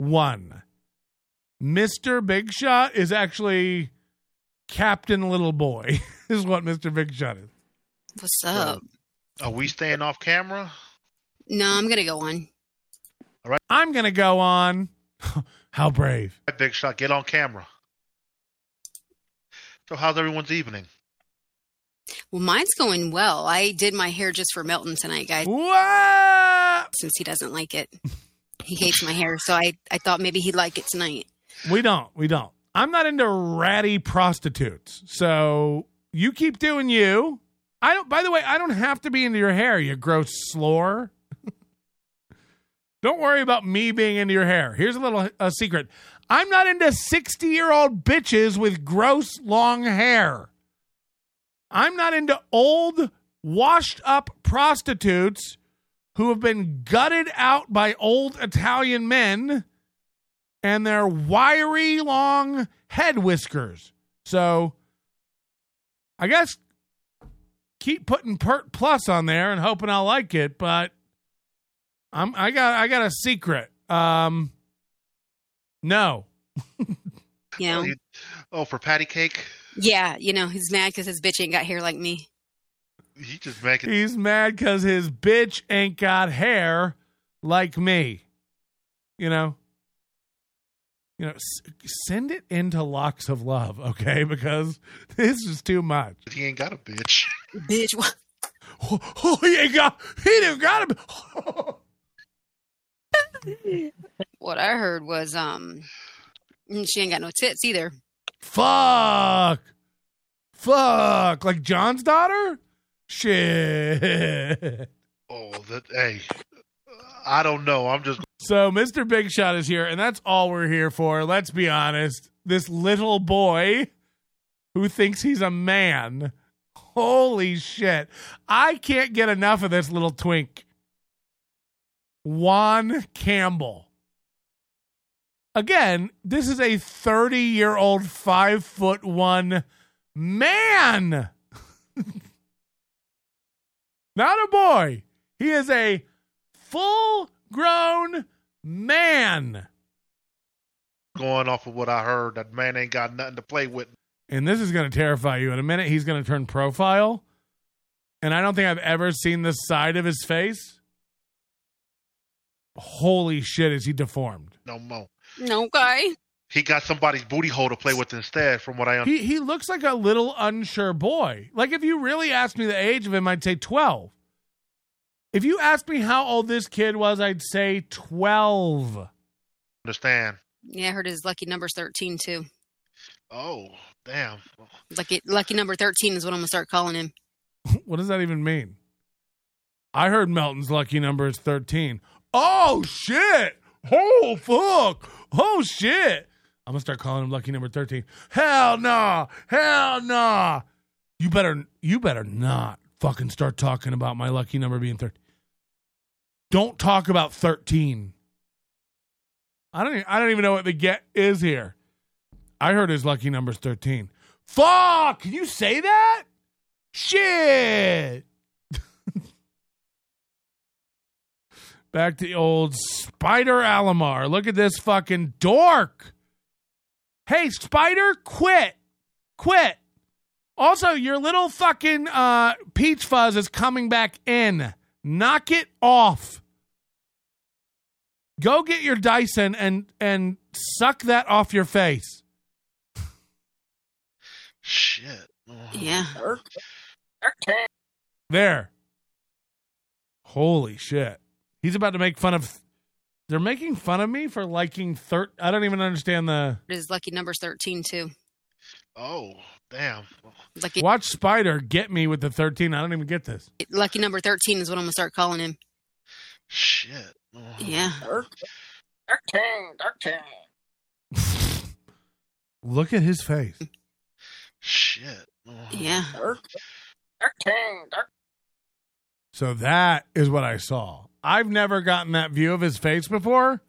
Mr. Big Shot is actually Captain Little Boy, is what Mr. Big Shot is. What's up? Are we staying off camera? No, I'm going to go on. All right. I'm going to go on. How brave. All right, Big Shot, get on camera. So how's everyone's evening? Well, mine's going well. I did my hair just for Melton tonight, guys. What? Since he doesn't like it. He hates my hair, so I thought maybe he'd like it tonight. We don't. I'm not into ratty prostitutes. So you keep doing you. By the way, I don't have to be into your hair, you gross slore. Don't worry about me being into your hair. Here's a secret. I'm not into 60-year-old bitches with gross long hair. I'm not into old, washed-up prostitutes who have been gutted out by old Italian men and their wiry, long head whiskers. So, I guess keep putting Pert Plus on there and hoping I'll like it, but I got a secret. No. Oh, for patty cake? Yeah, he's mad because his bitch ain't got hair like me. He's mad because his bitch ain't got hair like me. Send it into Locks of Love, okay? Because this is too much. He ain't got a bitch. Bitch, what? Oh, he didn't got a. What I heard was, she ain't got no tits either. Fuck. Like John's daughter? Shit. Oh, hey. I don't know. I'm just. So Mr. Big Shot is here, and that's all we're here for. Let's be honest. This little boy who thinks he's a man. Holy shit. I can't get enough of this little twink. Juan Campbell. Again, this is a 30-year-old 5'1" man. Not a boy. He is a full-grown man. Going off of what I heard, that man ain't got nothing to play with. And this is going to terrify you. In a minute, he's going to turn profile. And I don't think I've ever seen the side of his face. Holy shit, is he deformed? No more. Okay. He got somebody's booty hole to play with instead, from what I understand. He looks like a little unsure boy. Like, if you really asked me the age of him, I'd say 12. If you asked me how old this kid was, I'd say 12. Understand. Yeah, I heard his lucky number's 13, too. Oh, damn. Lucky number 13 is what I'm going to start calling him. What does that even mean? I heard Melton's lucky number is 13. Oh, shit. Oh, fuck. Oh, shit. I'm going to start calling him lucky number 13. Hell nah. Hell nah. You better not fucking start talking about my lucky number being 13. Don't talk about 13. I don't even know what the get is here. I heard his lucky number's 13. Fuck! Can you say that? Shit! Back to the old Spider Alomar. Look at this fucking dork. Hey, Spider, quit. Quit. Also, your little fucking peach fuzz is coming back in. Knock it off. Go get your Dyson and suck that off your face. Shit. Yeah. There. Holy shit. He's about to make fun of... They're making fun of me for liking... I don't even understand the... His lucky number's 13, too. Oh, damn. Watch Spider get me with the 13. I don't even get this. Lucky number 13 is what I'm going to start calling him. Shit. Yeah. 13. Look at his face. Shit. Yeah. 13. So that is what I saw. I've never gotten that view of his face before.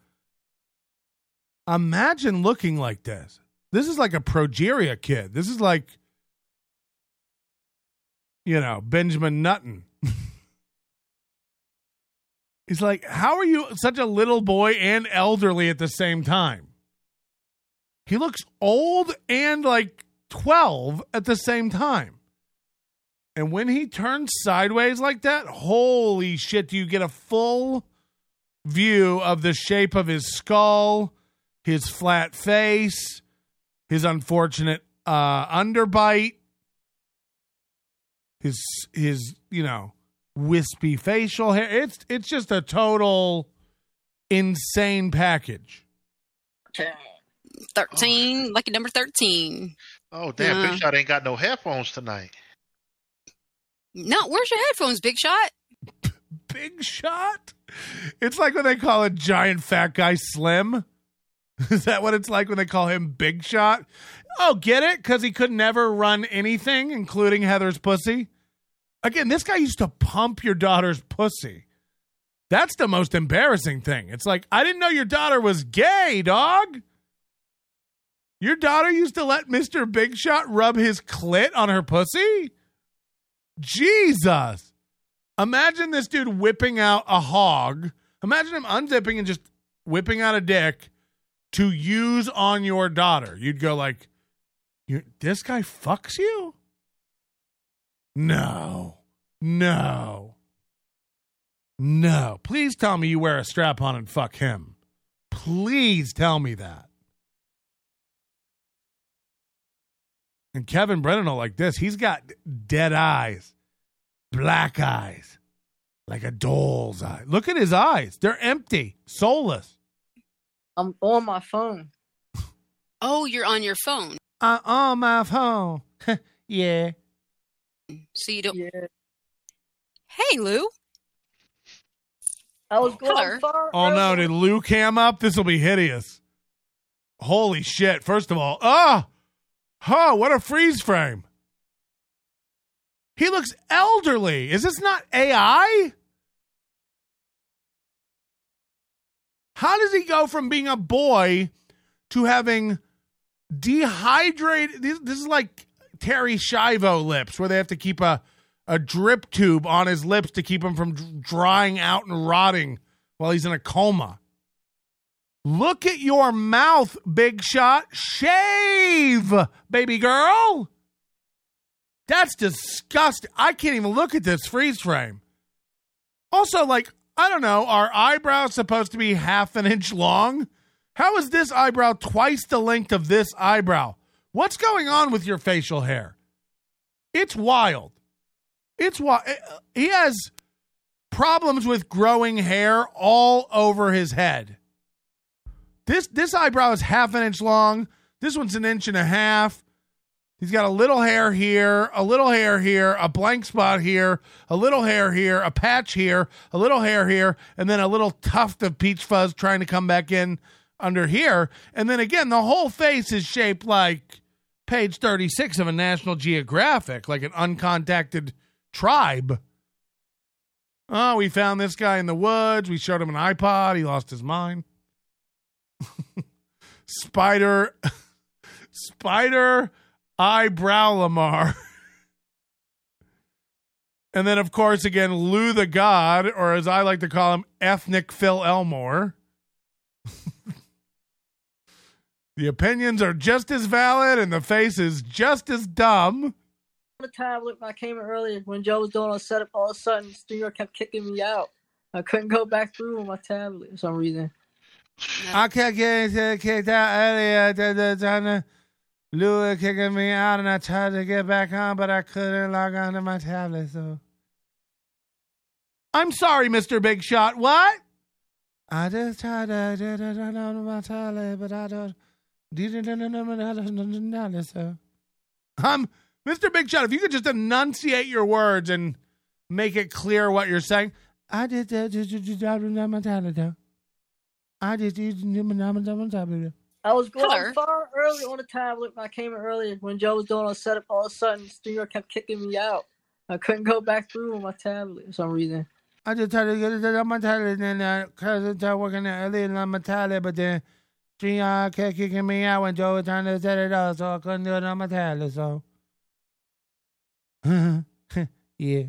Imagine looking like this. This is like a progeria kid. This is like, Benjamin Nutton. He's like, how are you such a little boy and elderly at the same time? He looks old and like 12 at the same time. And when he turns sideways like that, holy shit, do you get a full view of the shape of his skull, his flat face, his unfortunate underbite, his wispy facial hair. It's just a total insane package. 13, lucky number 13. Oh, damn. Big Shot ain't got no headphones tonight. No, where's your headphones, Big Shot? Big Shot? It's like when they call a giant fat guy Slim. Is that what it's like when they call him Big Shot? Oh, get it? Because he could never run anything, including Heather's pussy? Again, this guy used to pump your daughter's pussy. That's the most embarrassing thing. It's like, I didn't know your daughter was gay, dog. Your daughter used to let Mr. Big Shot rub his clit on her pussy? Jesus. Imagine this dude whipping out a hog. Imagine him unzipping and just whipping out a dick to use on your daughter. You'd go like, this guy fucks you? No. Please tell me you wear a strap-on and fuck him. Please tell me that. And Kevin Brennan will like this. He's got dead eyes, black eyes, like a doll's eye. Look at his eyes. They're empty, soulless. I'm on my phone. Oh, you're on your phone. On my phone. Yeah. So you don't... Yeah. Hey, Lou. I was going far. Oh, no. Did Lou cam up? This will be hideous. Holy shit. First of all, what a freeze frame. He looks elderly. Is this not AI? How does he go from being a boy to having dehydrated. This is like Terry Schiavo lips, where they have to keep a drip tube on his lips to keep him from drying out and rotting while he's in a coma. Look at your mouth, Big Shot. Shave, baby girl. That's disgusting. I can't even look at this freeze frame. Also, like, I don't know, are eyebrows supposed to be half an inch long? How is this eyebrow twice the length of this eyebrow? What's going on with your facial hair? It's wild. It's wild. He has problems with growing hair all over his head. This eyebrow is half an inch long. This one's an inch and a half. He's got a little hair here, a little hair here, a blank spot here, a little hair here, a patch here, a little hair here, and then a little tuft of peach fuzz trying to come back in under here. And then again, the whole face is shaped like page 36 of a National Geographic, like an uncontacted tribe. Oh, we found this guy in the woods. We showed him an iPod. He lost his mind. Spider Eyebrow Lamar. And then, of course, again, Lou the God, or as I like to call him, Ethnic Phil Elmore. The opinions are just as valid and the face is just as dumb. The tablet when I came in earlier when Joe was doing a setup, all of a sudden Studio kept kicking me out. I couldn't go back through with my tablet for some reason. I kept getting kicked out earlier. Lou was kicking me out and I tried to get back on, but I couldn't log on to my tablet. So I'm sorry, Mr. Big Shot. What? I just tried to get it on my tablet, but I don't. So Mr. Big Shot, if you could just enunciate your words and make it clear what you're saying. I did my tablet. I was going far early on the tablet when I came in earlier when Joe was doing a setup. All of a sudden, Studio kept kicking me out. I couldn't go back through with my tablet for some reason. I just tried to get it on my tablet and because it's working earlier on my tablet, but then Studio kept kicking me out when Joe was trying to set it up, so I couldn't do it on my tablet. So, yeah.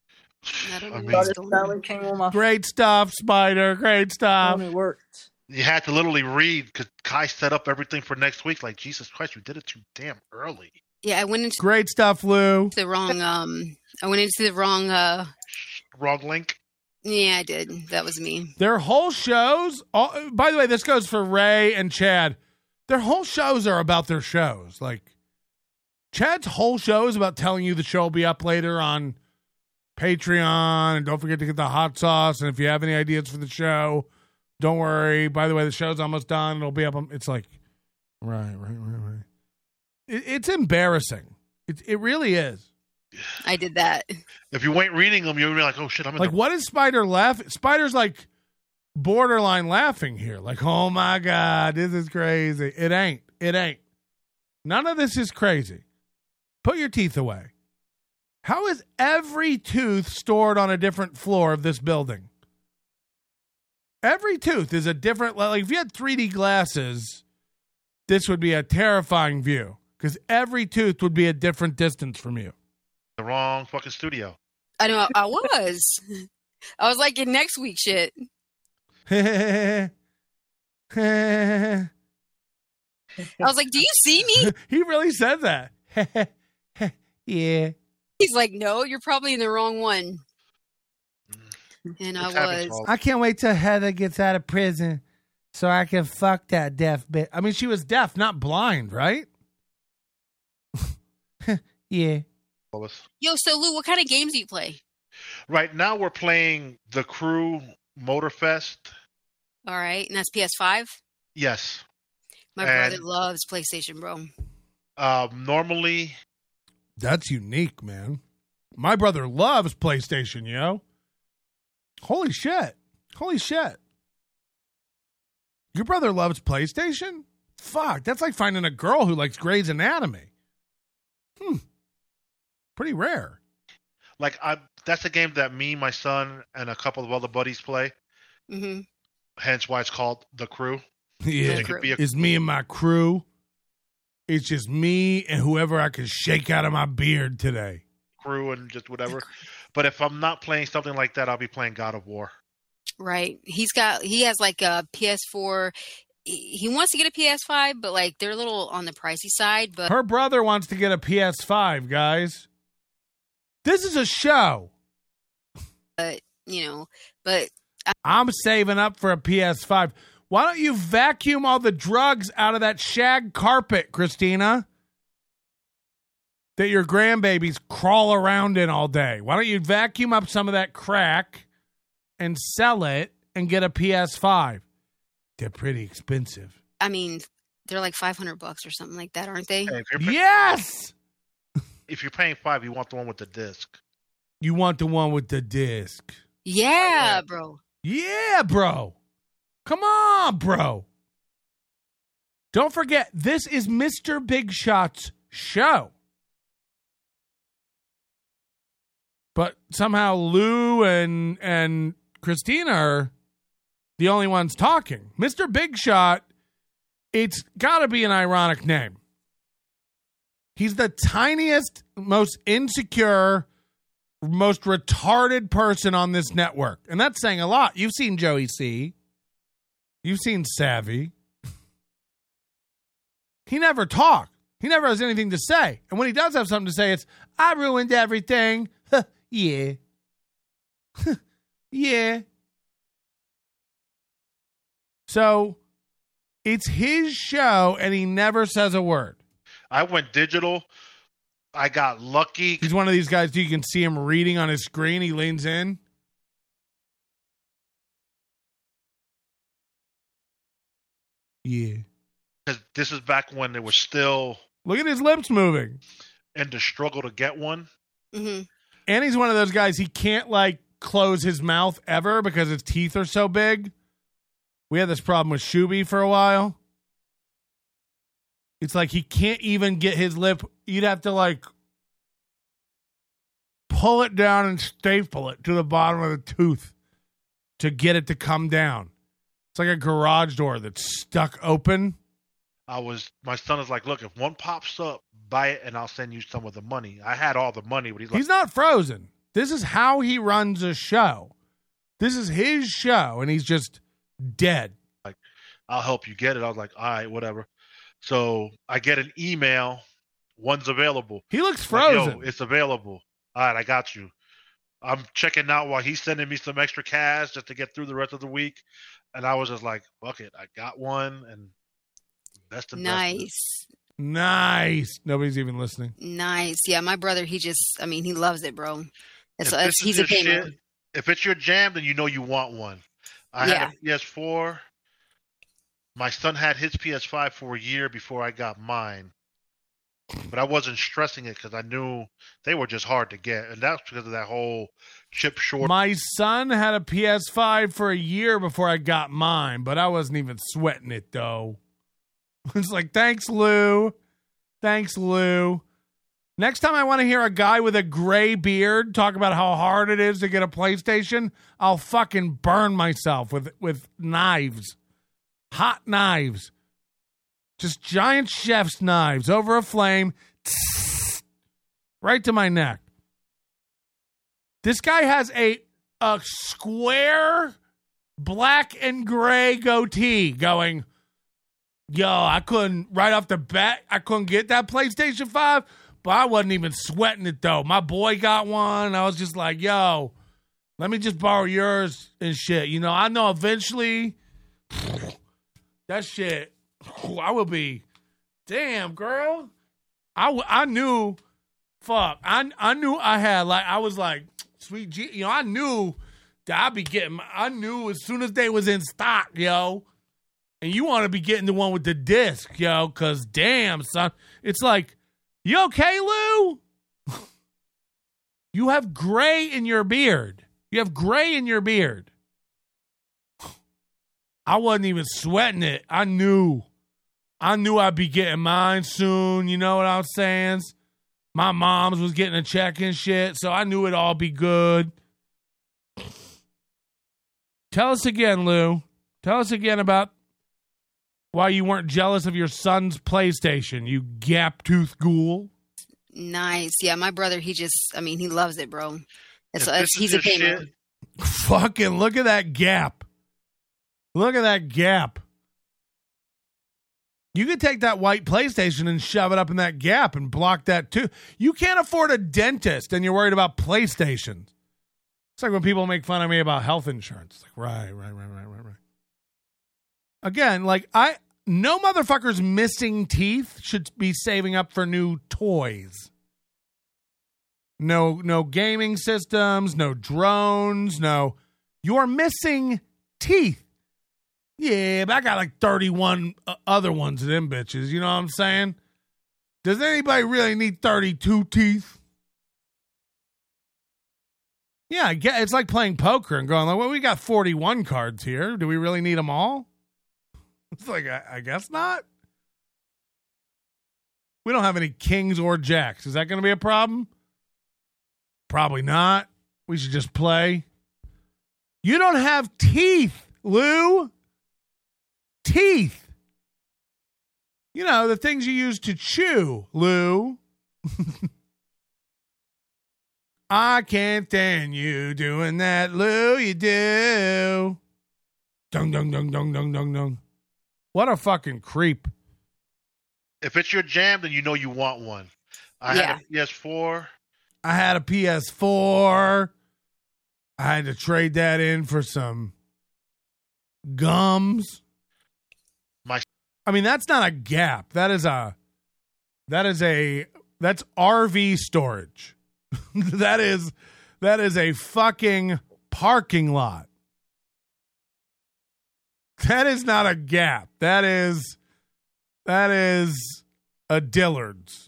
Great stuff, Spider. Great stuff. It worked. You had to literally read because Kai set up everything for next week. Like, Jesus Christ, you did it too damn early. Yeah, I went into great stuff, Lou. The wrong. I went into the wrong. Wrong link. Yeah, I did. That was me. Their whole shows. By the way, this goes for Ray and Chad. Their whole shows are about their shows. Like, Chad's whole show is about telling you the show will be up later on Patreon, and don't forget to get the hot sauce. And if you have any ideas for the show, don't worry. By the way, the show's almost done. It'll be up. It's like, right. It's embarrassing. It really is. I did that. If you ain't reading them, you'll be like, oh shit, I'm in like, what is Spider laughing? Spider's like borderline laughing here. Like, oh my God, this is crazy. It ain't. None of this is crazy. Put your teeth away. How is every tooth stored on a different floor of this building? Every tooth is a different, like if you had 3D glasses, this would be a terrifying view because every tooth would be a different distance from you. The wrong fucking studio. I know. I was like in next week shit. I was like, do you see me? He really said that. Yeah. He's like, no, you're probably in the wrong one. And I was. I can't wait till Heather gets out of prison so I can fuck that deaf bitch. I mean, she was deaf, not blind, right? Yeah. Yo, so Lou, what kind of games do you play? Right now we're playing The Crew Motorfest. All right, and that's PS5? Yes. My brother loves PlayStation, bro. Normally... That's unique, man. My brother loves PlayStation, yo. Holy shit. Your brother loves PlayStation? Fuck, that's like finding a girl who likes Grey's Anatomy. Pretty rare. Like, that's a game that me, my son, and a couple of other buddies play. Mm-hmm. Hence why it's called The Crew. Yeah, it's me and my crew. It's just me and whoever I can shake out of my beard today. Crew and just whatever. But if I'm not playing something like that, I'll be playing God of War. Right. He has like a PS4. He wants to get a PS5, but like they're a little on the pricey side. But her brother wants to get a PS5, guys. This is a show. But I'm saving up for a PS5. Why don't you vacuum all the drugs out of that shag carpet, Christina, that your grandbabies crawl around in all day? Why don't you vacuum up some of that crack and sell it and get a PS5? They're pretty expensive. I mean, they're like $500 or something like that, aren't they? Hey, Yes! If you're paying $5, you want the one with the disc. You want the one with the disc. Yeah, bro. Yeah, bro. Come on, bro. Don't forget, this is Mr. Big Shot's show. But somehow Lou and Christina are the only ones talking. Mr. Big Shot, it's got to be an ironic name. He's the tiniest, most insecure, most retarded person on this network. And that's saying a lot. You've seen Joey C. You've seen Savvy. He never talks. He never has anything to say. And when he does have something to say, it's, I ruined everything. Yeah. Yeah. So it's his show, and he never says a word. I went digital. I got lucky. He's one of these guys, you can see him reading on his screen. He leans in. Yeah. Because this is back when there was still... Look at his lips moving. And the struggle to get one. Mm-hmm. And he's one of those guys, he can't, like, close his mouth ever because his teeth are so big. We had this problem with Shuby for a while. It's like he can't even get his lip. You'd have to, like, pull it down and staple it to the bottom of the tooth to get it to come down. It's like a garage door that's stuck open. My son is like, look, if one pops up, buy it and I'll send you some of the money. I had all the money, but he's not frozen. This is how he runs a show. This is his show, and he's just dead. Like, I'll help you get it. I was like, all right, whatever. So I get an email. One's available. He looks frozen. Like, yo, it's available. All right, I got you. I'm checking out while he's sending me some extra cash just to get through the rest of the week. And I was just like, fuck it. I got one. And best of Nice. Nobody's even listening. Nice. Yeah, my brother, he loves it, bro. He's a gamer. If it's your jam, then you know you want one. I had a PS4. My son had his PS5 for a year before I got mine. But I wasn't stressing it because I knew they were just hard to get. And that's because of that whole chip shortage. My son had a PS5 for a year before I got mine, but I wasn't even sweating it, though. It's like, thanks, Lou. Thanks, Lou. Next time I want to hear a guy with a gray beard talk about how hard it is to get a PlayStation, I'll fucking burn myself with knives. Hot knives. Just giant chef's knives over a flame. Right to my neck. This guy has a square black and gray goatee going, yo, I couldn't, right off the bat, I couldn't get that PlayStation 5, but I wasn't even sweating it, though. My boy got one. I was just like, yo, let me just borrow yours and shit. You know, I know eventually that shit, I will be, damn, girl. I knew, fuck, I knew I had, like, I was like, sweet G, you know, I knew that I'd be getting, I knew as soon as they was in stock, yo. And you want to be getting the one with the disc, yo, because damn, son. It's like, you okay, Lou? You have gray in your beard. You have gray in your beard. I wasn't even sweating it. I knew I'd be getting mine soon. You know what I'm saying? My mom's was getting a check and shit, so I knew it'd all be good. Tell us again, Lou. Tell us again about Why you weren't jealous of your son's PlayStation, you gap-toothed ghoul? Nice. Yeah, my brother, he loves it, bro. He's a gamer. Shit. Fucking look at that gap. Look at that gap. You could take that white PlayStation and shove it up in that gap and block that too. You can't afford a dentist and you're worried about PlayStations. It's like when people make fun of me about health insurance. It's like, right. Again, like no motherfucker's missing teeth should be saving up for new toys. No gaming systems, no drones, no. You're missing teeth. Yeah, but I got like 31 other ones of them bitches. You know what I'm saying? Does anybody really need 32 teeth? Yeah, it's like playing poker and going, like, well, we got 41 cards here. Do we really need them all? It's like, I guess not. We don't have any kings or jacks. Is that going to be a problem? Probably not. We should just play. You don't have teeth, Lou. Teeth. You know, the things you use to chew, Lou. I can't stand you doing that, Lou. You do. Dung, dung, dung, dung, dung, dung, dung. What a fucking creep. If it's your jam, then you know you want one. I had a PS4. I had a PS4. I had to trade that in for some gums. I mean, that's not a gap. That's RV storage. that is a fucking parking lot. That is not a gap. That is a Dillard's.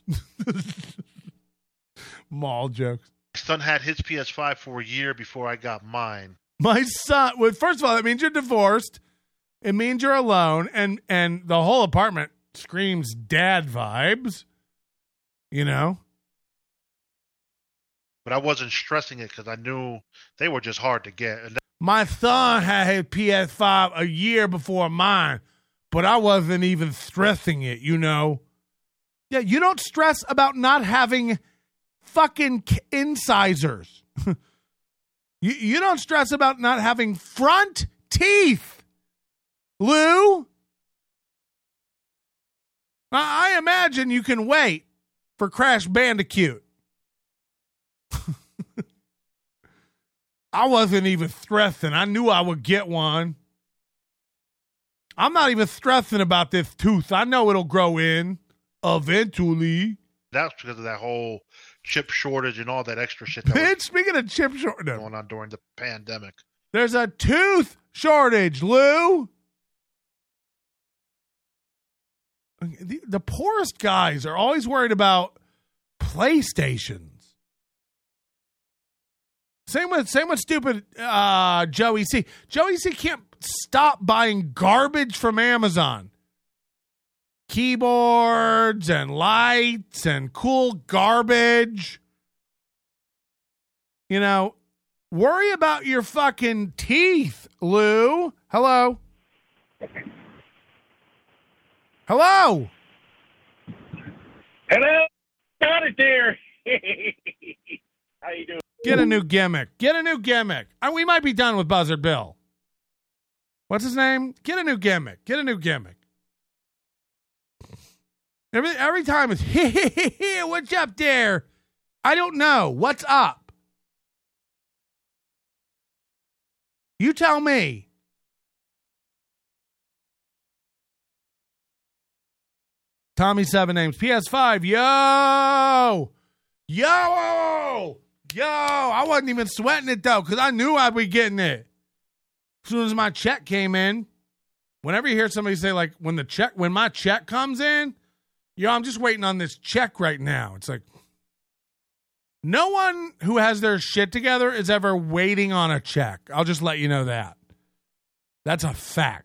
Mall jokes. My son had his PS5 for a year before I got mine. My son, well, first of all, that means you're divorced. It means you're alone, and the whole apartment screams dad vibes, you know? But I wasn't stressing it because I knew they were just hard to get. My son had his PS5 a year before mine, but I wasn't even stressing it, you know? Yeah, you don't stress about not having fucking incisors. You don't stress about not having front teeth. Lou, I imagine you can wait for Crash Bandicoot. I wasn't even stressing. I knew I would get one. I'm not even stressing about this tooth. I know it'll grow in eventually. That's because of that whole chip shortage and all that extra shit. Speaking of chip shortage going on during the pandemic. There's a tooth shortage, Lou. The poorest guys are always worried about PlayStations. Same with stupid Joey C. Joey C can't stop buying garbage from Amazon. Keyboards and lights and cool garbage. You know, worry about your fucking teeth, Lou. Hello? Hello? Hello? Got it there. How you doing? Get a new gimmick. We might be done with Buzzard Bill. What's his name? Get a new gimmick. Every time it's, what's up there? I don't know. What's up? You tell me. Tommy Seven Names. PS5. Yo. I wasn't even sweating it, though, because I knew I'd be getting it. As soon as my check came in, whenever you hear somebody say, like, when my check comes in, I'm just waiting on this check right now. It's like, no one who has their shit together is ever waiting on a check. I'll just let you know that. That's a fact.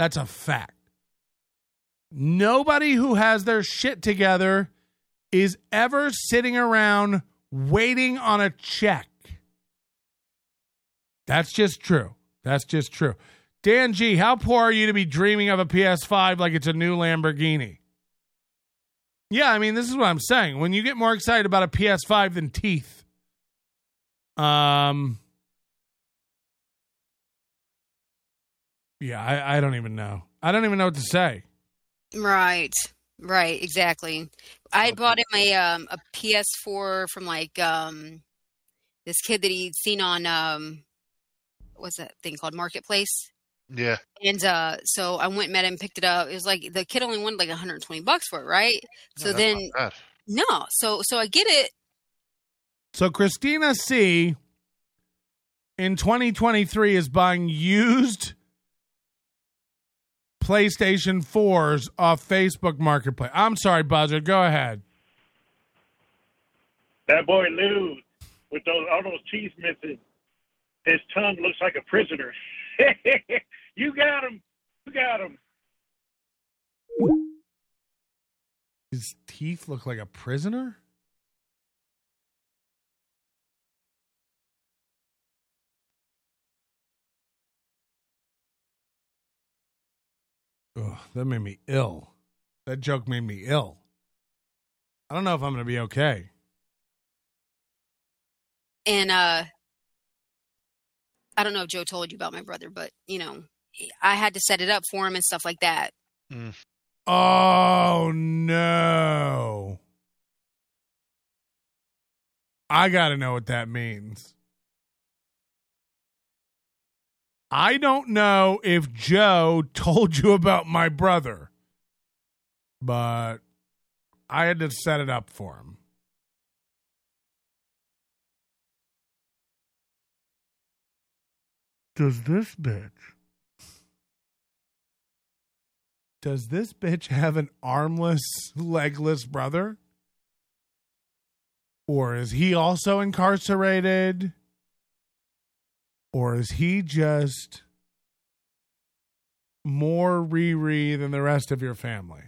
Nobody who has their shit together is ever sitting around waiting on a check. That's just true. Dan G, how poor are you to be dreaming of a PS5 like it's a new Lamborghini? Yeah, I mean, this is what I'm saying. When you get more excited about a PS5 than teeth, yeah, I don't even know. I don't even know what to say. Right, exactly. I bought him a PS4 from like this kid that he'd seen on what's that thing called, Marketplace. Yeah. And so I went, met him, picked it up. It was like the kid only wanted like $120 for it, right? So then so I get it. So Christina C in 2023 is buying used PlayStation 4s off Facebook Marketplace. I'm sorry, Buzzard. Go ahead. That boy Lou, with all those teeth missing, his tongue looks like a prisoner. You got him. You got him. His teeth look like a prisoner? Ugh, that made me ill. That joke made me ill. I don't know if I'm going to be okay. And I don't know if Joe told you about my brother, but, you know, I had to set it up for him and stuff like that. Mm. Oh, no. I got to know what that means. I don't know if Joe told you about my brother, but I had to set it up for him. Does this bitch have an armless, legless brother? Or is he also incarcerated? Or is he just more Riri than the rest of your family?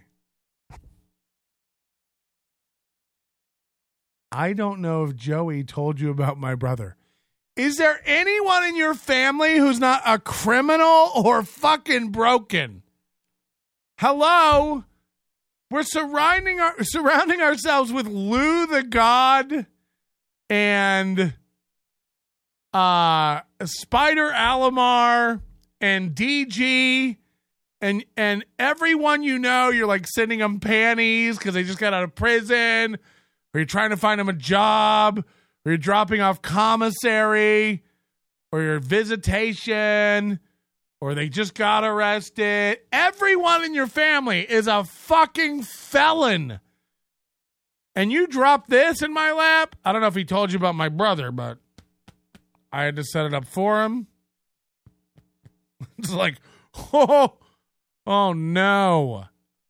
I don't know if Joey told you about my brother. Is there anyone in your family who's not a criminal or fucking broken? Hello? We're surrounding ourselves with Lou the God and Spider Alamar and DG and everyone you know. You're like sending them panties because they just got out of prison, or you're trying to find them a job, or you're dropping off commissary, or your visitation, or they just got arrested. Everyone in your family is a fucking felon. And you dropped this in my lap? I don't know if he told you about my brother, but I had to set it up for him. It's like, oh no.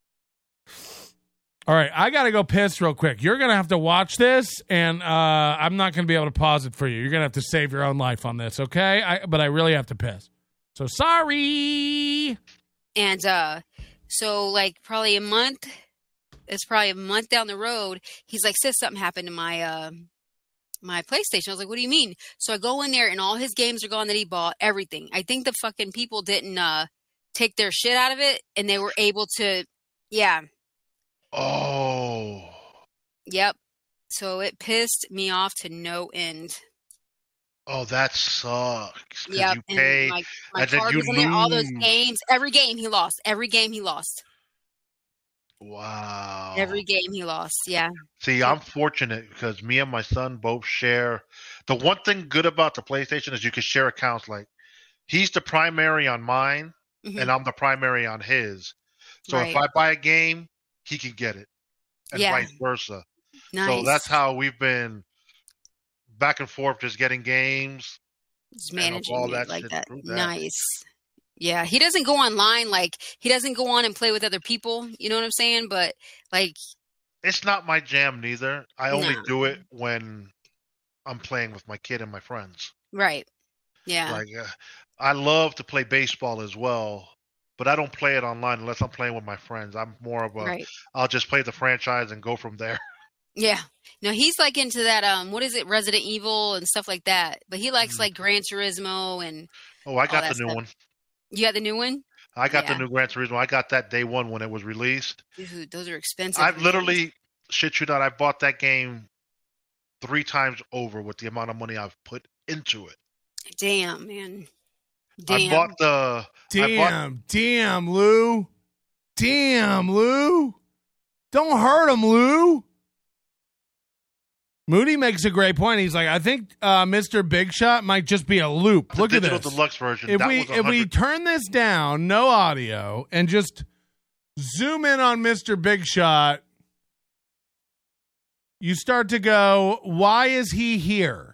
All right, I got to go piss real quick. You're going to have to watch this, and I'm not going to be able to pause it for you. You're going to have to save your own life on this, okay? But I really have to piss. So sorry. And so like probably a month down the road, he's like, sis, something happened to my my PlayStation. I was like, what do you mean? So I go in there and all his games are gone that he bought, everything. I think the fucking people didn't take their shit out of it, and they were able to, yeah. Oh. Yep. So it pissed me off to no end. Oh, that sucks. Yep. You pay, my and then card you was in there, all those lose. games. Every game he lost. Wow. Every game he lost. Yeah. See, I'm fortunate because me and my son both share. The one thing good about the PlayStation is you can share accounts. Like, he's the primary on mine, and I'm the primary on his. So if I buy a game, he can get it, and vice versa. Nice. So that's how we've been back and forth, just getting games, just managing all it that like shit that. through that. Nice. Yeah, he doesn't go online. Like, he doesn't go on and play with other people. You know what I'm saying? But like, it's not my jam neither. I only do it when I'm playing with my kid and my friends. Right. Yeah. Like, I love to play baseball as well, but I don't play it online unless I'm playing with my friends. I'm more of a, I'll just play the franchise and go from there. Yeah. No, he's like into that, what is it, Resident Evil and stuff like that. But he likes like Gran Turismo and I got the new stuff. one. You got the new one? I got the new Gran Turismo. I got that day one when it was released. Dude, those are expensive. I've literally, shit you not, I bought that game 3 times over with the amount of money I've put into it. Damn, man. I bought the... Damn, Lou. Damn, Lou. Don't hurt him, Lou. Moody makes a great point. He's like, I think Mr. Big Shot might just be a loop. Look at this. Digital Deluxe version. If we turn this down, no audio, and just zoom in on Mr. Big Shot, you start to go, why is he here?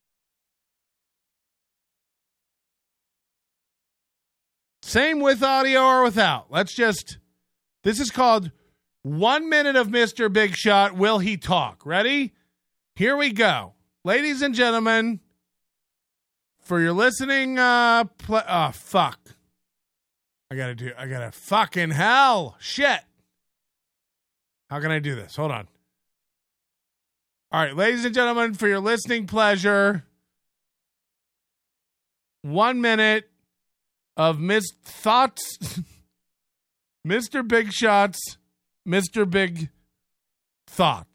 Same with audio or without. This is called 1 minute of Mr. Big Shot. Will he talk? Ready? Here we go. Ladies and gentlemen, for your listening, fuck. I gotta fucking hell. Shit. How can I do this? Hold on. All right, ladies and gentlemen, for your listening pleasure, 1 minute of thoughts, Mr. Big Shot's Mr. Big Thought.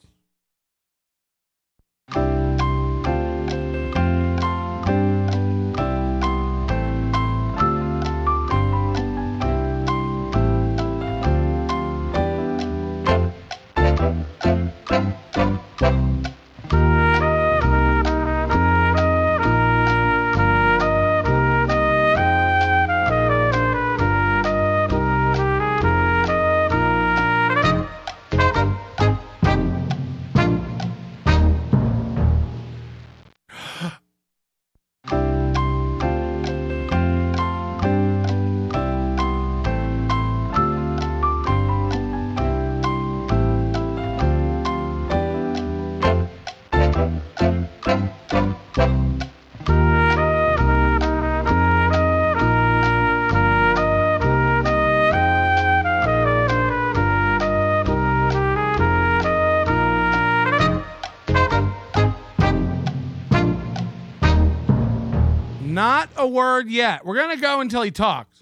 Not a word yet. We're going to go until he talks.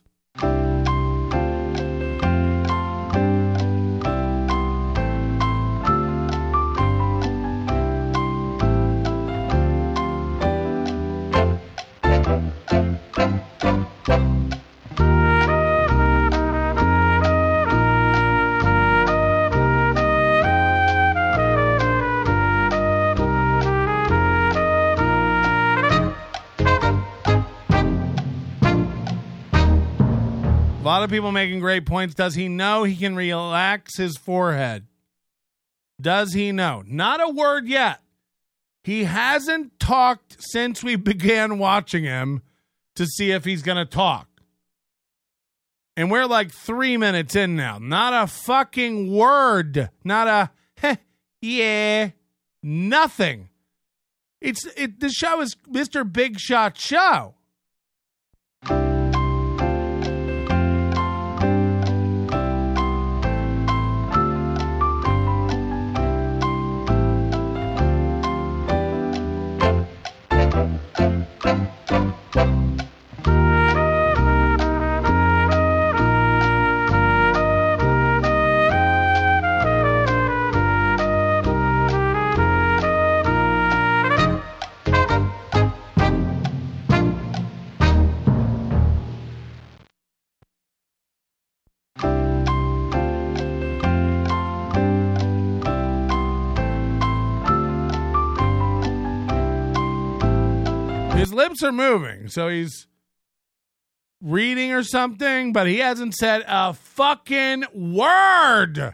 A lot of people making great points. Does he know he can relax his forehead? Does he know? Not a word yet. He hasn't talked since we began watching him to see if he's going to talk. And we're like 3 minutes in now. Not a fucking word. Not a, yeah, nothing. The show is Mr. Big Shot Show. His lips are moving, so he's reading or something, but he hasn't said a fucking word.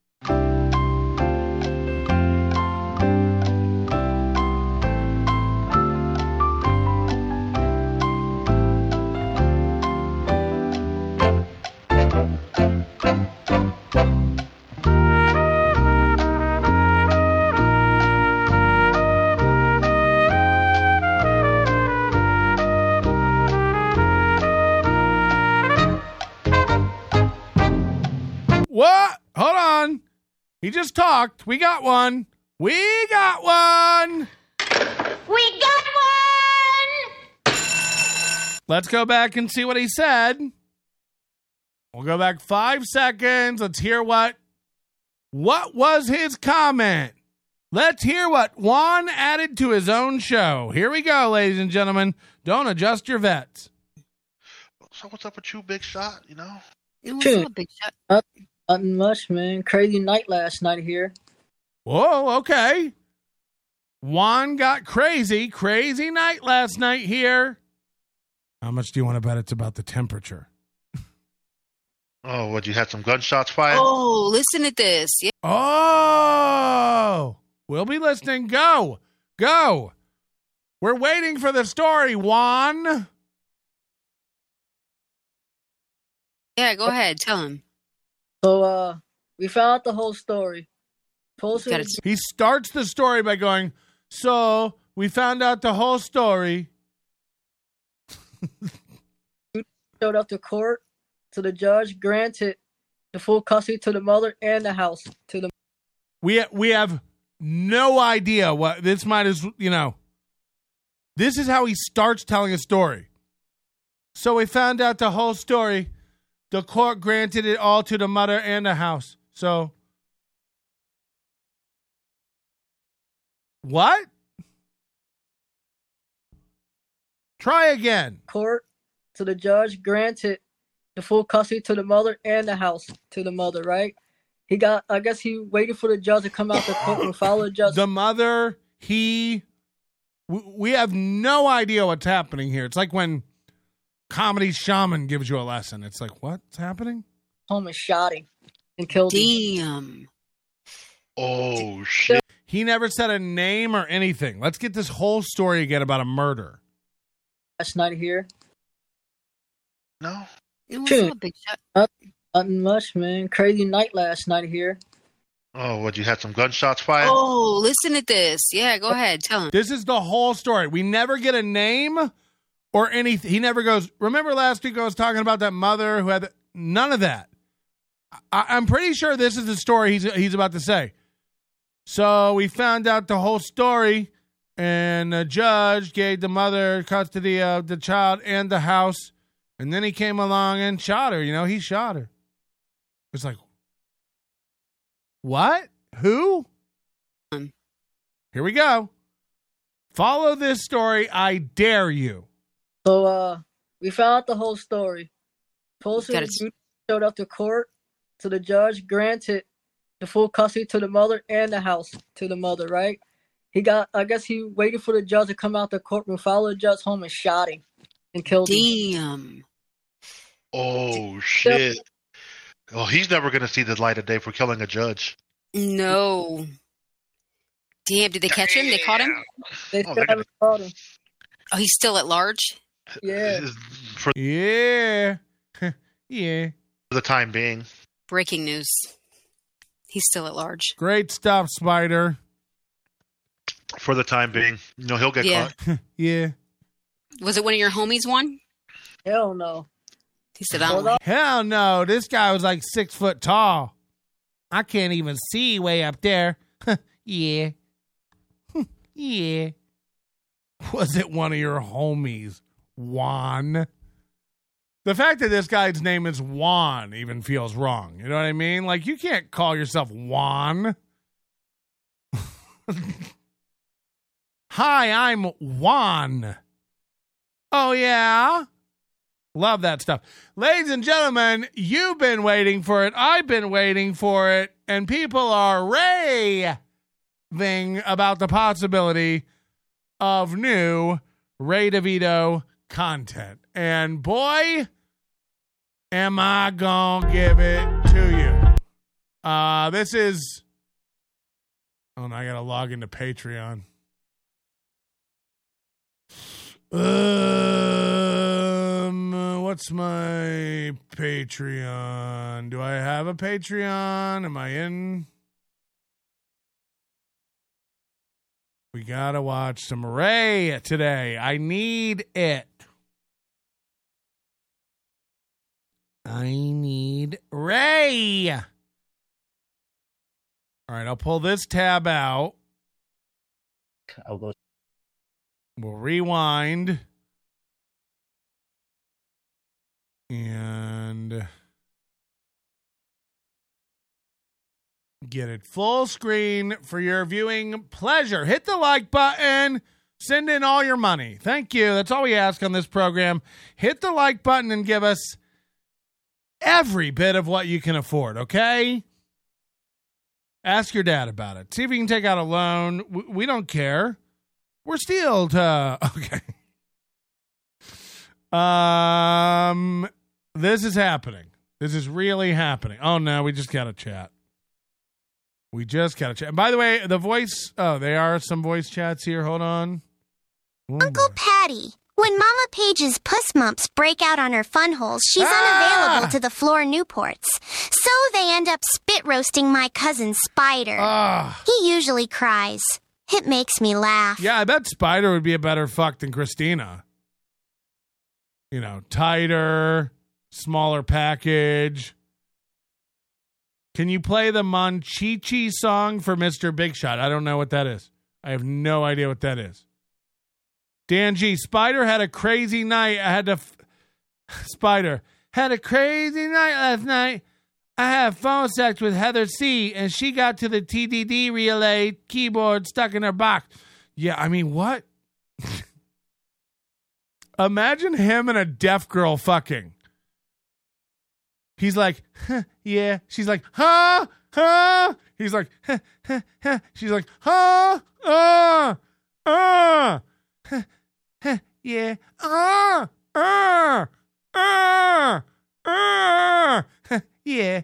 What? Hold on. He just talked. We got one. We got one. We got one! Let's go back and see what he said. We'll go back 5 seconds. Let's hear what was his comment. Let's hear what Juan added to his own show. Here we go, ladies and gentlemen. Don't adjust your vets. So what's up with you, Big Shot? You know? What's up, Big Shot? Nothing much, man. Crazy night last night here. Whoa, okay. Juan got crazy. Crazy night last night here. How much do you want to bet it's about the temperature? Oh, what, you had some gunshots fired? Oh, listen to this. Yeah. Oh, we'll be listening. Go. We're waiting for the story, Juan. Yeah, go ahead. Tell him. So, we found out the whole story. He starts the story by going, so we found out the whole story. Showed up to court, so the judge granted the full custody to the mother and the house to the. We have no idea what this might as This is how he starts telling a story. So we found out the whole story. The court granted it all to the mother and the house. So what? Try again. Court, so the judge granted the full custody to the mother and the house to the mother, right? I guess he waited for the judge to come out the court and follow the judge. The mother, we have no idea what's happening here. It's like when Comedy Shaman gives you a lesson. It's like, what's happening? Home and shot him and killed him. Damn. Oh, shit. He never said a name or anything. Let's get this whole story again about a murder. Last night here. No. What's up, Big Shot? Nothing much, man. Crazy night last night here. Oh, what, you had some gunshots fired? Oh, listen to this. Yeah, go ahead. Tell him. This is the whole story. We never get a name or anything. He never goes, remember last week I was talking about that mother who had none of that. I'm pretty sure this is the story he's about to say. So we found out the whole story, and the judge gave the mother custody of the child and the house, and then he came along and shot her. He shot her. It's like, what? Who? Here we go. Follow this story. I dare you. So, we found out the whole story. Police showed up to court, so the judge granted the full custody to the mother and the house to the mother, right? I guess he waited for the judge to come out the courtroom, followed the judge home and shot him and killed him. Damn. Oh, shit. Oh, he's never going to see the light of day for killing a judge. No. Damn, did they catch him? They caught him? They still haven't caught him. Oh, he's still at large? Yeah. Yeah. Yeah. For the time being. Breaking news. He's still at large. Great stuff, Spider. For the time being. He'll get caught. Yeah. Was it one of your homies, one? Hell no. He said, I don't. Hell no. This guy was like 6 foot tall. I can't even see way up there. Yeah. Yeah. Was it one of your homies, Juan? The fact that this guy's name is Juan even feels wrong. You know what I mean? Like, you can't call yourself Juan. Hi, I'm Juan. Oh, yeah? Love that stuff. Ladies and gentlemen, you've been waiting for it. I've been waiting for it. And people are raving about the possibility of new Ray DeVito content. And boy, am I gonna give it to you. This is... Oh, no, I gotta log into Patreon. What's my Patreon? Do I have a Patreon? Am I in? We gotta watch some Ray today. I need it. I need Ray. All right, I'll pull this tab out. I'll go. We'll rewind. And get it full screen for your viewing pleasure. Hit the like button. Send in all your money. Thank you. That's all we ask on this program. Hit the like button and give us every bit of what you can afford, okay? Ask your dad about it. See if you can take out a loan. We don't care. We're steeled. Okay. This is happening. This is really happening. Oh, no, we just got a chat. And by the way, the voice... Oh, there are some voice chats here. Hold on. Uncle Patty, when Mama Page's puss mumps break out on her fun holes, she's unavailable to the Floor Newports. So they end up spit roasting my cousin Spider. He usually cries. It makes me laugh. Yeah, I bet Spider would be a better fuck than Christina. You know, tighter, smaller package. Can you play the Monchichi song for Mr. Big Shot? I don't know what that is. I have no idea what that is. Dan G. Spider had a crazy night. Spider had a crazy night last night. I had phone sex with Heather C., and she got to the TDD relay keyboard stuck in her box. Yeah, I mean, what? Imagine him and a deaf girl fucking. He's like, huh, yeah. She's like, huh, huh. He's like, huh, huh, huh. She's like, huh, huh, huh, huh, yeah, yeah,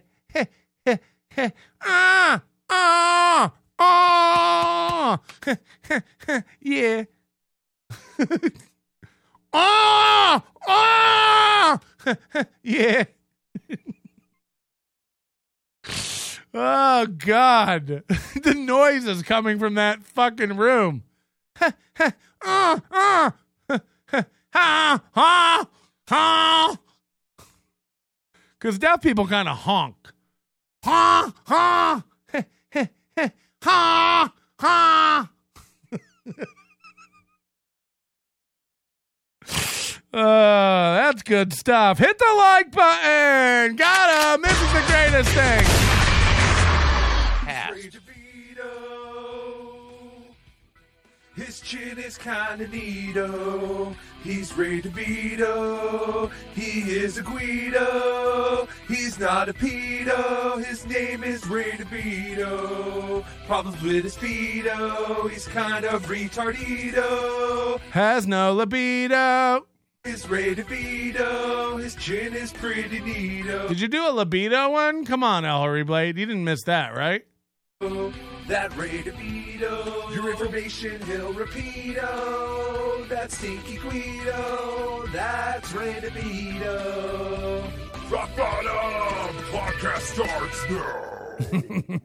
yeah. Yeah. Oh, God. The noise is coming from that fucking room. Because deaf people kind of honk. That's good stuff. Hit the like button. Got him. This is the greatest thing. His chin is kinda neato. He's Ray DeVito. He is a Guido. He's not a pedo. His name is Ray DeVito. Problems with his speedo. He's kind of retardito. Has no libido. His Ray DeVito. His chin is pretty neato. Did you do a libido one? Come on, Ellery Blade. You didn't miss that, right? That Ray DeVito, your information he'll repeat-o. That stinky Guido, that's Ray DeVito. Rock Bottom podcast starts now.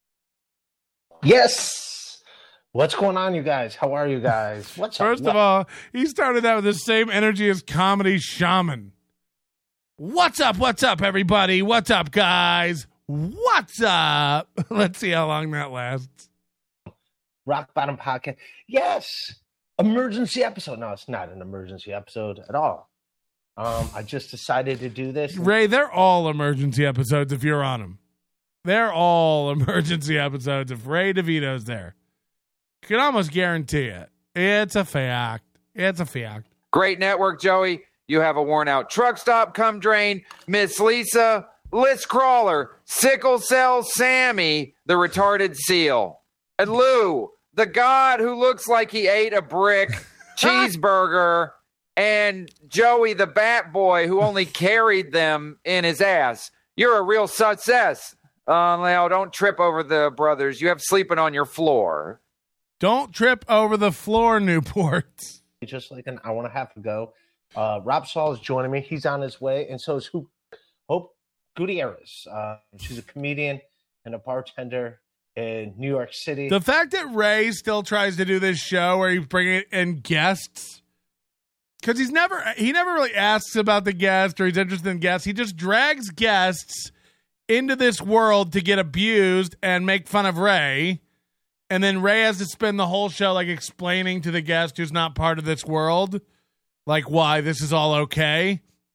Yes. What's going on, you guys? How are you guys? What's up? First of all, he started out with the same energy as Comedy Shaman. What's up, everybody? What's up, guys? What's up? Let's see how long that lasts. Rock Bottom Podcast. Yes. Emergency episode. No, it's not an emergency episode at all. I just decided to do this. Ray, they're all emergency episodes if you're on them. They're all emergency episodes if Ray DeVito's there. You can almost guarantee it. It's a fact. It's a fact. Great network, Joey. You have a worn-out truck stop come drain. Miss Lisa, List Crawler, Sickle Cell Sammy, the retarded seal. And Lou, the god who looks like he ate a brick cheeseburger. And Joey, the bat boy who only carried them in his ass. You're a real success. Leo, don't trip over the brothers. You have sleeping on your floor. Don't trip over the floor, Newports. Just like an hour and a half ago, Rob Saul is joining me. He's on his way, and so is Hope Gutierrez. She's a comedian and a bartender in New York City. The fact that Ray still tries to do this show where he's bringing in guests, because he never really asks about the guest or he's interested in guests. He just drags guests into this world to get abused and make fun of Ray. And then Ray has to spend the whole show like explaining to the guest who's not part of this world, like why this is all okay.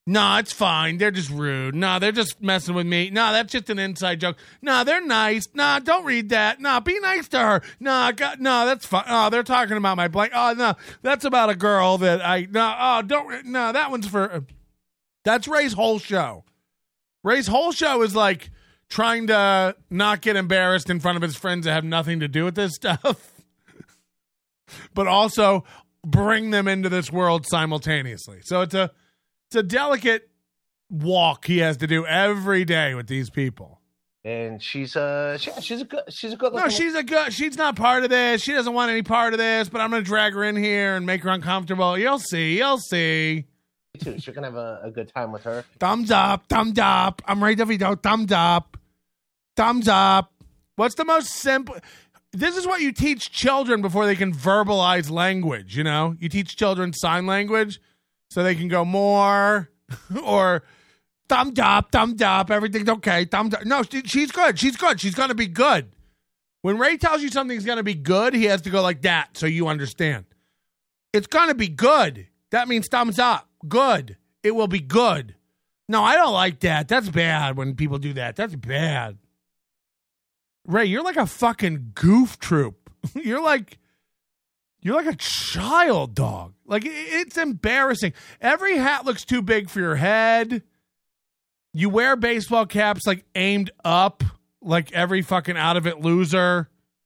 No, it's fine. They're just rude. No, they're just messing with me. No, that's just an inside joke. No, they're nice. No, don't read that. No, be nice to her. No, that's fine. Oh, they're talking about my blank. Oh, no, that's about a girl that that one's for. That's Ray's whole show. Ray's whole show is like trying to not get embarrassed in front of his friends that have nothing to do with this stuff, but also bring them into this world simultaneously. So it's a delicate walk he has to do every day with these people. And she's a good. No, she's not part of this. She doesn't want any part of this. But I'm going to drag her in here and make her uncomfortable. You'll see. Too. You're gonna have a good time with her. Thumbs up. I'm Ray DeVito. Thumbs up. What's the most simple? This is what you teach children before they can verbalize language. You know, you teach children sign language so they can go more or thumbs up. Everything's okay. Thumbs up. No, she's good. She's gonna be good. When Ray tells you something's gonna be good, he has to go like that so you understand. It's gonna be good. That means thumbs up. Good. It will be good. No, I don't like that. That's bad when people do that. That's bad. Ray, you're like a fucking goof troop. You're like a child dog. Like, it's embarrassing. Every hat looks too big for your head. You wear baseball caps like aimed up, like every fucking out of it loser.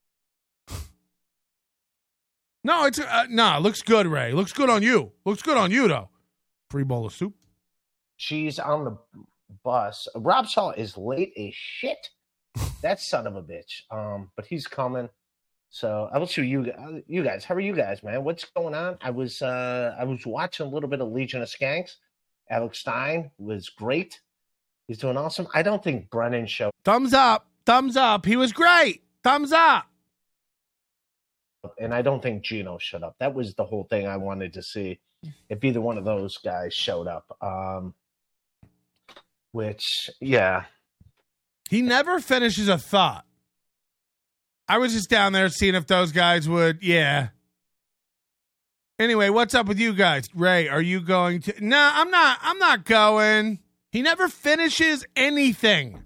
No, it looks good, Ray. Looks good on you. Looks good on you, though. Free bowl of soup. She's on the bus. Rob Shaw is late as shit. That son of a bitch. But he's coming. So I will show you guys. How are you guys, man? What's going on? I was watching a little bit of Legion of Skanks. Alex Stein was great. He's doing awesome. I don't think Brennan showed. Thumbs up. He was great. Thumbs up. And I don't think Gino showed up. That was the whole thing I wanted to see. If either one of those guys showed up. Which, yeah. He never finishes a thought. I was just down there seeing if those guys would, yeah. Anyway, what's up with you guys? Ray, are you going to? No, I'm not going. He never finishes anything.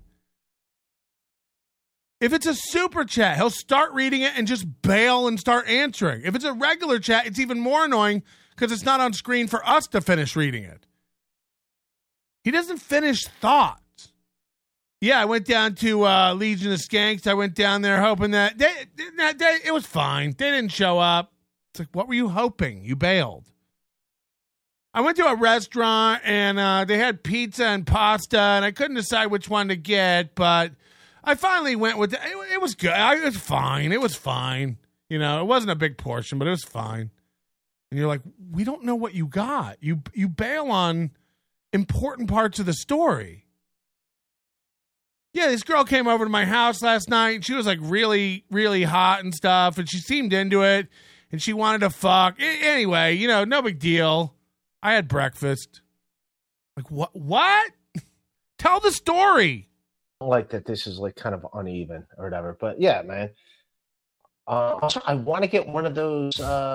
If it's a super chat, he'll start reading it and just bail and start answering. If it's a regular chat, it's even more annoying because it's not on screen for us to finish reading it. He doesn't finish thoughts. Yeah, I went down to Legion of Skanks. I went down there hoping that it was fine. They didn't show up. It's like, what were you hoping? You bailed. I went to a restaurant and they had pizza and pasta, and I couldn't decide which one to get, but I finally went with it was good. It was fine. It was fine. You know, it wasn't a big portion, but it was fine. And you're like, we don't know what you got. You bail on important parts of the story. Yeah, this girl came over to my house last night. And she was like really, really hot and stuff, and she seemed into it, and she wanted to fuck. Anyway, you know, no big deal. I had breakfast. Like, what? Tell the story. Like that this is like kind of uneven or whatever, but yeah, man. Also, I want to get one of those.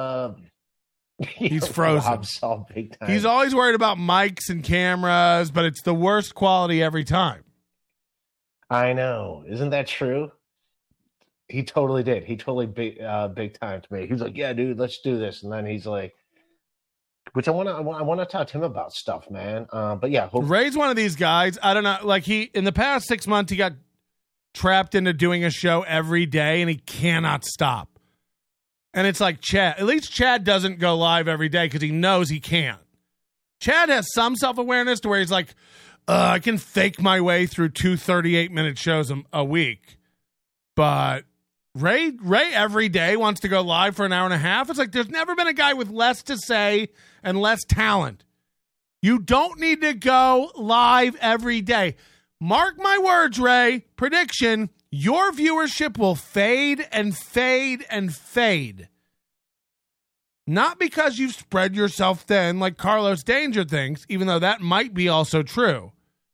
He's frozen. Big time. He's always worried about mics and cameras, but it's the worst quality every time. I know, isn't that true? He totally did. He totally big time to me. He was like, "Yeah, dude, let's do this," and then he's like. Which I want to talk to him about stuff, man. But yeah, Ray's one of these guys. I don't know. Like in the past 6 months, he got trapped into doing a show every day, and he cannot stop. And it's like Chad. At least Chad doesn't go live every day because he knows he can't. Chad has some self-awareness to where he's like, I can fake my way through 2 38-minute shows a week. But Ray every day wants to go live for an hour and a half. It's like there's never been a guy with less to say and less talent. You don't need to go live every day. Mark my words, Ray. Prediction, your viewership will fade and fade and fade. Not because you've spread yourself thin like Carlos Danger thinks, even though that might be also true.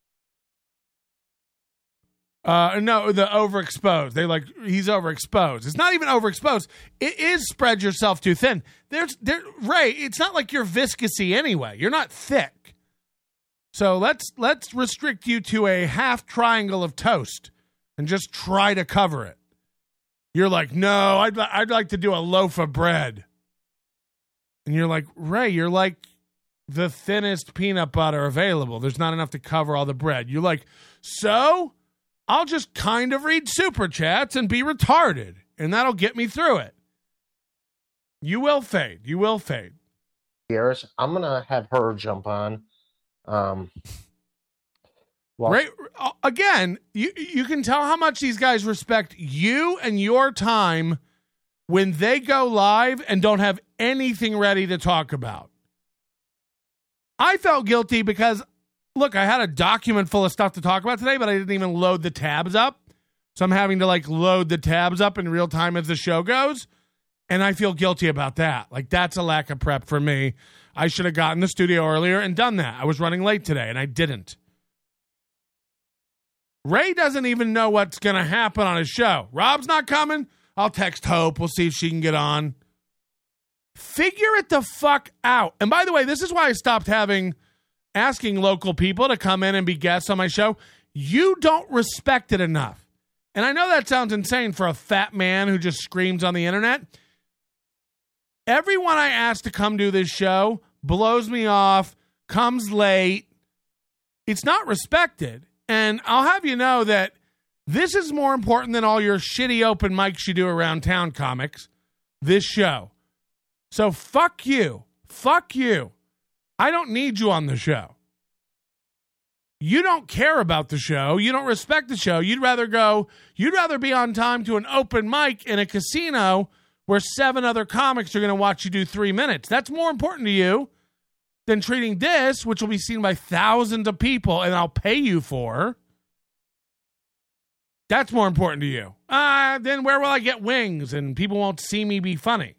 No, the overexposed. He's overexposed. It's not even overexposed. It is spread yourself too thin. Ray, it's not like you're viscousy anyway. You're not thick. So let's restrict you to a half triangle of toast and just try to cover it. You're like, no, I'd like to do a loaf of bread. And you're like, Ray, you're like the thinnest peanut butter available. There's not enough to cover all the bread. You're like, so I'll just kind of read super chats and be retarded, and that'll get me through it. You will fade. You will fade. Harris, I'm going to have her jump on. Ray, again, you can tell how much these guys respect you and your time when they go live and don't have anything ready to talk about. I felt guilty because, look, I had a document full of stuff to talk about today, but I didn't even load the tabs up. So I'm having to load the tabs up in real time as the show goes. And I feel guilty about that. That's a lack of prep for me. I should have gotten the studio earlier and done that. I was running late today and I didn't. Ray doesn't even know what's going to happen on his show. Rob's not coming. I'll text Hope. We'll see if she can get on. Figure it the fuck out. And by the way, this is why I stopped asking local people to come in and be guests on my show. You don't respect it enough. And I know that sounds insane for a fat man who just screams on the internet. Everyone I ask to come do this show blows me off, comes late. It's not respected. And I'll have you know that this is more important than all your shitty open mics you do around town, comics. This show. So fuck you. Fuck you. I don't need you on the show. You don't care about the show. You don't respect the show. You'd rather be on time to an open mic in a casino where 7 other comics are going to watch you do 3 minutes. That's more important to you than treating this, which will be seen by thousands of people and I'll pay you for. That's more important to you. Then where will I get wings and people won't see me be funny?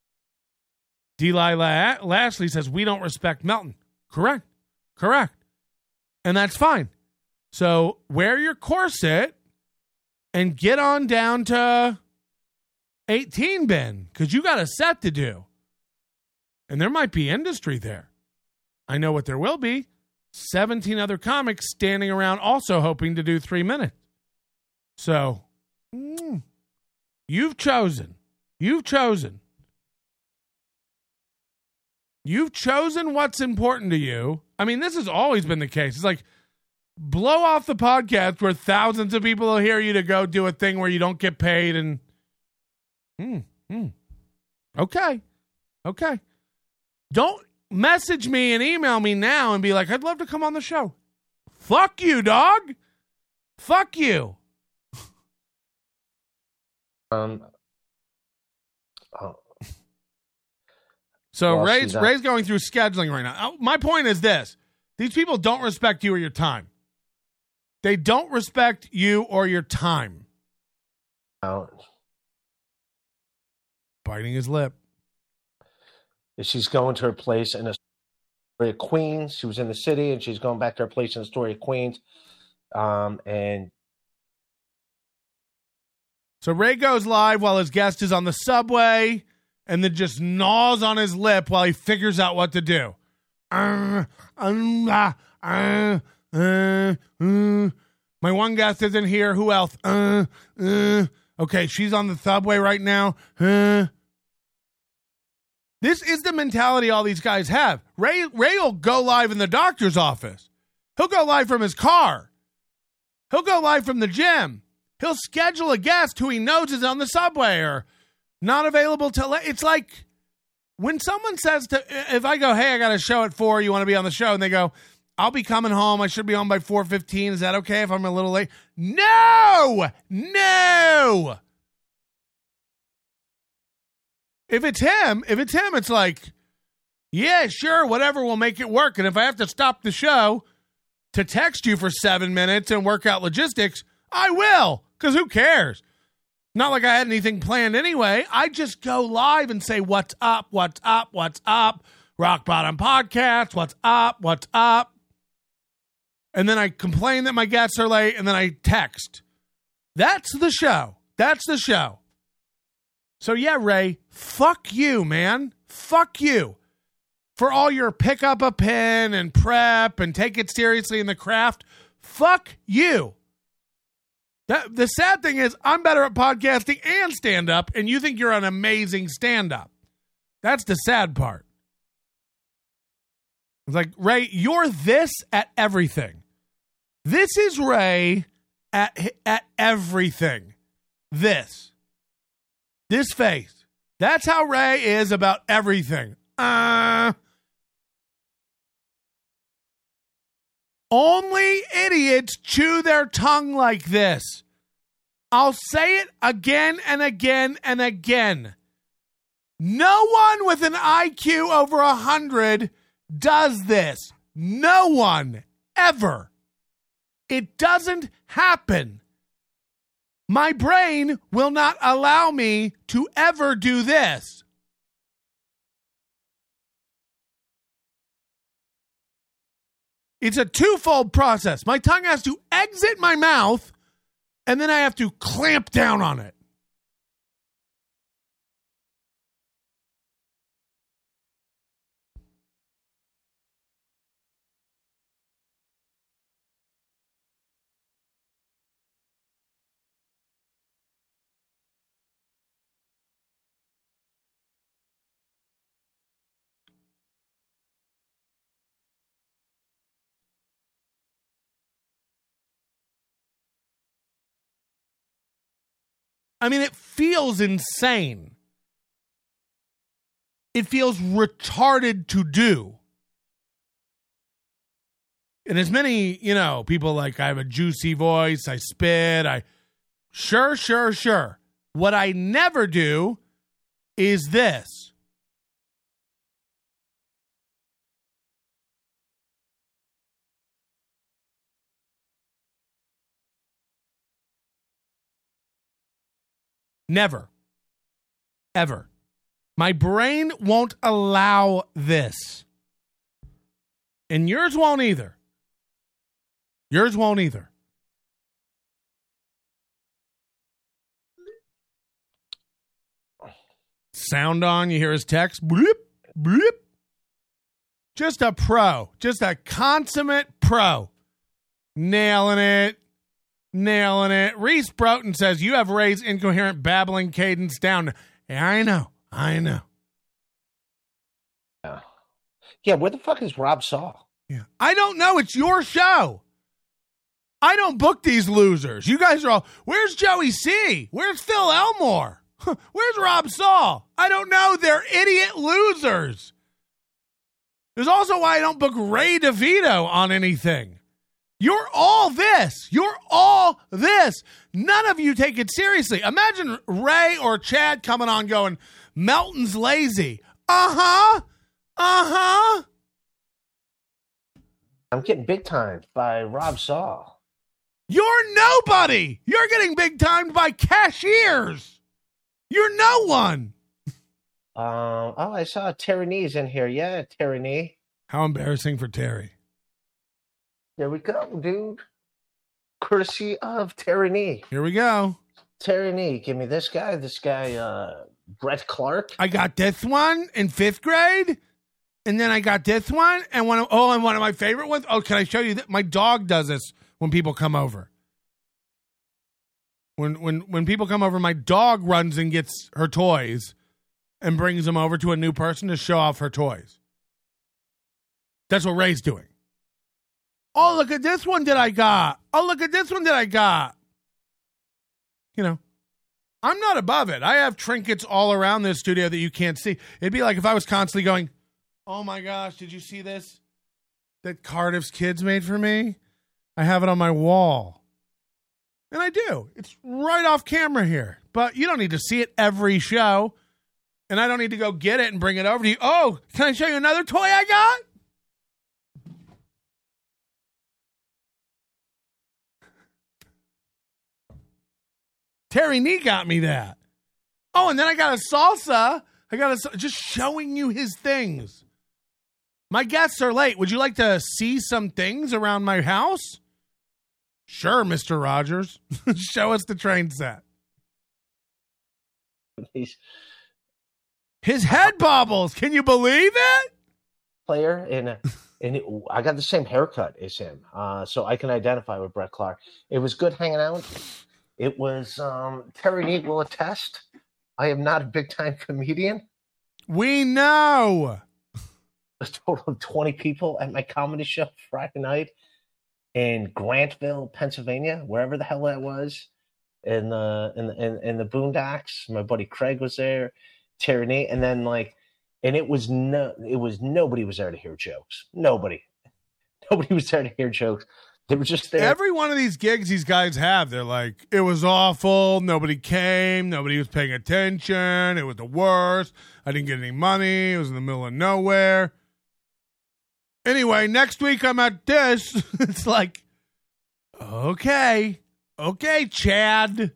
Delilah Lashley says, we don't respect Melton. Correct. And that's fine. So wear your corset and get on down to 18 bin, because you got a set to do. And there might be industry there. I know what there will be. 17 other comics standing around also hoping to do 3 minutes. So, you've chosen. You've chosen what's important to you. I mean, this has always been the case. It's like, blow off the podcast where thousands of people will hear you to go do a thing where you don't get paid and... Okay. Don't message me and email me now and be like, I'd love to come on the show. Fuck you, dog. Fuck you. So well, Ray's going through scheduling right now. My point is this. These people don't respect you or your time. They don't respect you or your time. Biting his lip. She's going to her place in Astoria, Queens. She was in the city, and she's going back to her place in Astoria, Queens. And so Ray goes live while his guest is on the subway, and then just gnaws on his lip while he figures out what to do. My one guest isn't here. Who else? Okay, she's on the subway right now. This is the mentality all these guys have. Ray will go live in the doctor's office. He'll go live from his car. He'll go live from the gym. He'll schedule a guest who he knows is on the subway or not available till it's like when someone says if I go, hey, I got a show at 4, you want to be on the show? And they go, I'll be coming home. I should be home by 4:15. Is that okay if I'm a little late? No. If it's him, it's like, yeah, sure, whatever, we'll make it work. And if I have to stop the show to text you for 7 minutes and work out logistics, I will, because who cares? Not like I had anything planned anyway. I just go live and say, what's up? Rock Bottom Podcast, what's up? And then I complain that my guests are late, and then I text. That's the show. So yeah, Ray, fuck you, man. Fuck you. for all your pick up a pen and prep and take it seriously in the craft, fuck you. The sad thing is I'm better at podcasting and stand-up, and you think you're an amazing stand-up. That's the sad part. It's like, Ray, you're this at everything. This is Ray at everything. This face. That's how Ray is about everything. Only idiots chew their tongue like this. I'll say it again and again and again. No one with an IQ over 100 does this. No one. Ever. It doesn't happen. My brain will not allow me to ever do this. It's a twofold process. My tongue has to exit my mouth, and then I have to clamp down on it. I mean, it feels insane. It feels retarded to do. And as many, people like, I have a juicy voice, I spit, Sure. What I never do is this. Never. Ever. My brain won't allow this. And yours won't either. Yours won't either. Sound on, you hear his text. Bloop, bloop. Just a pro. Just a consummate pro. Nailing it. Reese Broughton says, you have Ray's incoherent babbling cadence down. Yeah, I know. Yeah, where the fuck is Rob Saul? Yeah, I don't know. It's your show. I don't book these losers. You guys are all, where's Joey C? Where's Phil Elmore? Where's Rob Saul? I don't know. They're idiot losers. There's also why I don't book Ray DeVito on anything. You're all this. None of you take it seriously. Imagine Ray or Chad coming on going, Melton's lazy. Uh-huh. I'm getting big timed by Rob Saul. You're nobody. You're getting big timed by cashiers. You're no one. I saw Terry Nee's in here. Yeah, Terry Nee. How embarrassing for Terry. There we go, dude. Courtesy of Terry Nee. Here we go. Terry Nee, give me this guy, Brett Clark. I got this one in 5th grade, and then I got this one, and one of my favorite ones. Oh, can I show you that? My dog does this when people come over. When people come over, my dog runs and gets her toys and brings them over to a new person to show off her toys. That's what Ray's doing. Oh, look at this one that I got. I'm not above it. I have trinkets all around this studio that you can't see. It'd be like if I was constantly going, oh my gosh, did you see this? That Cardiff's kids made for me? I have it on my wall. And I do. It's right off camera here. But you don't need to see it every show. And I don't need to go get it and bring it over to you. Oh, can I show you another toy I got? Terry Nee got me that. Oh, and then I got a salsa. Just showing you his things. My guests are late. Would you like to see some things around my house? Sure, Mr. Rogers. Show us the train set. His head bobbles. Can you believe it? player, and I got the same haircut as him, so I can identify with Brett Clark. It was good hanging out. It was Terry Neat will attest. I am not a big time comedian. We know. A total of 20 people at my comedy show Friday night in Grantville, Pennsylvania, wherever the hell that was, in the Boondocks. My buddy Craig was there, Terry Neat, and then nobody was there to hear jokes. Nobody was there to hear jokes. They were just there. Every one of these gigs these guys have, they're like, it was awful. Nobody came. Nobody was paying attention. It was the worst. I didn't get any money. It was in the middle of nowhere. Anyway, next week I'm at this. It's like, okay, Chad.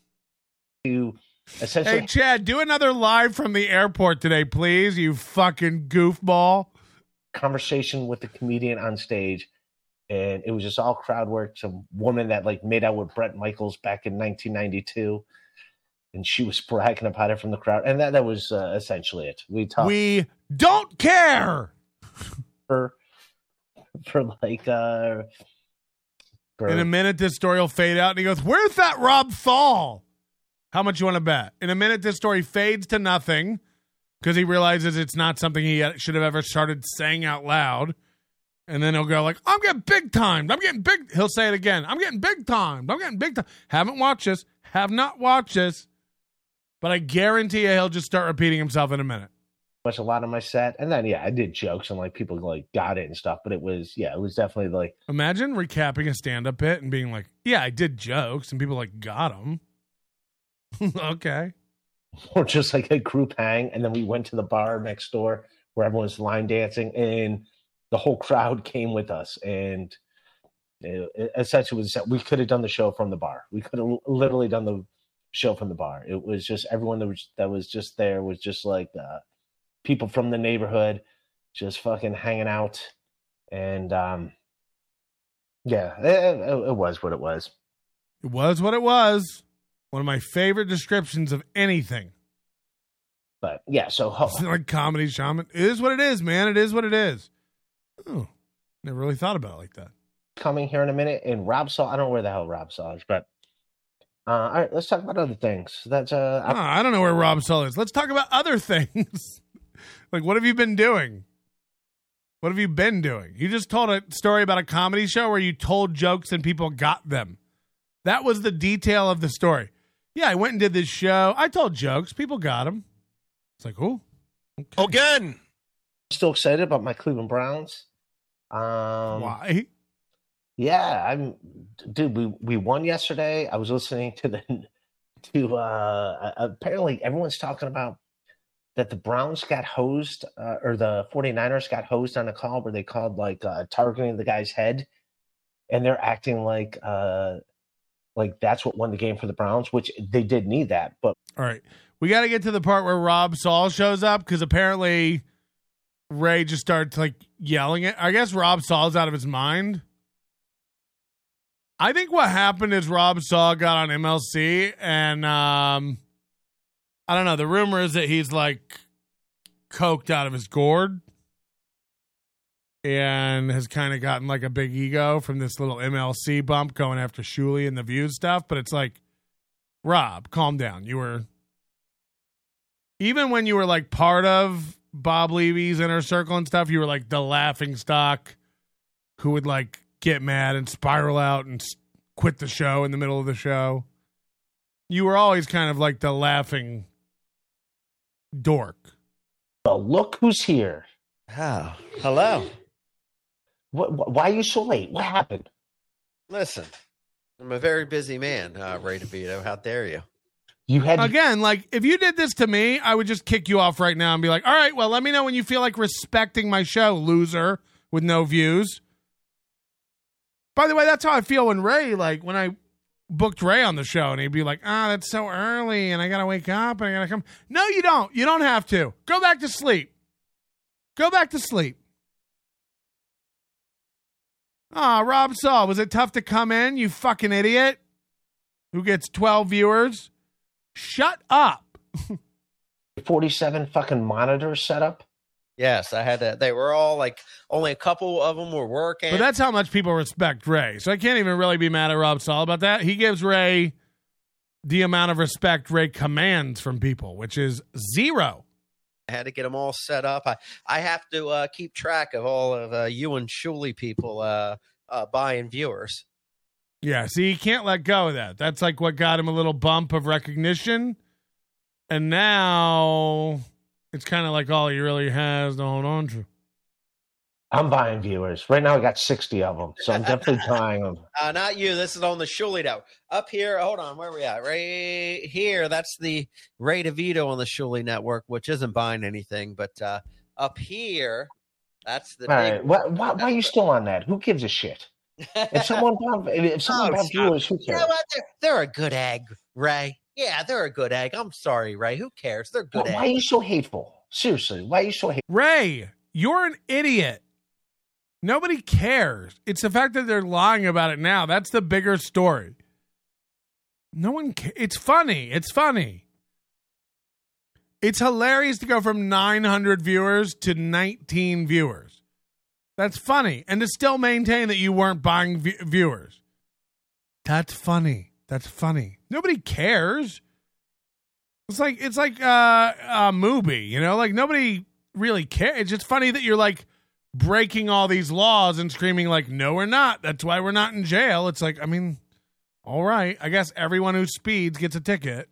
Hey, Chad, do another live from the airport today, please, you fucking goofball. Conversation with the comedian on stage. And it was just all crowd work. Some woman that made out with Bret Michaels back in 1992, and she was bragging about it from the crowd. And that was essentially it. We talked. We don't care. For in a minute, this story will fade out, and he goes, "Where's that Rob Thal? How much you want to bet?" In a minute, this story fades to nothing because he realizes it's not something he should have ever started saying out loud. And then he'll go like, I'm getting big timed. I'm getting big. He'll say it again. I'm getting big timed. I'm getting big time. Haven't watched this. Have not watched this. But I guarantee you he'll just start repeating himself in a minute. Watched a lot of my set. And then, I did jokes and people got it and stuff. But it was definitely Imagine recapping a stand-up bit and being like, yeah, I did jokes. And people got them. Okay. Or just a group hang. And then we went to the bar next door where everyone's line dancing. And the whole crowd came with us, and essentially we could have done the show from the bar. We could have literally done the show from the bar. It was just everyone that was just there was just people from the neighborhood, just fucking hanging out, and it was what it was. It was what it was. One of my favorite descriptions of anything. But yeah, so comedy shaman. It is what it is, man. It is what it is. Oh, never really thought about it like that. Coming here in a minute, and Rob Saul. I don't know where the hell Rob Saul is, but all right, let's talk about other things. That's I don't know where Rob Saul is. Let's talk about other things. What have you been doing? What have you been doing? You just told a story about a comedy show where you told jokes and people got them. That was the detail of the story. Yeah, I went and did this show. I told jokes. People got them. It's like, oh, okay. Again. Still excited about my Cleveland Browns. Why? Yeah, we won yesterday. I was listening to apparently everyone's talking about that the Browns got hosed or the 49ers got hosed on a call where they called targeting the guy's head, and they're acting like that's what won the game for the Browns, which they did need that. But all right, we got to get to the part where Rob Saul shows up because apparently Ray just starts yelling it. I guess Rob Saul's out of his mind. I think what happened is Rob Saul got on MLC and I don't know. The rumor is that he's coked out of his gourd and has kind of gotten a big ego from this little MLC bump going after Shuley and the Views stuff. But it's Rob, calm down. You were, even when you were part of Bob Levy's inner circle and stuff, you were the laughing stock who would get mad and spiral out and quit the show in the middle of the show. You were always kind of the laughing dork. Well, look who's here. Oh, hello. Why are you so late? What happened? Listen, I'm a very busy man, Ray DeVito. How dare you? You had again, if you did this to me, I would just kick you off right now and be like, all right, well, let me know when you feel like respecting my show, loser with no views. By the way, that's how I feel when Ray, when I booked Ray on the show and he'd be like, that's so early and I got to wake up and I got to come. No, you don't. You don't have to. Go back to sleep. Go back to sleep. Rob Saul, was it tough to come in, you fucking idiot? Who gets 12 viewers? Shut up. 47 fucking monitors set up. Yes, I had to. They were all like, only a couple of them were working. But that's how much people respect Ray. So I can't even really be mad at Rob Saul about that. He gives Ray the amount of respect Ray commands from people, which is 0. I had to get them all set up. I have to keep track of all of you and Shuley people buying viewers. Yeah, see, he can't let go of that. That's like what got him a little bump of recognition. And now it's kind of like all he really has to hold on to. I'm buying viewers. Right now I got 60 of them, so I'm definitely buying them. Not you. This is on the Shuley Network. Up here, hold on, where are we at? Right here, that's the Ray DeVito on the Shuley Network, which isn't buying anything. But up here, that's the big right. Why are you still on that? Who gives a shit? If someone bought viewers, who cares? You know what? They're a good egg, Ray. Yeah, they're a good egg. I'm sorry, Ray. Who cares? They're good eggs. Why are you so hateful? Seriously, why are you so hateful? Ray, you're an idiot. Nobody cares. It's the fact that they're lying about it now. That's the bigger story. No one cares. It's funny. It's funny. It's hilarious to go from 900 viewers to 19 viewers. That's funny. And to still maintain that you weren't buying viewers. That's funny. That's funny. Nobody cares. It's like a movie, you know? Like, nobody really cares. It's just funny that you're, like, breaking all these laws and screaming, like, no, we're not. That's why we're not in jail. It's like, I mean, all right. I guess everyone who speeds gets a ticket.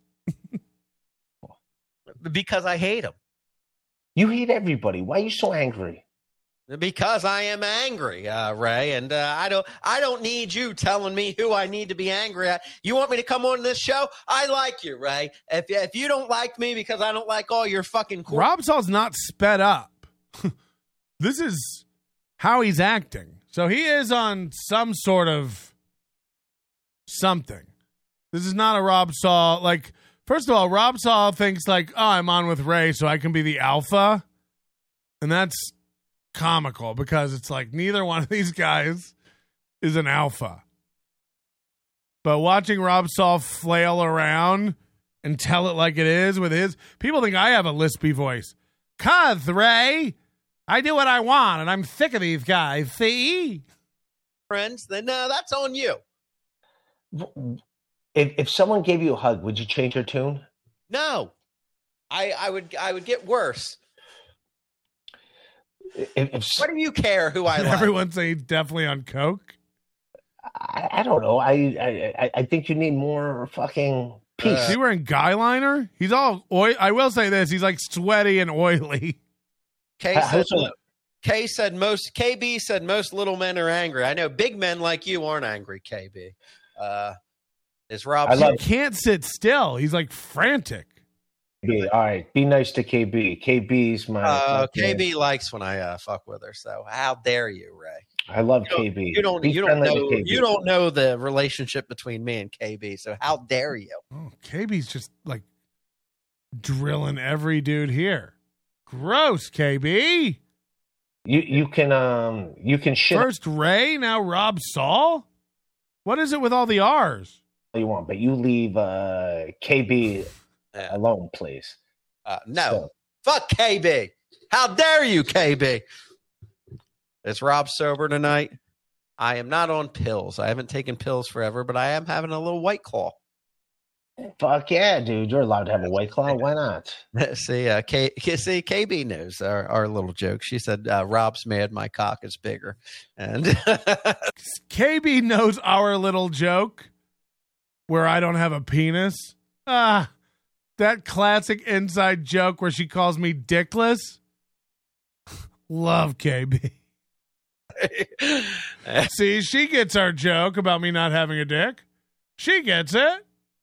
Because I hate them. You hate everybody. Why are you so angry? Because I am angry, Ray, and I don't need you telling me who I need to be angry at. You want me to come on this show? I like you, Ray. If you don't like me because I don't like all your fucking Rob Saul's not sped up. This is how he's acting. So he is on some sort of something. This is not a Rob Saul. Like, first of all, Rob Saul thinks like, oh, I'm on with Ray, so I can be the alpha. And that's comical because it's like neither one of these guys is an alpha. But watching Rob Saul flail around and tell it like it is with his... People think I have a lispy voice. 'Cause, Ray... I do what I want, and I'm sick of these guys. See? Friends, then that's on you. If someone gave you a hug, would you change your tune? No. I would get worse. What do you care who I like? Everyone say he's definitely on coke. I don't know. I think you need more fucking peace. Is he wearing guy liner? He's all oil. I will say this: he's like sweaty and oily. KB said most little men are angry. I know big men like you aren't angry, KB. Is Rob? He can't sit still. He's like frantic. All right, be nice to KB. KB's my. KB likes when I fuck with her. So how dare you, Ray? I love KB. You don't know the relationship between me and KB. So how dare you? Oh, KB's just like drilling every dude here. Gross, KB. You can shit. First Ray, now Rob Saul. What is it with all the R's? You want, but you leave KB alone, please. No, fuck KB. How dare you, KB? Is Rob sober tonight? I am not on pills. I haven't taken pills forever, but I am having a little White Claw. Fuck yeah, dude! You're allowed to have a White Claw. Why not? See, KB knows our little joke. She said, "Rob's mad. My cock is bigger," and KB knows our little joke, where I don't have a penis. That classic inside joke where she calls me dickless. Love KB. See, she gets our joke about me not having a dick. She gets it.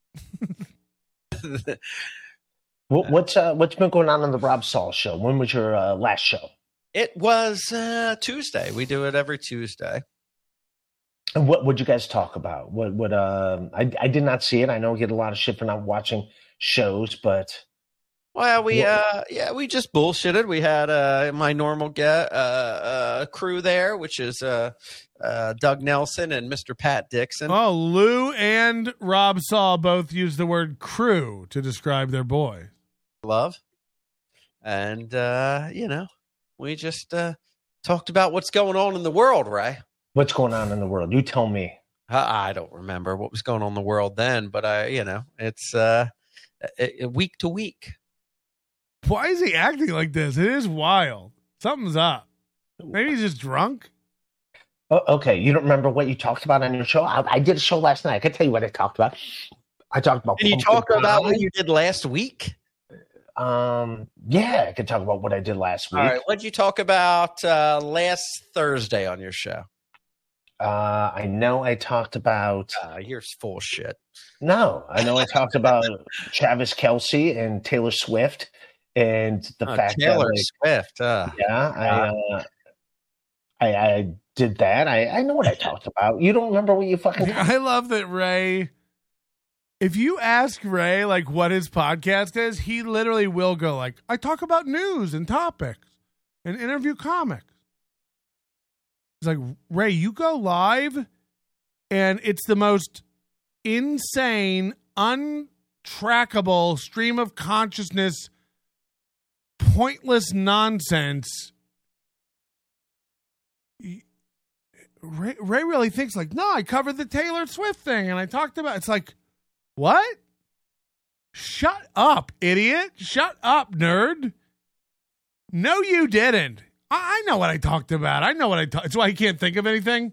What's been going on the Rob Saul show? When was your last show? It was Tuesday. We do it every Tuesday. And what would you guys talk about? I did not see it. I know we get a lot of shit for not watching shows, but well, we just bullshitted. We had my normal crew there, which is Doug Nelson and Mr. Pat Dixon. Oh, Lou and Rob Saul both use the word crew to describe their boy. Love. And, We just talked about what's going on in the world, Ray. What's going on in the world? You tell me. I don't remember what was going on in the world then, but it's week to week. Why is he acting like this? It is wild. Something's up. Maybe he's just drunk. Oh, okay, you don't remember what you talked about on your show? I did a show last night. I can tell you what I talked about. I talked about. Can you talk about what you did last week? Yeah, I could talk about what I did last week. All right, what did you talk about last Thursday on your show? I know I talked about. You're full of shit. No, I know I talked about Travis Kelce and Taylor Swift and the fact Taylor that Swift. I did that. I know what I talked about. You don't remember what you fucking. I love that Ray. If you ask Ray like what his podcast is, he literally will go like, "I talk about news and topics and interview comics." It's like, Ray, you go live, and it's the most insane, untrackable stream of consciousness, pointless nonsense. Ray really thinks like, no, I covered the Taylor Swift thing, and I talked about. It's like, what? Shut up, idiot! Shut up, nerd! No, you didn't. I know what I talked about. I know what I talked. That's why he can't think of anything.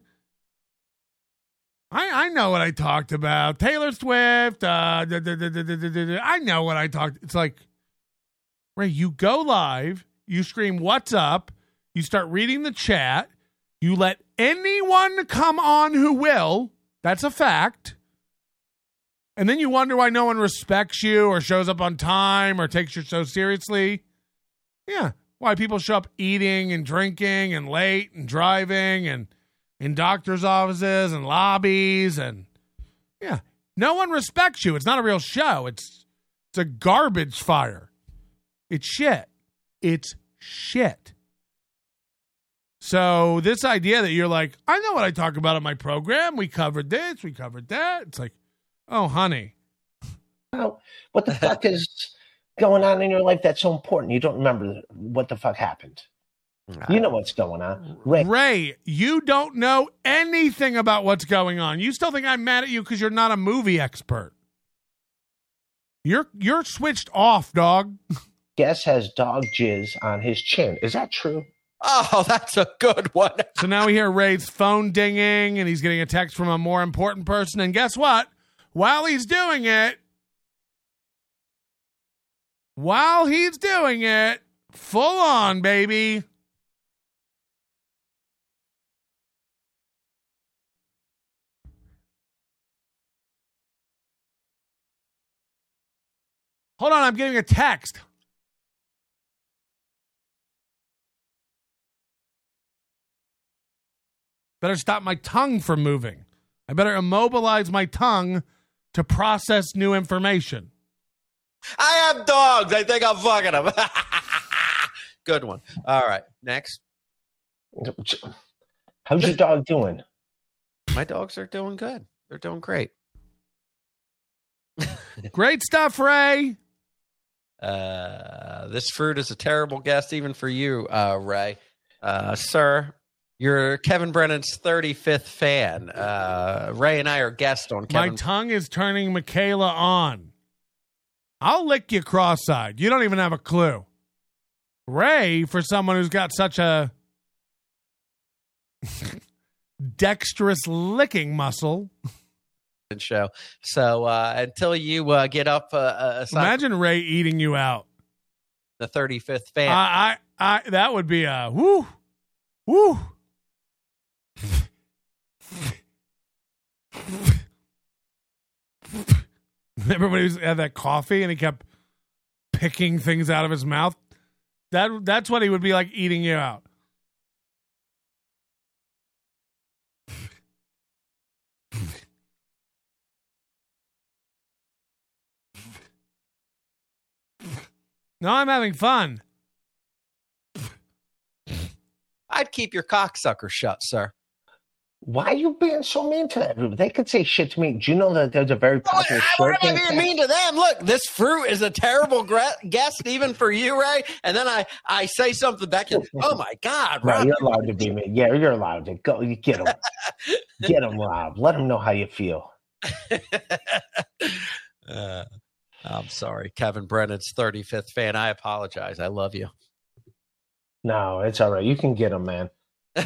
I know what I talked about. Taylor Swift. I know what I talked. It's like, Ray, you go live. You scream, "What's up?" You start reading the chat. You let anyone come on who will. That's a fact. And then you wonder why no one respects you or shows up on time or takes your show seriously. Yeah. Why people show up eating and drinking and late and driving and in doctor's offices and lobbies and yeah. No one respects you. It's not a real show. It's a garbage fire. It's shit. It's shit. So this idea that you're like, I know what I talk about on my program. We covered this. We covered that. It's like, oh, honey. Well, what the fuck is going on in your life that's so important? You don't remember what the fuck happened. You know what's going on. Ray, you don't know anything about what's going on. You still think I'm mad at you because you're not a movie expert. You're switched off, dog. Guess has dog jizz on his chin. Is that true? Oh, that's a good one. So now we hear Ray's phone dinging, and he's getting a text from a more important person. And guess what? While he's doing it, full on, baby. Hold on, I'm getting a text. Better stop my tongue from moving. I better immobilize my tongue to process new information. I have dogs. I think I'm fucking them. Good one. All right, next. How's your dog doing? My dogs are doing good. They're doing great. Great stuff, Ray. This fruit is a terrible guest even for you, Ray. Sir, you're Kevin Brennan's 35th fan. Ray and I are guests on Kevin. My tongue is turning Michaela on. I'll lick you cross-eyed. You don't even have a clue. Ray, for someone who's got such a dexterous licking muscle. Show. So until you get up, imagine Ray eating you out. The 35th fan. I that would be a woo. Remember when he had that coffee and he kept picking things out of his mouth? That's what he would be like eating you out. No, I'm having fun. I'd keep your cocksucker shut, sir. Why are you being so mean to everybody? They could say shit to me. Do you know that there's a very popular Why am I being mean to them? Look, this fruit is a terrible guest even for you, Ray. And then I say something back and, oh, my God, Rob. No, you're allowed to be mean. Yeah, you're allowed to. Go, you get him. Get him, Rob. Let him know how you feel. I'm sorry. Kevin Brennan's 35th fan. I apologize. I love you. No, it's all right. You can get him, man.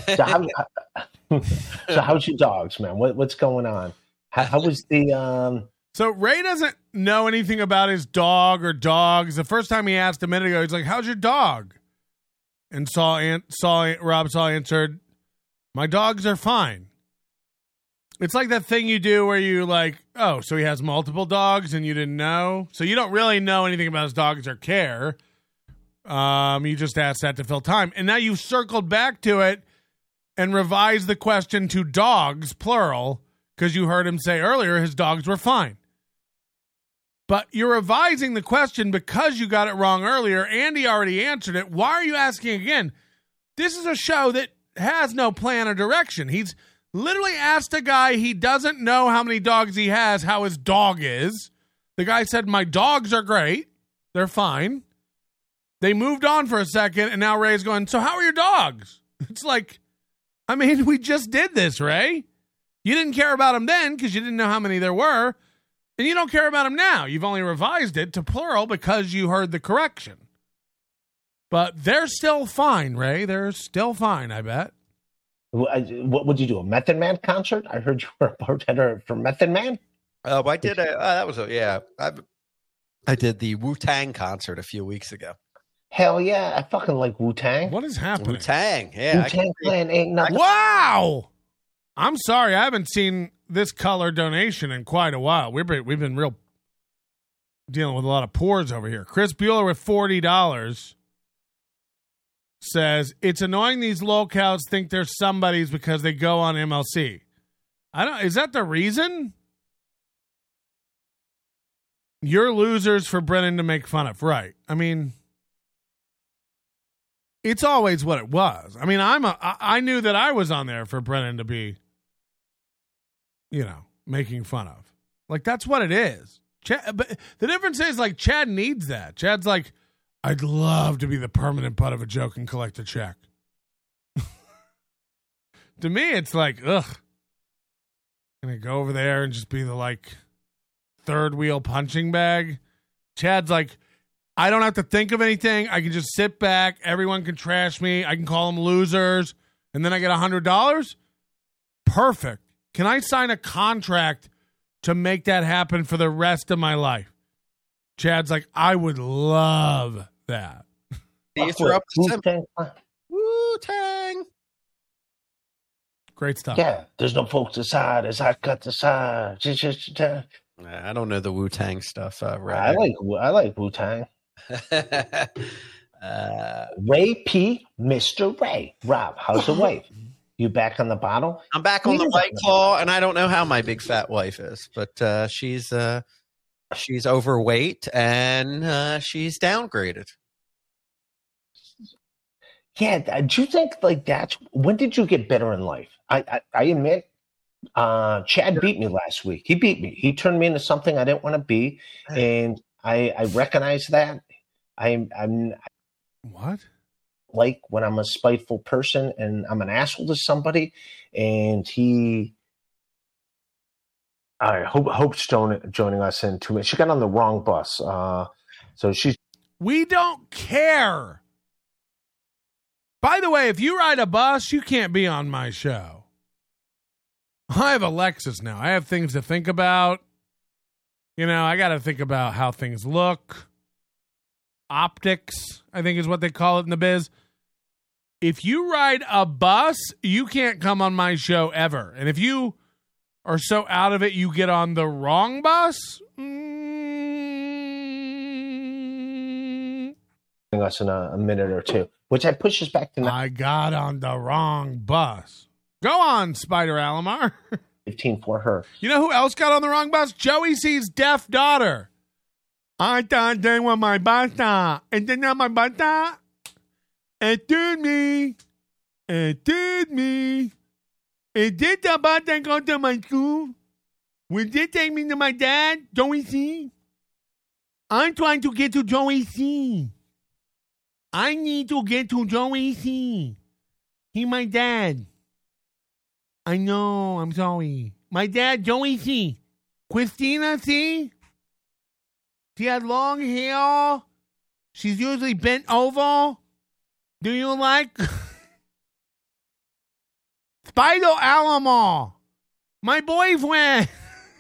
So how's your dogs, man? What's going on? How was the So Ray doesn't know anything about his dog or dogs. The first time he asked a minute ago, he's like, "How's your dog?" And Rob Saul answered, "My dogs are fine." It's like that thing you do where you like, oh, so he has multiple dogs and you didn't know, so you don't really know anything about his dogs or care. You just asked that to fill time, and now you've circled back to it and revised the question to dogs, plural, because you heard him say earlier his dogs were fine. But you're revising the question because you got it wrong earlier. Andy already answered it. Why are you asking again? This is a show that has no plan or direction. He's literally asked a guy he doesn't know how many dogs he has, how his dog is. The guy said, my dogs are great. They're fine. They moved on for a second, and now Ray's going, so how are your dogs? It's like, I mean, we just did this, Ray. You didn't care about them then because you didn't know how many there were, and you don't care about them now. You've only revised it to plural because you heard the correction. But they're still fine, Ray. They're still fine, I bet. What would you do, a Method Man concert? I heard you were a bartender for Method Man. I did. I did the Wu-Tang concert a few weeks ago. Hell yeah, I fucking like Wu-Tang. What is happening? Wu-Tang, yeah. Wu-Tang Clan ain't nothing. Wow! I'm sorry, I haven't seen this color donation in quite a while. We've been real dealing with a lot of poors over here. Chris Bueller with $40 says, it's annoying these locals think they're somebody's because they go on MLC. Is that the reason? You're losers for Brennan to make fun of. Right. I mean, it's always what it was. I mean, I knew that I was on there for Brennan to be, making fun of. Like, that's what it is. But the difference is, like, Chad needs that. Chad's like, I'd love to be the permanent butt of a joke and collect a check. To me, it's like, ugh. Gonna go over there and just be the, like, third wheel punching bag. Chad's like, I don't have to think of anything. I can just sit back. Everyone can trash me. I can call them losers. And then I get $100. Perfect. Can I sign a contract to make that happen for the rest of my life? Chad's like, I would love that. You threw up the Wu-Tang. Great stuff. Yeah, there's no folks aside as I cut the side. I don't know the Wu-Tang stuff. I like Wu-Tang. Ray P, Mr. Ray. Rob, how's the wife? You back on the bottle? I'm back on the White Claw, and I don't know how my big fat wife is, but she's overweight and she's downgraded. Yeah, do you think like that's when did you get better in life? I admit, Chad beat me last week. He beat me. He turned me into something I didn't want to be, and I recognize that. I'm what? Like when I'm a spiteful person and I'm an asshole to somebody, and he. All right, Hope's joining us in 2 minutes. She got on the wrong bus, so she's. We don't care. By the way, if you ride a bus, you can't be on my show. I have a Lexus now. I have things to think about. I got to think about how things look. Optics, I think is what they call it in the biz. If you ride a bus, you can't come on my show ever. And if you are so out of it you get on the wrong bus, us in a minute or two, which I pushes back to. I got on the wrong bus. Go on, Spider Alomar. 15 for her. You know who else got on the wrong bus? Joey C's deaf daughter. I thought they were my bata, and then not my bata. It did me. It did me. Is this the bus that goes to my school? Will this take me to my dad, Joey C? I'm trying to get to Joey C. I need to get to Joey C. He my dad. I know, I'm sorry. My dad, Joey C. Christina C. She has long hair. She's usually bent over. Do you like Spider Alamo? My boyfriend.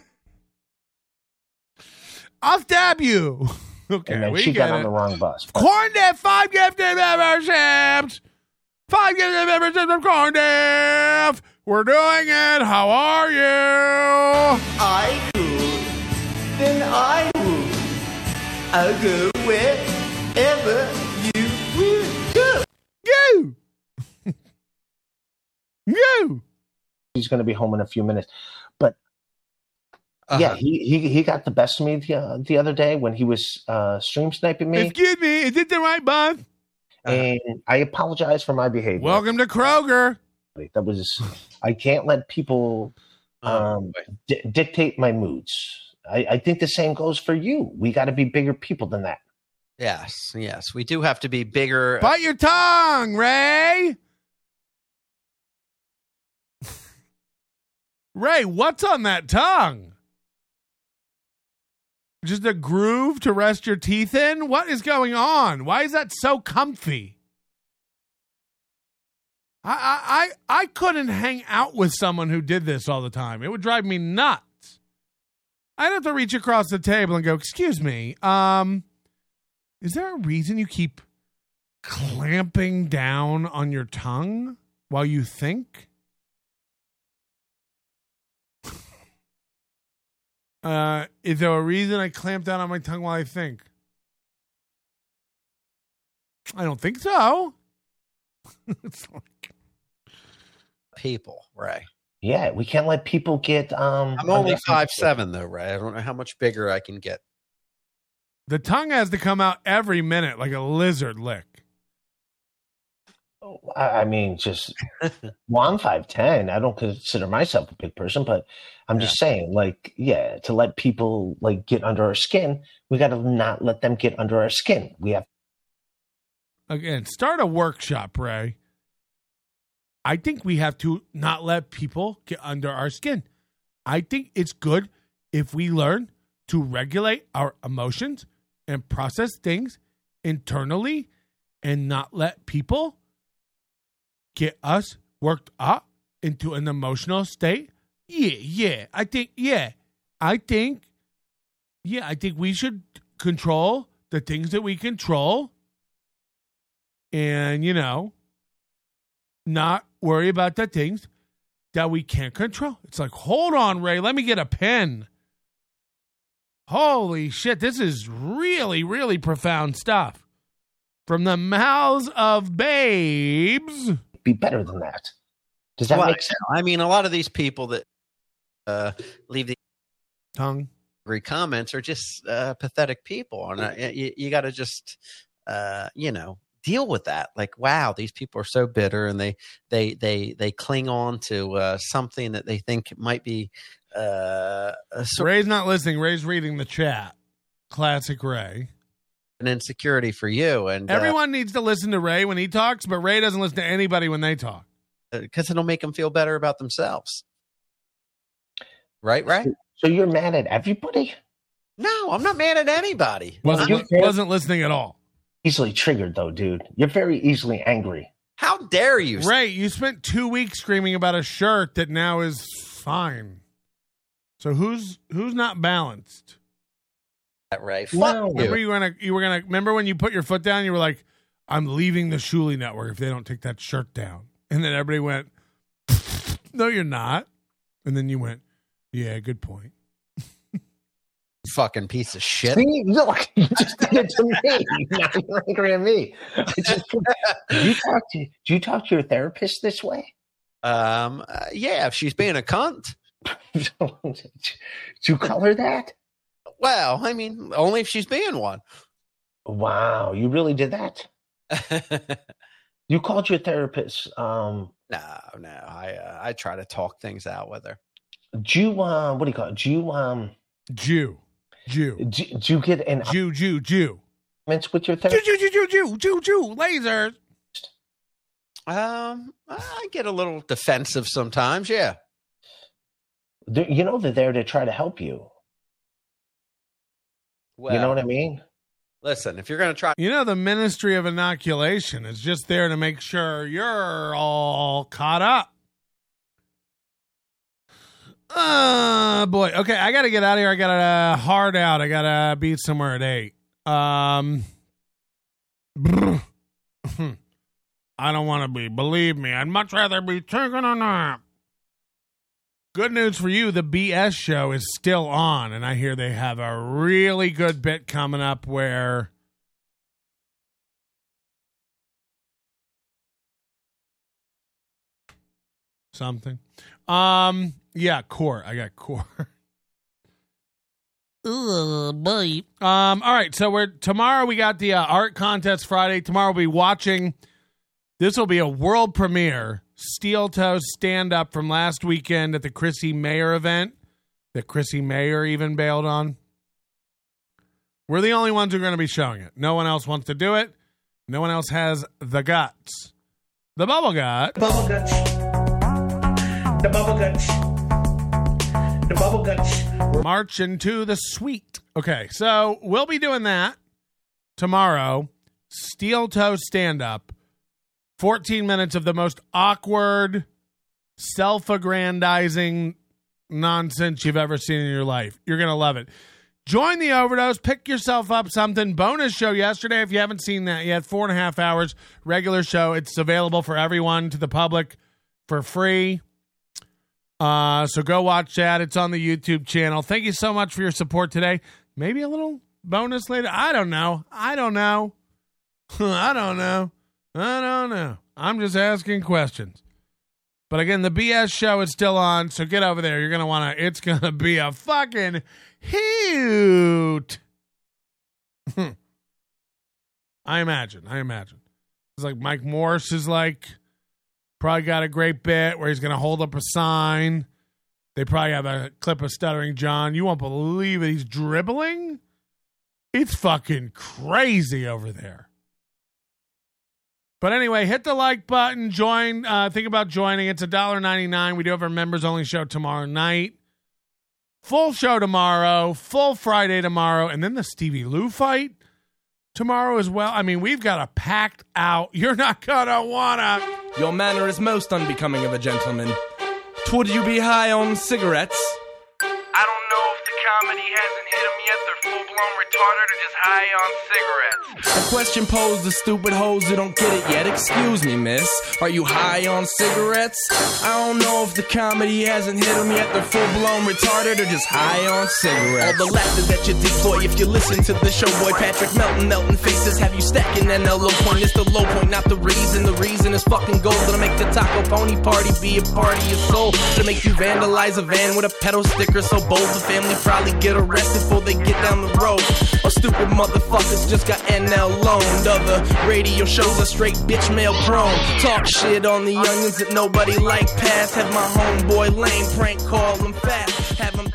I'll stab you. Okay, and then we she get got on it. the wrong bus. Corn Def, 5 gifted memberships. 5 gifted memberships of Corn Def. We're doing it. How are you? I could, then I would. I'll go wherever you will go. You. You. He's going to be home in a few minutes. But yeah, he got the best of me the other day when he was stream sniping me. Excuse me, is it the right bus? And I apologize for my behavior. Welcome to Kroger. That was, I can't let people dictate my moods. I think the same goes for you. We got to be bigger people than that. Yes, we do have to be bigger. Bite your tongue, Ray. Ray, what's on that tongue? Just a groove to rest your teeth in? What is going on? Why is that so comfy? I couldn't hang out with someone who did this all the time. It would drive me nuts. I'd have to reach across the table and go, excuse me, is there a reason you keep clamping down on your tongue while you think? Is there a reason I clamp down on my tongue while I think? I don't think so. It's like people, Ray. Yeah, we can't let people get. I'm only 5'7" though, Ray. I don't know how much bigger I can get. The tongue has to come out every minute like a lizard lick. I mean, just well, I'm 5'10". I don't consider myself a big person, but I'm just saying, like, yeah, to let people like get under our skin, we got to not let them get under our skin. We have again start a workshop, Ray. I think we have to not let people get under our skin. I think it's good if we learn to regulate our emotions and process things internally and not let people get us worked up into an emotional state. I think we should control the things that we control and, not worry about the things that we can't control. It's like, hold on, Ray, let me get a pen. Holy shit, this is really, really profound stuff. From the mouths of babes. Be better than that. Does that make sense? I mean, a lot of these people that leave the tongue angry comments are just pathetic people, and you got to just deal with that. Like, wow, these people are so bitter, and they cling on to something that they think might be. Ray's not listening. Ray's reading the chat. Classic Ray. An insecurity for you, and everyone needs to listen to Ray when he talks, but Ray doesn't listen to anybody when they talk because it'll make them feel better about themselves. Right? So you're mad at everybody? No, I'm not mad at anybody. Wasn't listening at all. Easily triggered, though, dude. You're very easily angry. How dare you? Ray, you spent 2 weeks screaming about a shirt that now is fine. So who's not balanced? Ray, fuck you were gonna remember when you put your foot down, you were like, I'm leaving the Shuli Network if they don't take that shirt down. And then everybody went, no, you're not. And then you went, yeah, good point. Fucking piece of shit. See, look, you just did it to me. Now you're angry at me. Do you talk to your therapist this way? Yeah, if she's being a cunt. Do you call her that? Well, I mean, only if she's being one. Wow, you really did that? You called your therapist. No. I try to talk things out with her. Do you, what do you call it? Do you, Jew. Do you get an Jew. With your therapist? Jew, lasers. I get a little defensive sometimes, yeah. You know they're there to try to help you. Well, you know what I mean? Listen, if you're going to try... You know, the Ministry of Inoculation is just there to make sure you're all caught up. Boy. Okay, I got to get out of here. I got to hard out. I got to be somewhere at 8. I don't want to be. Believe me, I'd much rather be taking a nap. Good news for you, the BS show is still on, and I hear they have a really good bit coming up where something. Yeah, core. I got core. Boy. All right, so tomorrow we got the art contest Friday. Tomorrow we'll be watching. This will be a world premiere. Steel Toe stand-up from last weekend at the Chrissy Mayer event that Chrissy Mayer even bailed on. We're the only ones who are going to be showing it. No one else wants to do it. No one else has the guts. The bubble gut. Bubble guts. The bubble guts. The bubble guts. March into the suite. Okay, so we'll be doing that tomorrow. Steel Toe stand-up. 14 minutes of the most awkward, self-aggrandizing nonsense you've ever seen in your life. You're going to love it. Join the Overdose. Pick yourself up something. Bonus show yesterday, if you haven't seen that yet. 4.5 hours. Regular show. It's available for everyone, to the public, for free. So go watch that. It's on the YouTube channel. Thank you so much for your support today. Maybe a little bonus later. I don't know. I don't know. I'm just asking questions. But again, the BS show is still on, so get over there. You're going to want to, it's going to be a fucking hoot. I imagine. It's like Mike Morse is like, probably got a great bit where he's going to hold up a sign. They probably have a clip of Stuttering John. You won't believe it. He's dribbling. It's fucking crazy over there. But anyway, hit the like button. Join. Think about joining. It's $1.99. We do have our members-only show tomorrow night. Full show tomorrow. Full Friday tomorrow. And then the Stevie Lou fight tomorrow as well. I mean, we've got a packed out. You're not going to want to. Your manner is most unbecoming of a gentleman. Would you be high on cigarettes? I don't know if the comedy hasn't hit them yet. They're full-blown retarded or just high on cigarettes. A question posed to stupid hoes who don't get it yet. Excuse me, miss. Are you high on cigarettes? I don't know if the comedy hasn't hit them yet. They're full-blown retarded or just high on cigarettes. All the laughter that you deploy if you listen to the show, boy. Patrick melting faces have you stacking an low point. It's the low point, not the reason. The reason is fucking gold. That'll make the Taco Pony party be a party of soul. To make you vandalize a van with a pedal sticker so bold the family probably get arrested before they get down the road. Or stupid motherfuckers just got NL loaned. Other radio shows are straight bitch mail prone. Talk shit on the onions that nobody like past. Have my homeboy lame prank call them fast. Have him